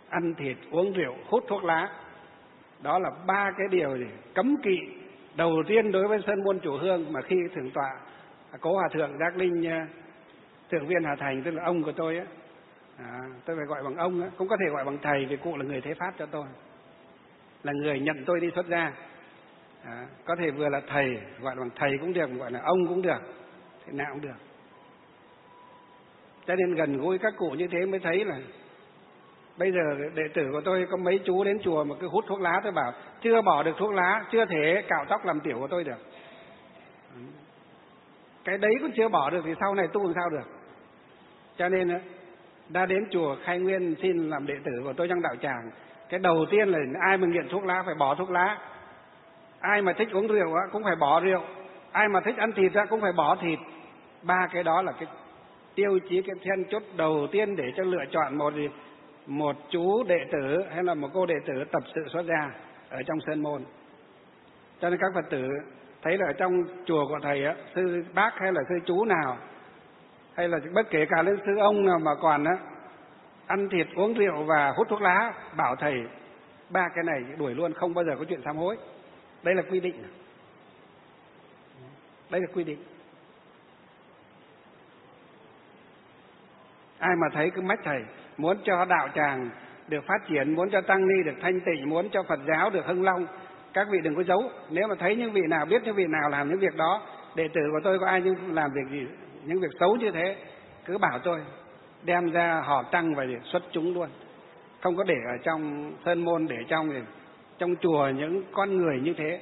ăn thịt, uống rượu, hút thuốc lá. Đó là 3 cái điều gì cấm kỵ đầu tiên đối với Sơn Môn Chủ Hương mà khi thượng tọa Cố Hòa Thượng Giác Linh Thượng viên Hà Thành, tức là ông của tôi á, tôi phải gọi bằng ông á, cũng có thể gọi bằng thầy vì cụ là người thế pháp cho tôi, là người nhận tôi đi xuất gia. Có thể vừa là thầy, gọi bằng thầy cũng được, gọi là ông cũng được, thế nào cũng được. Cho nên gần gũi các cụ như thế mới thấy là bây giờ đệ tử của tôi có mấy chú đến chùa mà cứ hút thuốc lá, tôi bảo chưa bỏ được thuốc lá, chưa thể cạo tóc làm tiểu của tôi được. Cái đấy cũng chưa bỏ được thì sau này tu làm sao được. Cho nên đã đến chùa Khai Nguyên xin làm đệ tử của tôi trong đạo tràng, cái đầu tiên là ai mà nghiện thuốc lá phải bỏ thuốc lá, ai mà thích uống rượu cũng phải bỏ rượu, ai mà thích ăn thịt cũng phải bỏ thịt. 3 cái đó là cái tiêu chí, cái then chốt đầu tiên để cho lựa chọn một chú đệ tử hay là một cô đệ tử tập sự xuất gia ở trong Sơn Môn. Cho nên các Phật tử thấy là ở trong chùa của thầy sư bác hay là sư chú nào, hay là bất kể cả lên sư ông nào mà còn ăn thịt uống rượu và hút thuốc lá, bảo thầy 3 cái này đuổi luôn, không bao giờ có chuyện sám hối. Đây là quy định. Đây là quy định. Ai mà thấy cứ mách thầy, muốn cho đạo tràng được phát triển, muốn cho tăng ni được thanh tịnh, muốn cho Phật giáo được hưng long, các vị đừng có giấu. Nếu mà thấy những vị nào, biết những vị nào làm những việc đó, đệ tử của tôi có ai nhưng làm việc gì, những việc xấu như thế, cứ bảo tôi, đem ra họp tăng và xuất chúng luôn. Không có để ở trong Sơn Môn, để trong chùa những con người như thế.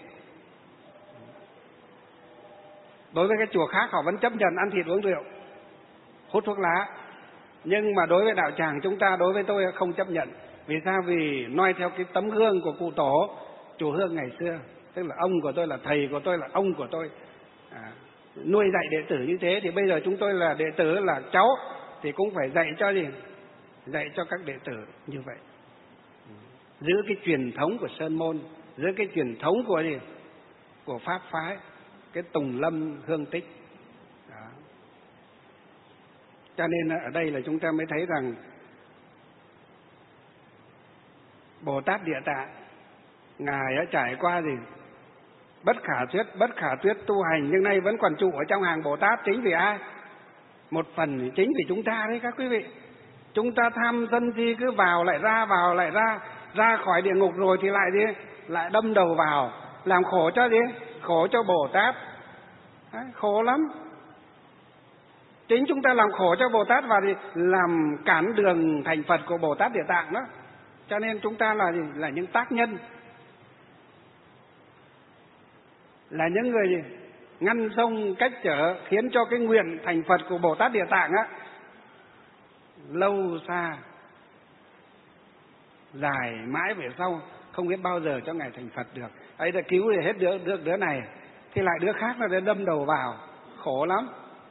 Đối với cái chùa khác họ vẫn chấp nhận ăn thịt uống rượu, hút thuốc lá. Nhưng mà đối với đạo tràng chúng ta, đối với tôi không chấp nhận. Vì sao? Vì noi theo cái tấm gương của cụ tổ Chùa Hương ngày xưa, tức là ông của tôi, là thầy của tôi, là ông của tôi nuôi dạy đệ tử như thế, thì bây giờ chúng tôi là đệ tử, là cháu, thì cũng phải dạy cho gì? Dạy cho các đệ tử như vậy. Giữ cái truyền thống của Sơn Môn, giữ cái truyền thống của gì? Của Pháp phái, cái tùng lâm hương tích. Đó. Cho nên ở đây là chúng ta mới thấy rằng Bồ Tát Địa Tạng, Ngài đã trải qua gì? Bất khả thuyết tu hành, nhưng nay vẫn còn trụ ở trong hàng Bồ Tát. Chính vì ai? Một phần chính vì chúng ta đấy các quý vị. Chúng ta tham sân si cứ vào lại ra, ra khỏi địa ngục rồi thì lại đi, lại đâm đầu vào, làm khổ cho gì? Khổ cho Bồ Tát. Đấy, khổ lắm. Chính chúng ta làm khổ cho Bồ Tát và thì làm cản đường thành Phật của Bồ Tát Địa Tạng đó. Cho nên chúng ta là gì? Là những tác nhân, là những người gì? Ngăn sông cách trở, khiến cho cái nguyện thành Phật của Bồ Tát Địa Tạng lâu xa, dài mãi về sau, không biết bao giờ cho Ngài thành Phật được. Ấy là cứu thì hết đứa này, thì lại đứa khác nó đâm đầu vào, khổ lắm.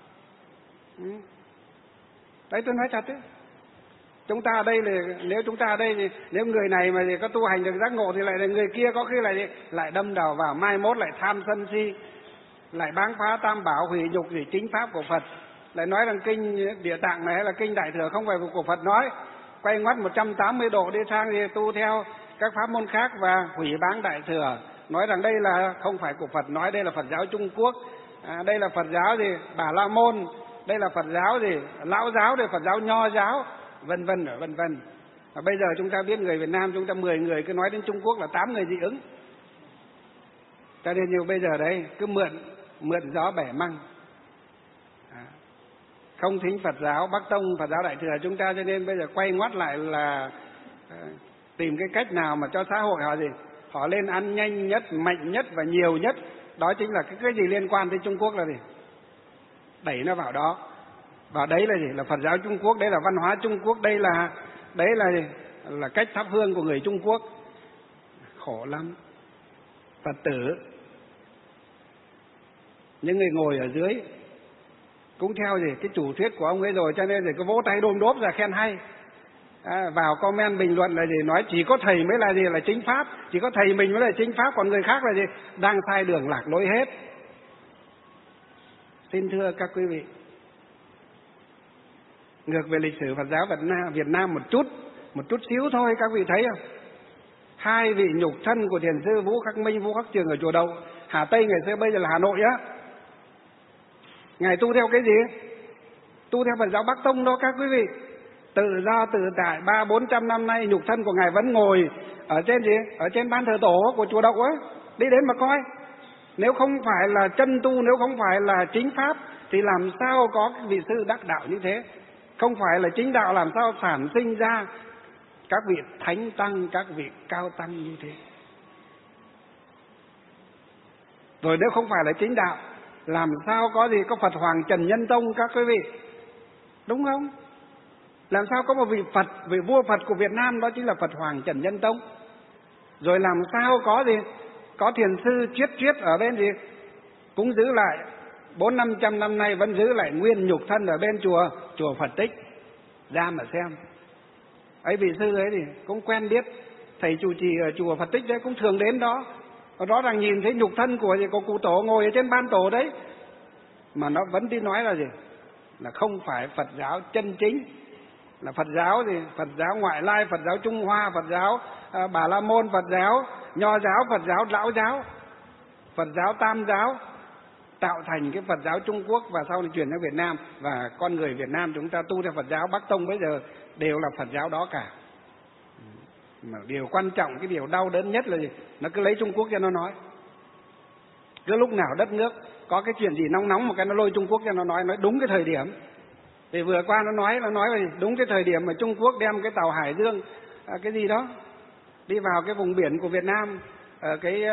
Đấy, tôi nói thật đấy. Chúng ta ở đây là, nếu chúng ta ở đây thì nếu người này mà có tu hành được giác ngộ thì lại là người kia có khi lại đâm đầu vào, mai mốt lại tham sân si, lại báng phá tam bảo, hủy nhục gì chính pháp của Phật, lại nói rằng kinh Địa Tạng này hay là kinh Đại Thừa không phải của Phật nói, quay ngoắt 180 độ đi sang thì tu theo các pháp môn khác và hủy báng Đại Thừa, nói rằng đây là không phải của Phật nói, đây là Phật giáo Trung Quốc, đây là Phật giáo gì Bà La Môn, đây là Phật giáo gì Lão giáo, đây là Phật giáo Nho giáo, vân vân. Và bây giờ chúng ta biết người Việt Nam chúng ta 10 người cứ nói đến Trung Quốc là 8 người dị ứng. Cho nên nhiều bây giờ đấy cứ mượn gió bẻ măng, không thính Phật giáo Bắc Tông, Phật giáo Đại Thừa chúng ta, cho nên bây giờ quay ngoắt lại là tìm cái cách nào mà cho xã hội họ gì, họ lên ăn nhanh nhất, mạnh nhất và nhiều nhất. Đó chính là cái gì liên quan tới Trung Quốc là gì, đẩy nó vào đó. Và đấy là gì? Là Phật giáo Trung Quốc, đấy là văn hóa Trung Quốc, đấy là gì? Là cách thắp hương của người Trung Quốc. Khổ lắm. Phật tử, những người ngồi ở dưới cũng theo gì cái chủ thuyết của ông ấy rồi, cho nên thì cứ vỗ tay đôm đốp ra khen hay. Vào comment bình luận là gì? Nói chỉ có thầy mới là gì? Là chính pháp, chỉ có thầy mình mới là chính pháp, còn người khác là gì? Đang sai đường lạc lối hết. Xin thưa các quý vị, ngược về lịch sử Phật giáo Việt Nam một chút, một chút xíu thôi, các vị thấy không? 2 vị nhục thân của Thiền sư Vũ Khắc Minh, Vũ Khắc Trường ở chùa Đậu, Hà Tây ngày xưa, bây giờ là Hà Nội á. Ngài tu theo cái gì? Tu theo Phật giáo Bắc Tông đó các quý vị. Tự do tự tại 300-400 năm nay nhục thân của Ngài vẫn ngồi ở trên gì? Ở trên ban thờ tổ của chùa Đậu ấy. Đi đến mà coi. Nếu không phải là chân tu, nếu không phải là chính pháp thì làm sao có vị sư đắc đạo như thế? Không phải là chính đạo làm sao sản sinh ra các vị thánh tăng, các vị cao tăng như thế? Rồi nếu không phải là chính đạo, làm sao có gì có Phật Hoàng Trần Nhân Tông các quý vị? Đúng không? Làm sao có một vị Phật, vị vua Phật của Việt Nam, đó chính là Phật Hoàng Trần Nhân Tông. Rồi làm sao có gì? Có thiền sư triết ở bên gì? Cũng giữ lại 400-500 năm nay vẫn giữ lại nguyên nhục thân ở bên chùa Phật Tích. Ra mà xem. Ấy vị sư ấy thì cũng quen biết, thầy trụ trì ở chùa Phật Tích đấy cũng thường đến đó. Rõ ràng nhìn thấy nhục thân của cụ tổ ngồi ở trên ban tổ đấy, mà nó vẫn đi nói là gì? Là không phải Phật giáo chân chính, là Phật giáo gì? Phật giáo ngoại lai, Phật giáo Trung Hoa, Phật giáo Bà La Môn, Phật giáo Nho giáo, Phật giáo Lão giáo, Phật giáo Tam giáo, tạo thành cái Phật giáo Trung Quốc và sau này chuyển sang Việt Nam. Và con người Việt Nam chúng ta tu theo Phật giáo Bắc Tông bây giờ đều là Phật giáo đó cả. Mà điều quan trọng, cái điều đau đớn nhất là gì? Nó cứ lấy Trung Quốc cho nó nói. Cứ lúc nào đất nước có cái chuyện gì nóng một cái nó lôi Trung Quốc cho nó nói đúng cái thời điểm. Vì vừa qua nó nói là đúng cái thời điểm mà Trung Quốc đem cái tàu Hải Dương cái gì đó đi vào cái vùng biển của Việt Nam, ở cái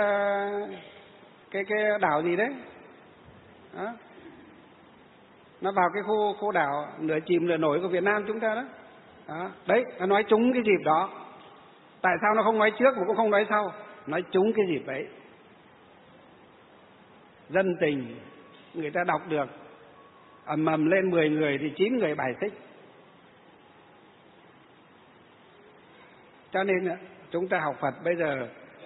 đảo gì đấy đó. Nó vào cái khu đảo nửa chìm nửa nổi của Việt Nam chúng ta đó. Đấy, nó nói trúng cái dịp đó. Tại sao nó không nói trước mà cũng không nói sau? Nói trúng cái dịp ấy. Dân tình người ta đọc được, ầm lên 10 người thì 9 người bài xích. Cho nên chúng ta học Phật bây giờ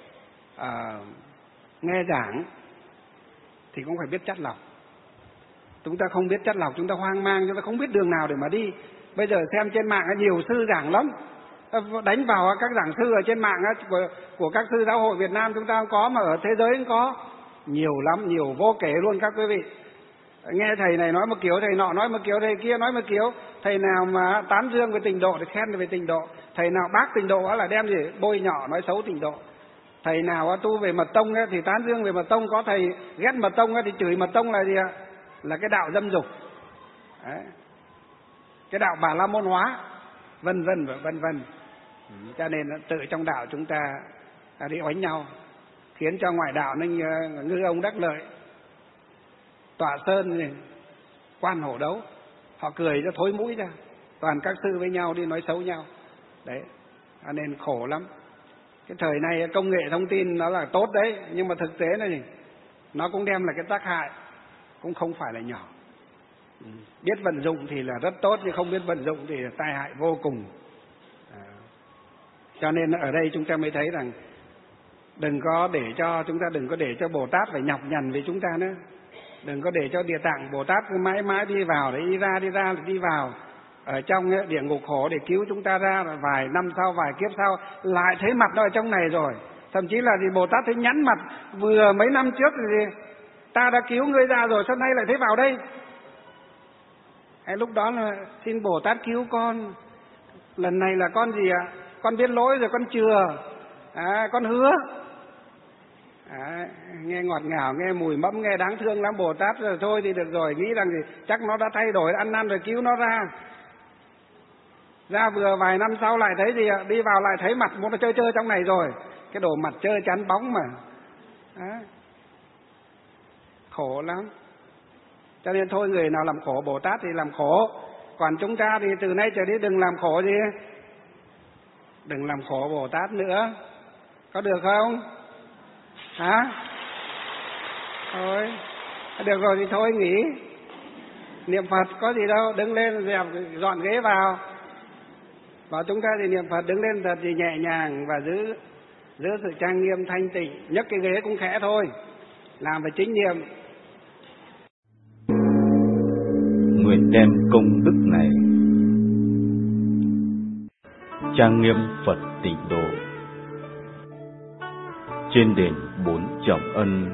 nghe giảng thì cũng phải biết chắt lọc. Chúng ta không biết chắt lọc, chúng ta hoang mang, chúng ta không biết đường nào để mà đi. Bây giờ xem trên mạng nhiều sư giảng lắm, đánh vào các giảng sư ở trên mạng của các sư giáo hội Việt Nam chúng ta có, mà ở thế giới cũng có nhiều lắm, nhiều vô kể luôn các quý vị. Nghe thầy này nói một kiểu, thầy nọ nói một kiểu, thầy kia nói một kiểu. Thầy nào mà tán dương về Tịnh độ thì khen về Tịnh độ, thầy nào bác Tịnh độ là đem gì bôi nhọ nói xấu Tịnh độ. Thầy nào tu về Mật Tông thì tán dương về Mật Tông, có thầy ghét Mật Tông thì chửi Mật Tông là gì ạ? Là cái đạo dâm dục. Đấy. Cái đạo Bà La Môn hóa, vân vân. Cho nên tự trong đạo chúng ta đi oánh nhau, khiến cho ngoại đạo nên ngư ông đắc lợi. Tọa Sơn này, Quan Hổ Đấu, họ cười cho thối mũi ra, toàn các sư với nhau đi nói xấu nhau. Đấy, cho nên khổ lắm. Cái thời này công nghệ thông tin nó là tốt đấy, nhưng mà thực tế này nó cũng đem lại cái tác hại cũng không phải là nhỏ. Biết vận dụng thì là rất tốt, nhưng không biết vận dụng thì tai hại vô cùng. Cho nên ở đây chúng ta mới thấy rằng chúng ta đừng có để cho Bồ Tát phải nhọc nhằn với chúng ta nữa. Đừng có để cho Địa Tạng Bồ Tát cứ mãi mãi đi vào đấy, đi vào ở trong địa ngục khổ để cứu chúng ta ra, rồi vài năm sau, vài kiếp sau lại thấy mặt nó ở trong này rồi. Thậm chí là Bồ Tát thấy nhắn mặt vừa mấy năm trước thì ta đã cứu ngươi ra rồi, sao nay lại thấy vào đây? Lúc đó là xin Bồ Tát cứu con. Lần này là con gì ạ? Con biết lỗi rồi, con chừa, con hứa. Nghe ngọt ngào, nghe mùi mẫm, nghe đáng thương lắm. Bồ Tát rồi thôi thì được rồi, nghĩ rằng thì chắc nó đã thay đổi, ăn năn rồi cứu nó ra. Ra vừa vài năm sau lại thấy gì ạ? Đi vào lại thấy mặt muốn nó chơi trong này rồi. Cái đồ mặt chơi chắn bóng mà. Khổ lắm. Cho nên thôi, người nào làm khổ Bồ Tát thì làm khổ. Còn chúng ta thì từ nay trở đi đừng làm khổ gì. Đừng làm khổ Bồ Tát nữa. Có được không? Thôi, được rồi thì thôi nghỉ. Niệm Phật có gì đâu, đứng lên dẹp dọn ghế vào. Và chúng ta thì niệm Phật đứng lên thật thì nhẹ nhàng và giữ sự trang nghiêm thanh tịnh. Nhấc cái ghế cũng khẽ thôi, làm phải chính niệm. Nguyện đem công đức này trang nghiêm Phật Tịnh Độ. Trên đền 4 trọng ân,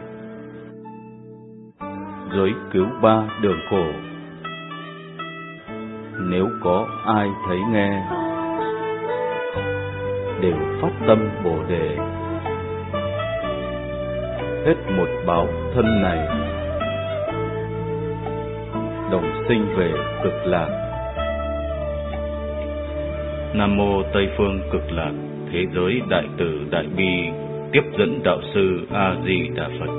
giới cứu 3 đường khổ. Nếu có ai thấy nghe, đều phát tâm Bồ Đề. Hết một báo thân này, đồng sinh về Cực Lạc. Nam mô Tây phương Cực Lạc Thế giới Đại Từ Đại Bi Tiếp dẫn Đạo sư A Di Đà Phật.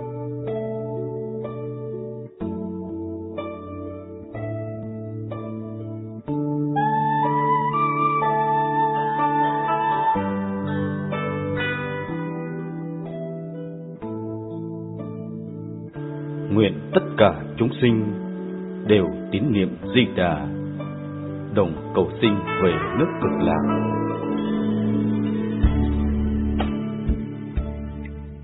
Nguyện tất cả chúng sinh đều tín niệm Di Đà, đồng cầu sinh về nước Cực Lạc.